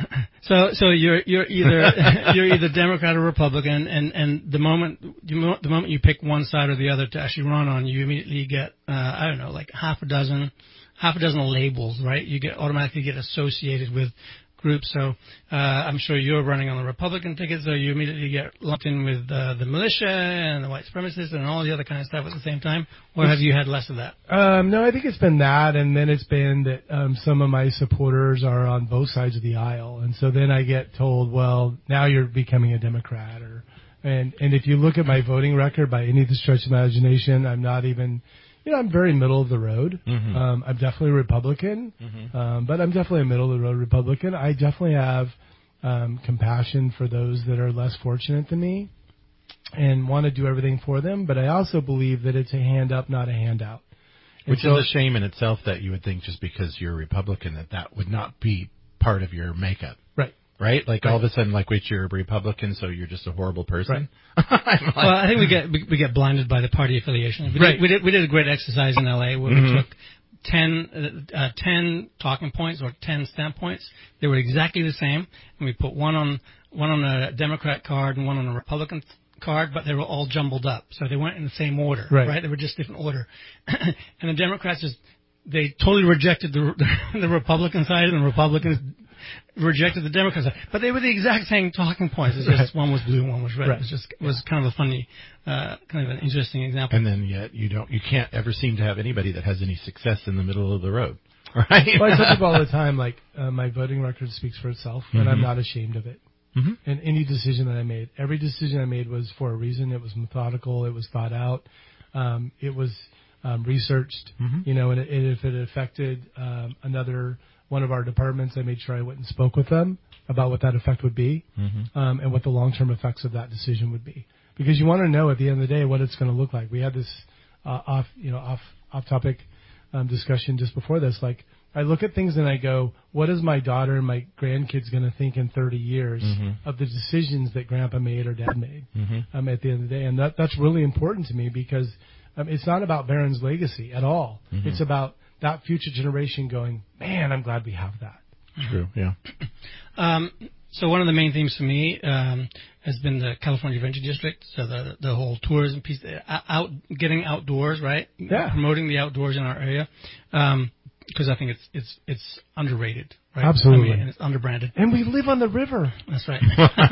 Speaker 3: So, so you're you're either you're either Democrat or Republican, and, and the moment the moment you pick one side or the other to actually run on, you immediately get uh, I don't know, like half a dozen half a dozen labels, right? You get automatically get associated with groups. So uh, I'm sure you're running on the Republican ticket, so you immediately get lumped in with uh, the militia and the white supremacists and all the other kind of stuff at the same time. Or have you had less of that?
Speaker 4: Um, no, I think it's been that, and then it's been that um, some of my supporters are on both sides of the aisle, and so then I get told, well, now you're becoming a Democrat, or and and if you look at my voting record by any stretch of imagination, I'm not even. You know, I'm very middle of the road.
Speaker 15: Mm-hmm.
Speaker 4: Um, I'm definitely a Republican,
Speaker 15: Mm-hmm.
Speaker 4: um, but I'm definitely a middle of the road Republican. I definitely have um, compassion for those that are less fortunate than me and want to do everything for them. But I also believe that it's a hand up, not a handout. And
Speaker 15: Which
Speaker 4: so,
Speaker 15: is a shame in itself that you would think just because you're a Republican that that would not be part of your makeup.
Speaker 4: Right.
Speaker 15: Right? Like
Speaker 4: Right.
Speaker 15: all of a sudden, like, wait, you're a Republican, so you're just a horrible person?
Speaker 4: Right.
Speaker 3: Well, I think we get we, we get blinded by the party affiliation. We,
Speaker 4: Right.
Speaker 3: did, we did we did a great exercise in L A where
Speaker 15: Mm-hmm.
Speaker 3: we took ten, uh, uh, ten talking points or ten stamp points. They were exactly the same, and we put one on one on a Democrat card and one on a Republican card, but they were all jumbled up, so they weren't in the same order.
Speaker 4: Right.
Speaker 3: Right? They were just different order, and the Democrats just they totally rejected the the Republican side, and the Republicans rejected the Democrat side. But they were the exact same talking points. It's just
Speaker 4: Right.
Speaker 3: one was blue and one was red.
Speaker 4: Right.
Speaker 3: It was just it was kind of a funny, uh, kind of an interesting example.
Speaker 15: And then yet you don't, you can't ever seem to have anybody that has any success in the middle of the road. Right?
Speaker 4: Well, I tell people all the time, like, uh, my voting record speaks for itself, and
Speaker 15: Mm-hmm.
Speaker 4: I'm not ashamed of it.
Speaker 15: Mm-hmm.
Speaker 4: And any decision that I made, every decision I made was for a reason. It was methodical. It was thought out. Um, it was um, researched.
Speaker 15: Mm-hmm.
Speaker 4: You know, and, it, and if it affected um, another one of our departments, I made sure I went and spoke with them about what that effect would be,
Speaker 15: Mm-hmm.
Speaker 4: um, and what the long-term effects of that decision would be. Because you want to know at the end of the day what it's going to look like. We had this uh, off, you know, off off-topic um, discussion just before this. Like, I look at things and I go, what is my daughter and my grandkids going to think in thirty years
Speaker 15: Mm-hmm.
Speaker 4: of the decisions that Grandpa made or Dad made
Speaker 15: Mm-hmm.
Speaker 4: um, at the end of the day? And that that's really important to me because Um, it's not about Barron's legacy at all.
Speaker 15: Mm-hmm.
Speaker 4: It's about that future generation going, man, I'm glad we have that.
Speaker 15: True, yeah.
Speaker 3: Um, so one of the main themes for me um, has been the California Adventure District. So the the whole tourism piece, out getting outdoors, right?
Speaker 4: Yeah.
Speaker 3: Promoting the outdoors in our area, because um, I think it's it's it's underrated, right?
Speaker 4: Absolutely.
Speaker 3: I mean, and it's underbranded.
Speaker 4: And we live on the river.
Speaker 3: That's right.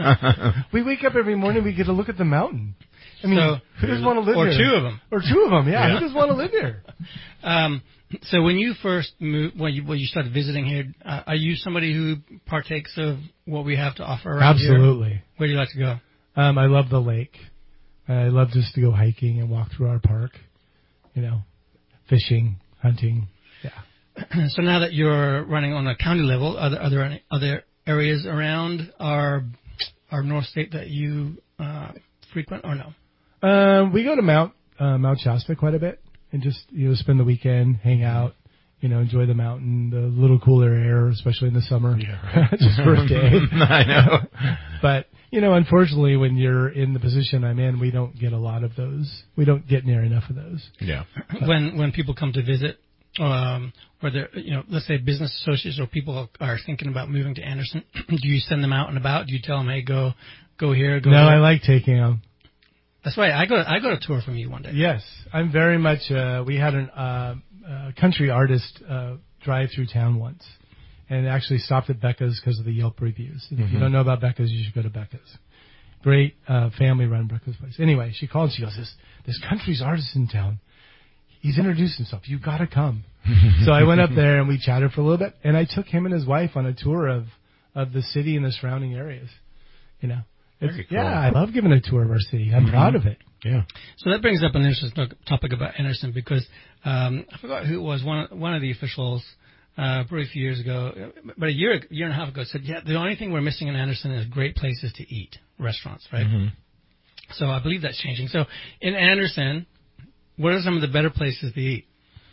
Speaker 4: We wake up every morning, we get to look at the mountain. I mean,
Speaker 3: so,
Speaker 4: who doesn't want to live
Speaker 3: or
Speaker 4: here?
Speaker 3: Or two of them.
Speaker 4: Or two of them, yeah.
Speaker 3: yeah.
Speaker 4: Who doesn't want to live here?
Speaker 3: Um, so when you first moved, when you, when you started visiting here, uh, are you somebody who partakes of what we have to offer around
Speaker 4: Absolutely.
Speaker 3: here? Where do you like to go?
Speaker 4: Um, I love the lake. I love just to go hiking and walk through our park. You know, fishing, hunting. Yeah.
Speaker 3: So now that you're running on a county level, are there, are there any other areas around our our North State that you uh, frequent or no?
Speaker 4: Um, we go to Mount uh, Mount Shasta quite a bit, and just you know spend the weekend, hang out, you know, enjoy the mountain, the little cooler air, especially in the summer.
Speaker 15: Yeah,
Speaker 4: just for a day.
Speaker 15: I know.
Speaker 4: But you know, unfortunately, when you're in the position I'm in, we don't get a lot of those. We don't get near enough of those.
Speaker 15: Yeah.
Speaker 4: But
Speaker 3: when when people come to visit, um, or they're you know, let's say business associates or people are thinking about moving to Anderson, do you send them out and about? Do you tell them, hey, go go here, go?
Speaker 4: No,
Speaker 3: there?
Speaker 4: I like taking them.
Speaker 3: That's right. I go. I go to tour from you one day.
Speaker 4: Yes, I'm very much. Uh, we had a uh, uh, country artist uh, drive through town once, and actually stopped at Becca's because of the Yelp reviews. And mm-hmm. If you don't know about Becca's, you should go to Becca's. Great uh, family-run breakfast place. Anyway, she called. And she goes, "This this country's artist in town. He's introduced himself. You've got to come." So I went up there and we chatted for a little bit, and I took him and his wife on a tour of of the city and the surrounding areas. You know. Cool. Yeah, I love giving a tour of our city. I'm mm-hmm. proud of it.
Speaker 15: Yeah.
Speaker 3: So that brings up an interesting topic about Anderson because um, I forgot who it was. One one of the officials, uh, probably a few years ago, but a year year and a half ago, said, "Yeah, the only thing we're missing in Anderson is great places to eat, restaurants, right?" Mm-hmm. So I believe that's changing. So in Anderson, what are some of the better places to eat?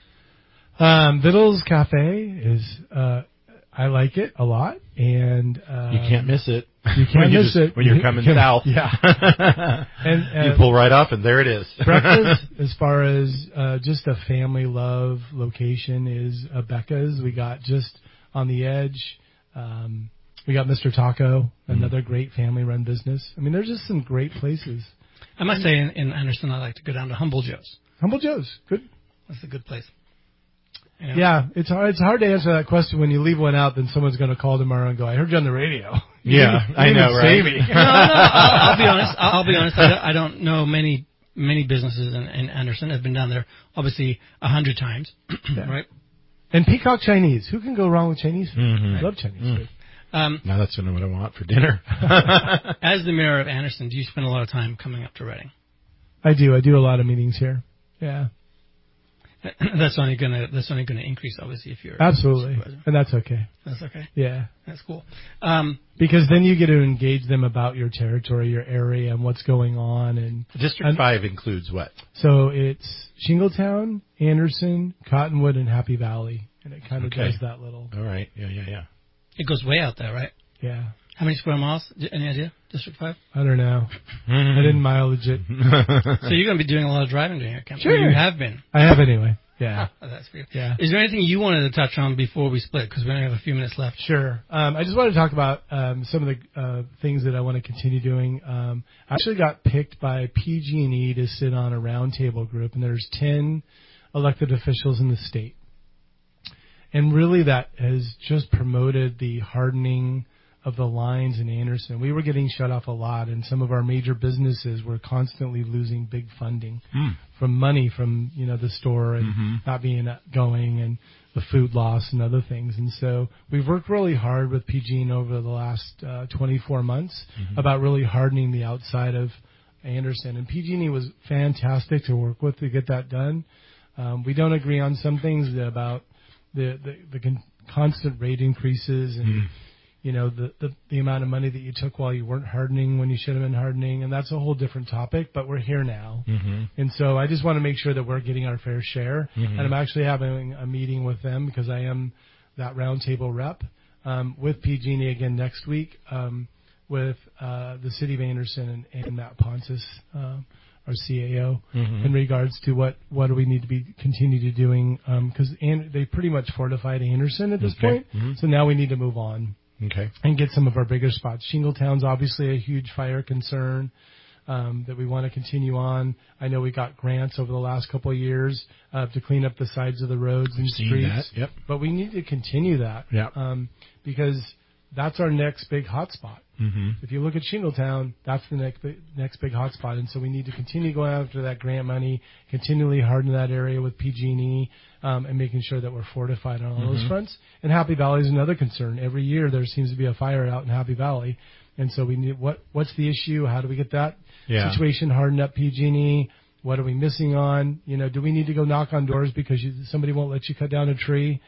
Speaker 4: Um, Vittles Cafe is. Uh, I like it a lot, and um,
Speaker 15: you can't miss it.
Speaker 4: You can't miss
Speaker 15: just,
Speaker 4: it
Speaker 15: when you're coming south.
Speaker 4: Yeah,
Speaker 15: and uh, you pull right up, and there it is.
Speaker 4: Breakfast, as far as uh, just a family love location, is uh, Becca's. We got just on the edge. Um, we got Mister Taco, another mm. great family-run business. I mean, there's just some great places.
Speaker 3: I must say, in, in Anderson, I like to go down to Humble Joe's.
Speaker 4: Humble Joe's, good.
Speaker 3: That's a good place.
Speaker 4: Yeah. yeah, it's hard. It's hard to answer that question when you leave one out. Then someone's going to call tomorrow and go, "I heard you on the radio." You
Speaker 15: yeah,
Speaker 4: you
Speaker 15: I know, right?
Speaker 3: no, no, I'll, I'll be honest. I'll, I'll be honest. I don't, I don't know many many businesses in, in Anderson. I've been down there obviously a hundred times, yeah. right?
Speaker 4: And Peacock Chinese. Who can go wrong with Chinese food?
Speaker 15: Mm-hmm.
Speaker 4: I love Chinese mm. food.
Speaker 3: Um,
Speaker 15: now that's what I want for dinner.
Speaker 3: As the mayor of Anderson, do you spend a lot of time coming up to Redding?
Speaker 4: I do. I do a lot of meetings here. Yeah.
Speaker 3: That's only gonna that's only gonna increase obviously if you're
Speaker 4: absolutely, and that's okay.
Speaker 3: That's okay.
Speaker 4: Yeah,
Speaker 3: that's cool. Um,
Speaker 4: because then you get to engage them about your territory, your area, and what's going on. And
Speaker 15: District
Speaker 4: and,
Speaker 15: Five includes what?
Speaker 4: So it's Shingletown, Anderson, Cottonwood, and Happy Valley, and it kind of
Speaker 15: okay.
Speaker 4: does that little.
Speaker 15: All right. Yeah, yeah, yeah.
Speaker 3: It goes way out there, right?
Speaker 4: Yeah.
Speaker 3: How many square miles? Any idea? District Five?
Speaker 4: I don't know. I didn't mileage it.
Speaker 3: So you're going to be doing a lot of driving during your campaign.
Speaker 4: Sure.
Speaker 3: You have been.
Speaker 4: I have anyway. Yeah.
Speaker 3: Oh, that's weird.
Speaker 4: Yeah.
Speaker 3: Is there anything you wanted to touch on before we split? Because we only have a few minutes left.
Speaker 4: Sure. Um, I just wanted to talk about um, some of the uh, things that I want to continue doing. Um, I actually got picked by P G and E to sit on a roundtable group, and there's ten elected officials in the state. And really that has just promoted the hardening of the lines in Anderson. We were getting shut off a lot, and some of our major businesses were constantly losing big funding
Speaker 15: mm.
Speaker 4: from money from, you know, the store and
Speaker 15: mm-hmm.
Speaker 4: not being going and the food loss and other things. And so we've worked really hard with P G and E over the last uh, twenty-four months mm-hmm. about really hardening the outside of Anderson. And P G and E was fantastic to work with to get that done. Um, we don't agree on some things about the, the, the con- constant rate increases and mm. you know, the, the, the amount of money that you took while you weren't hardening when you should have been hardening. And that's a whole different topic, but we're here now.
Speaker 15: Mm-hmm.
Speaker 4: And so I just want to make sure that we're getting our fair share.
Speaker 15: Mm-hmm.
Speaker 4: And I'm actually having a meeting with them because I am that roundtable rep um, with P G and E again next week um, with uh, the city of Anderson and, and Matt Pontus uh, our C A O,
Speaker 15: Mhm.
Speaker 4: in regards to what, what do we need to be continue to doing, because um, they pretty much fortified Anderson at this
Speaker 15: Okay.
Speaker 4: point,
Speaker 15: Mhm.
Speaker 4: so now we need to move on.
Speaker 15: Okay.
Speaker 4: And get some of our bigger spots. Shingletown's obviously a huge fire concern um, that we want to continue on. I know we got grants over the last couple of years uh, to clean up the sides of the roads and
Speaker 15: I've seen
Speaker 4: streets.
Speaker 15: that, yep.
Speaker 4: But we need to continue that
Speaker 15: Yep.
Speaker 4: um, because that's our next big hot spot.
Speaker 15: Mhm.
Speaker 4: If you look at Shingletown, that's the next big, next big hot spot. And so we need to continue going after that grant money, continually harden that area with P G and E, um, and making sure that we're fortified on all those
Speaker 15: Mhm.
Speaker 4: fronts. And Happy Valley is another concern. Every year there seems to be a fire out in Happy Valley. And so we need, what, what's the issue? How do we get that
Speaker 15: Yeah.
Speaker 4: situation hardened up, P G and E? What are we missing on? You know, do we need to go knock on doors because you, somebody won't let you cut down a tree?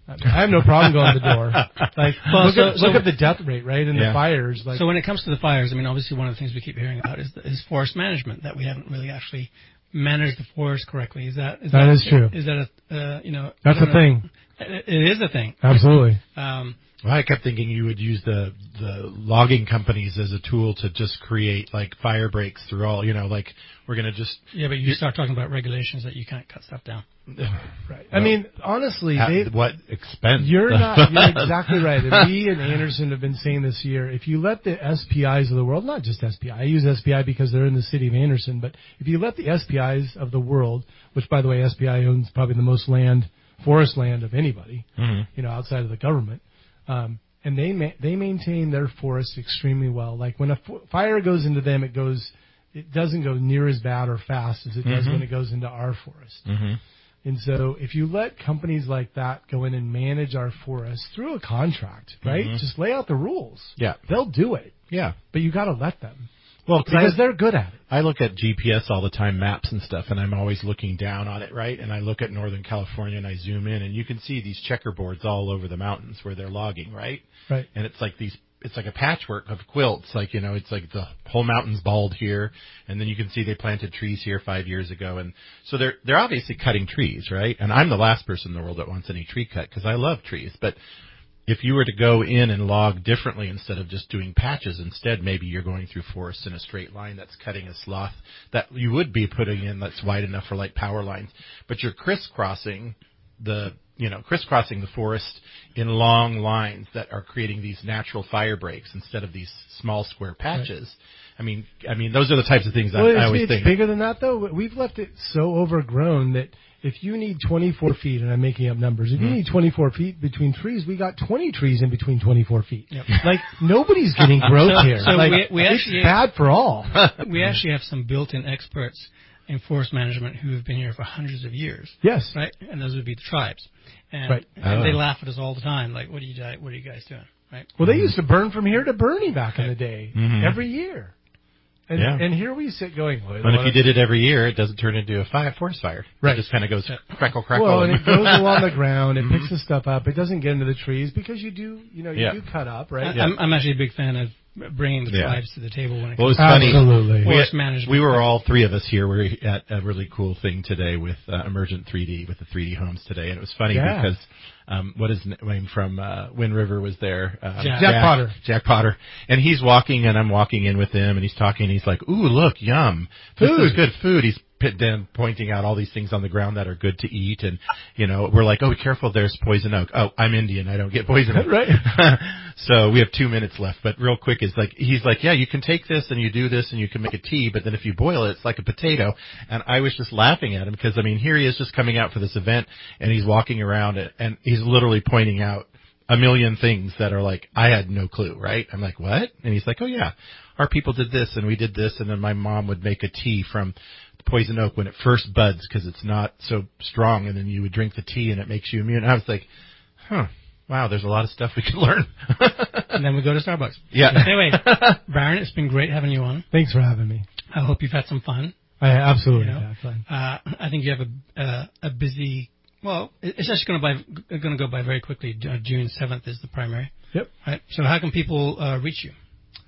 Speaker 4: I have no problem going to the door. Like,
Speaker 3: Well,
Speaker 4: look,
Speaker 3: so-
Speaker 4: at, look
Speaker 3: so-
Speaker 4: at the death rate, right, and
Speaker 15: Yeah.
Speaker 4: the fires. Like,
Speaker 3: So when it comes to the fires, I mean, obviously one of the things we keep hearing about is, is forest management, that we haven't really actually managed the forest correctly. Is that is
Speaker 4: That
Speaker 3: that
Speaker 4: is true.
Speaker 3: Is that a uh, you know?
Speaker 4: That's
Speaker 3: I don't
Speaker 4: a
Speaker 3: know.
Speaker 4: thing.
Speaker 3: It, it is a thing.
Speaker 4: Absolutely.
Speaker 3: Um,
Speaker 15: Well, I kept thinking you would use the the logging companies as a tool to just create like fire breaks through all, you know, like we're going to just
Speaker 3: yeah, but you start talking about regulations that you can't cut stuff down.
Speaker 4: Right. I mean, honestly,
Speaker 15: at
Speaker 4: they,
Speaker 15: what expense?
Speaker 4: you're not. You're exactly right. And we and Anderson have been saying this year. If you let the S P Is of the world, not just S P I, I use S P I because they're in the city of Anderson, but if you let the S P Is of the world, which by the way, S P I owns probably the most land, forest land of anybody,
Speaker 15: Mhm.
Speaker 4: you know, outside of the government. Um, and they ma- they maintain their forests extremely well. Like when a f- fire goes into them, it goes, it doesn't go near as bad or fast as it does
Speaker 15: Mhm.
Speaker 4: when it goes into our forest.
Speaker 15: Mhm.
Speaker 4: And so if you let companies like that go in and manage our forests through a contract, right?
Speaker 15: Mhm.
Speaker 4: Just lay out the rules.
Speaker 15: Yeah.
Speaker 4: They'll do it.
Speaker 15: Yeah.
Speaker 4: But you got to let them.
Speaker 15: Well,
Speaker 4: because
Speaker 15: I,
Speaker 4: they're good at it.
Speaker 15: I look at G P S all the time, maps and stuff, and I'm always looking down on it, right? And I look at Northern California and I zoom in, and you can see these checkerboards all over the mountains where they're logging, right?
Speaker 4: Right.
Speaker 15: And it's like these, it's like a patchwork of quilts, like, you know, it's like the whole mountain's bald here, and then you can see they planted trees here five years ago, and so they're they're obviously cutting trees, right? And I'm the last person in the world that wants any tree cut because I love trees, but if you were to go in and log differently instead of just doing patches, instead maybe you're going through forests in a straight line that's cutting a swath that you would be putting in that's wide enough for like power lines, but you're crisscrossing the, you know, crisscrossing the forest in long lines that are creating these natural fire breaks instead of these small square patches. Right. I mean, I mean, those are the types of things
Speaker 4: well,
Speaker 15: I, I always
Speaker 4: it's
Speaker 15: think.
Speaker 4: It's bigger than that, though. We've left it so overgrown that if you need twenty-four feet, and I'm making up numbers, if mm-hmm. you need twenty-four feet between trees, we got twenty trees in between twenty-four feet. Yep. Like, nobody's getting growth
Speaker 3: so,
Speaker 4: here.
Speaker 3: So
Speaker 4: like,
Speaker 3: we, we
Speaker 4: it's
Speaker 3: actually,
Speaker 4: bad for all.
Speaker 3: We actually have some built-in experts in forest management who have been here for hundreds of years.
Speaker 4: Yes.
Speaker 3: Right? And those would be the tribes. And,
Speaker 4: right.
Speaker 3: and
Speaker 4: oh.
Speaker 3: they laugh at us all the time, like, what are you, what are you guys doing? Right?
Speaker 4: Well, they used to burn from here to Bernie back
Speaker 3: right.
Speaker 4: in the day,
Speaker 15: mm-hmm.
Speaker 4: every year. And,
Speaker 15: yeah.
Speaker 4: and here we sit going, well,
Speaker 15: and if you did it every year, it doesn't turn into a fire, forest fire.
Speaker 4: Right.
Speaker 15: It just kind of goes crackle, crackle.
Speaker 4: Well, and it goes along the ground. It picks the stuff up. It doesn't get into the trees because you do, you know, you
Speaker 15: yeah.
Speaker 4: do cut up, right?
Speaker 3: I, I'm, I'm actually a big fan of bringing the
Speaker 15: yeah.
Speaker 3: tribes to the table when it
Speaker 15: well,
Speaker 3: comes
Speaker 15: it was
Speaker 3: to
Speaker 15: funny.
Speaker 3: forest
Speaker 15: we,
Speaker 3: management.
Speaker 15: We were all three of us here. We were at a really cool thing today with uh, Emergent three D, with the three D homes today. And it was funny
Speaker 4: yeah.
Speaker 15: because um, what is name from uh, Wind River was there? Um,
Speaker 4: Jack. Jack Potter.
Speaker 15: Jack Potter. And he's walking, and I'm walking in with him, and he's talking, and he's like, ooh, look, yum. This
Speaker 4: food.
Speaker 15: is good food. He's then pointing out all these things on the ground that are good to eat, and you know, we're like, oh, be careful, there's poison oak. Oh, I'm Indian, I don't get poison oak.
Speaker 4: Right.
Speaker 15: So we have two minutes left, but real quick is like, he's like, yeah, you can take this and you do this and you can make a tea, but then if you boil it, it's like a potato. And I was just laughing at him because, I mean, here he is just coming out for this event, and he's walking around it, and he's literally pointing out a million things that are like, I had no clue, right? I'm like, what? And he's like, oh yeah, our people did this and we did this, and then my mom would make a tea from poison oak when it first buds because it's not so strong, and then you would drink the tea and it makes you immune. And I was like, huh, wow, there's a lot of stuff we could learn.
Speaker 3: And then we go to Starbucks.
Speaker 15: Yeah.
Speaker 3: Anyway, Baron, it's been great having you on.
Speaker 4: Thanks for having me.
Speaker 3: I hope you've had some fun.
Speaker 4: I absolutely
Speaker 3: you know?
Speaker 4: had fun.
Speaker 3: Uh, I think you have a uh, a busy. Well, it's actually going to by going to go by very quickly. Uh, June seventh is the primary.
Speaker 4: Yep.
Speaker 3: Right. So how can people uh, reach you?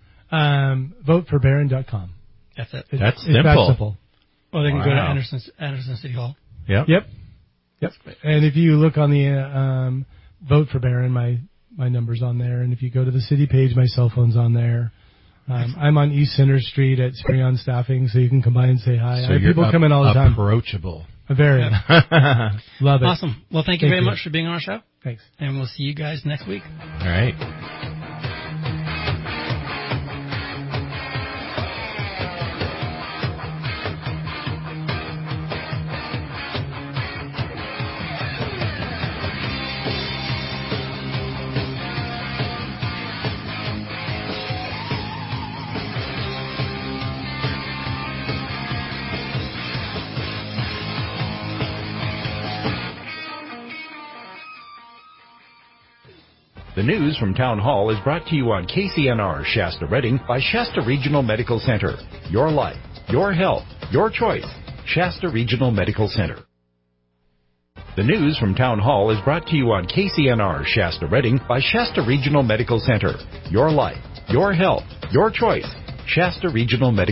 Speaker 4: Um, vote for Baron dot com.
Speaker 3: That's it.
Speaker 15: It's, That's
Speaker 4: it's
Speaker 15: simple.
Speaker 4: that simple.
Speaker 3: Or they can
Speaker 15: wow.
Speaker 3: go to Anderson, Anderson City Hall.
Speaker 15: Yep.
Speaker 4: Yep. Yep. And if you look on the uh, um, Vote for Baron, my my number's on there. And if you go to the city page, my cell phone's on there. Um, I'm on East Center Street at Sprion Staffing, so you can come by and say hi.
Speaker 15: So
Speaker 4: I have
Speaker 15: you're
Speaker 4: people
Speaker 15: up,
Speaker 4: come in all the time.
Speaker 15: Approachable.
Speaker 4: Very. Love it.
Speaker 3: Awesome. Well, thank you
Speaker 4: thank
Speaker 3: very
Speaker 4: you.
Speaker 3: much for being on our show.
Speaker 4: Thanks.
Speaker 3: And we'll see you guys next week.
Speaker 15: All right.
Speaker 6: The news from Town Hall is brought to you on K C N R Shasta Redding by Shasta Regional Medical Center. Your life, your health, your choice. Shasta Regional Medical Center. The news from Town Hall is brought to you on K C N R Shasta Redding by Shasta Regional Medical Center. Your life, your health, your choice. Shasta Regional Medical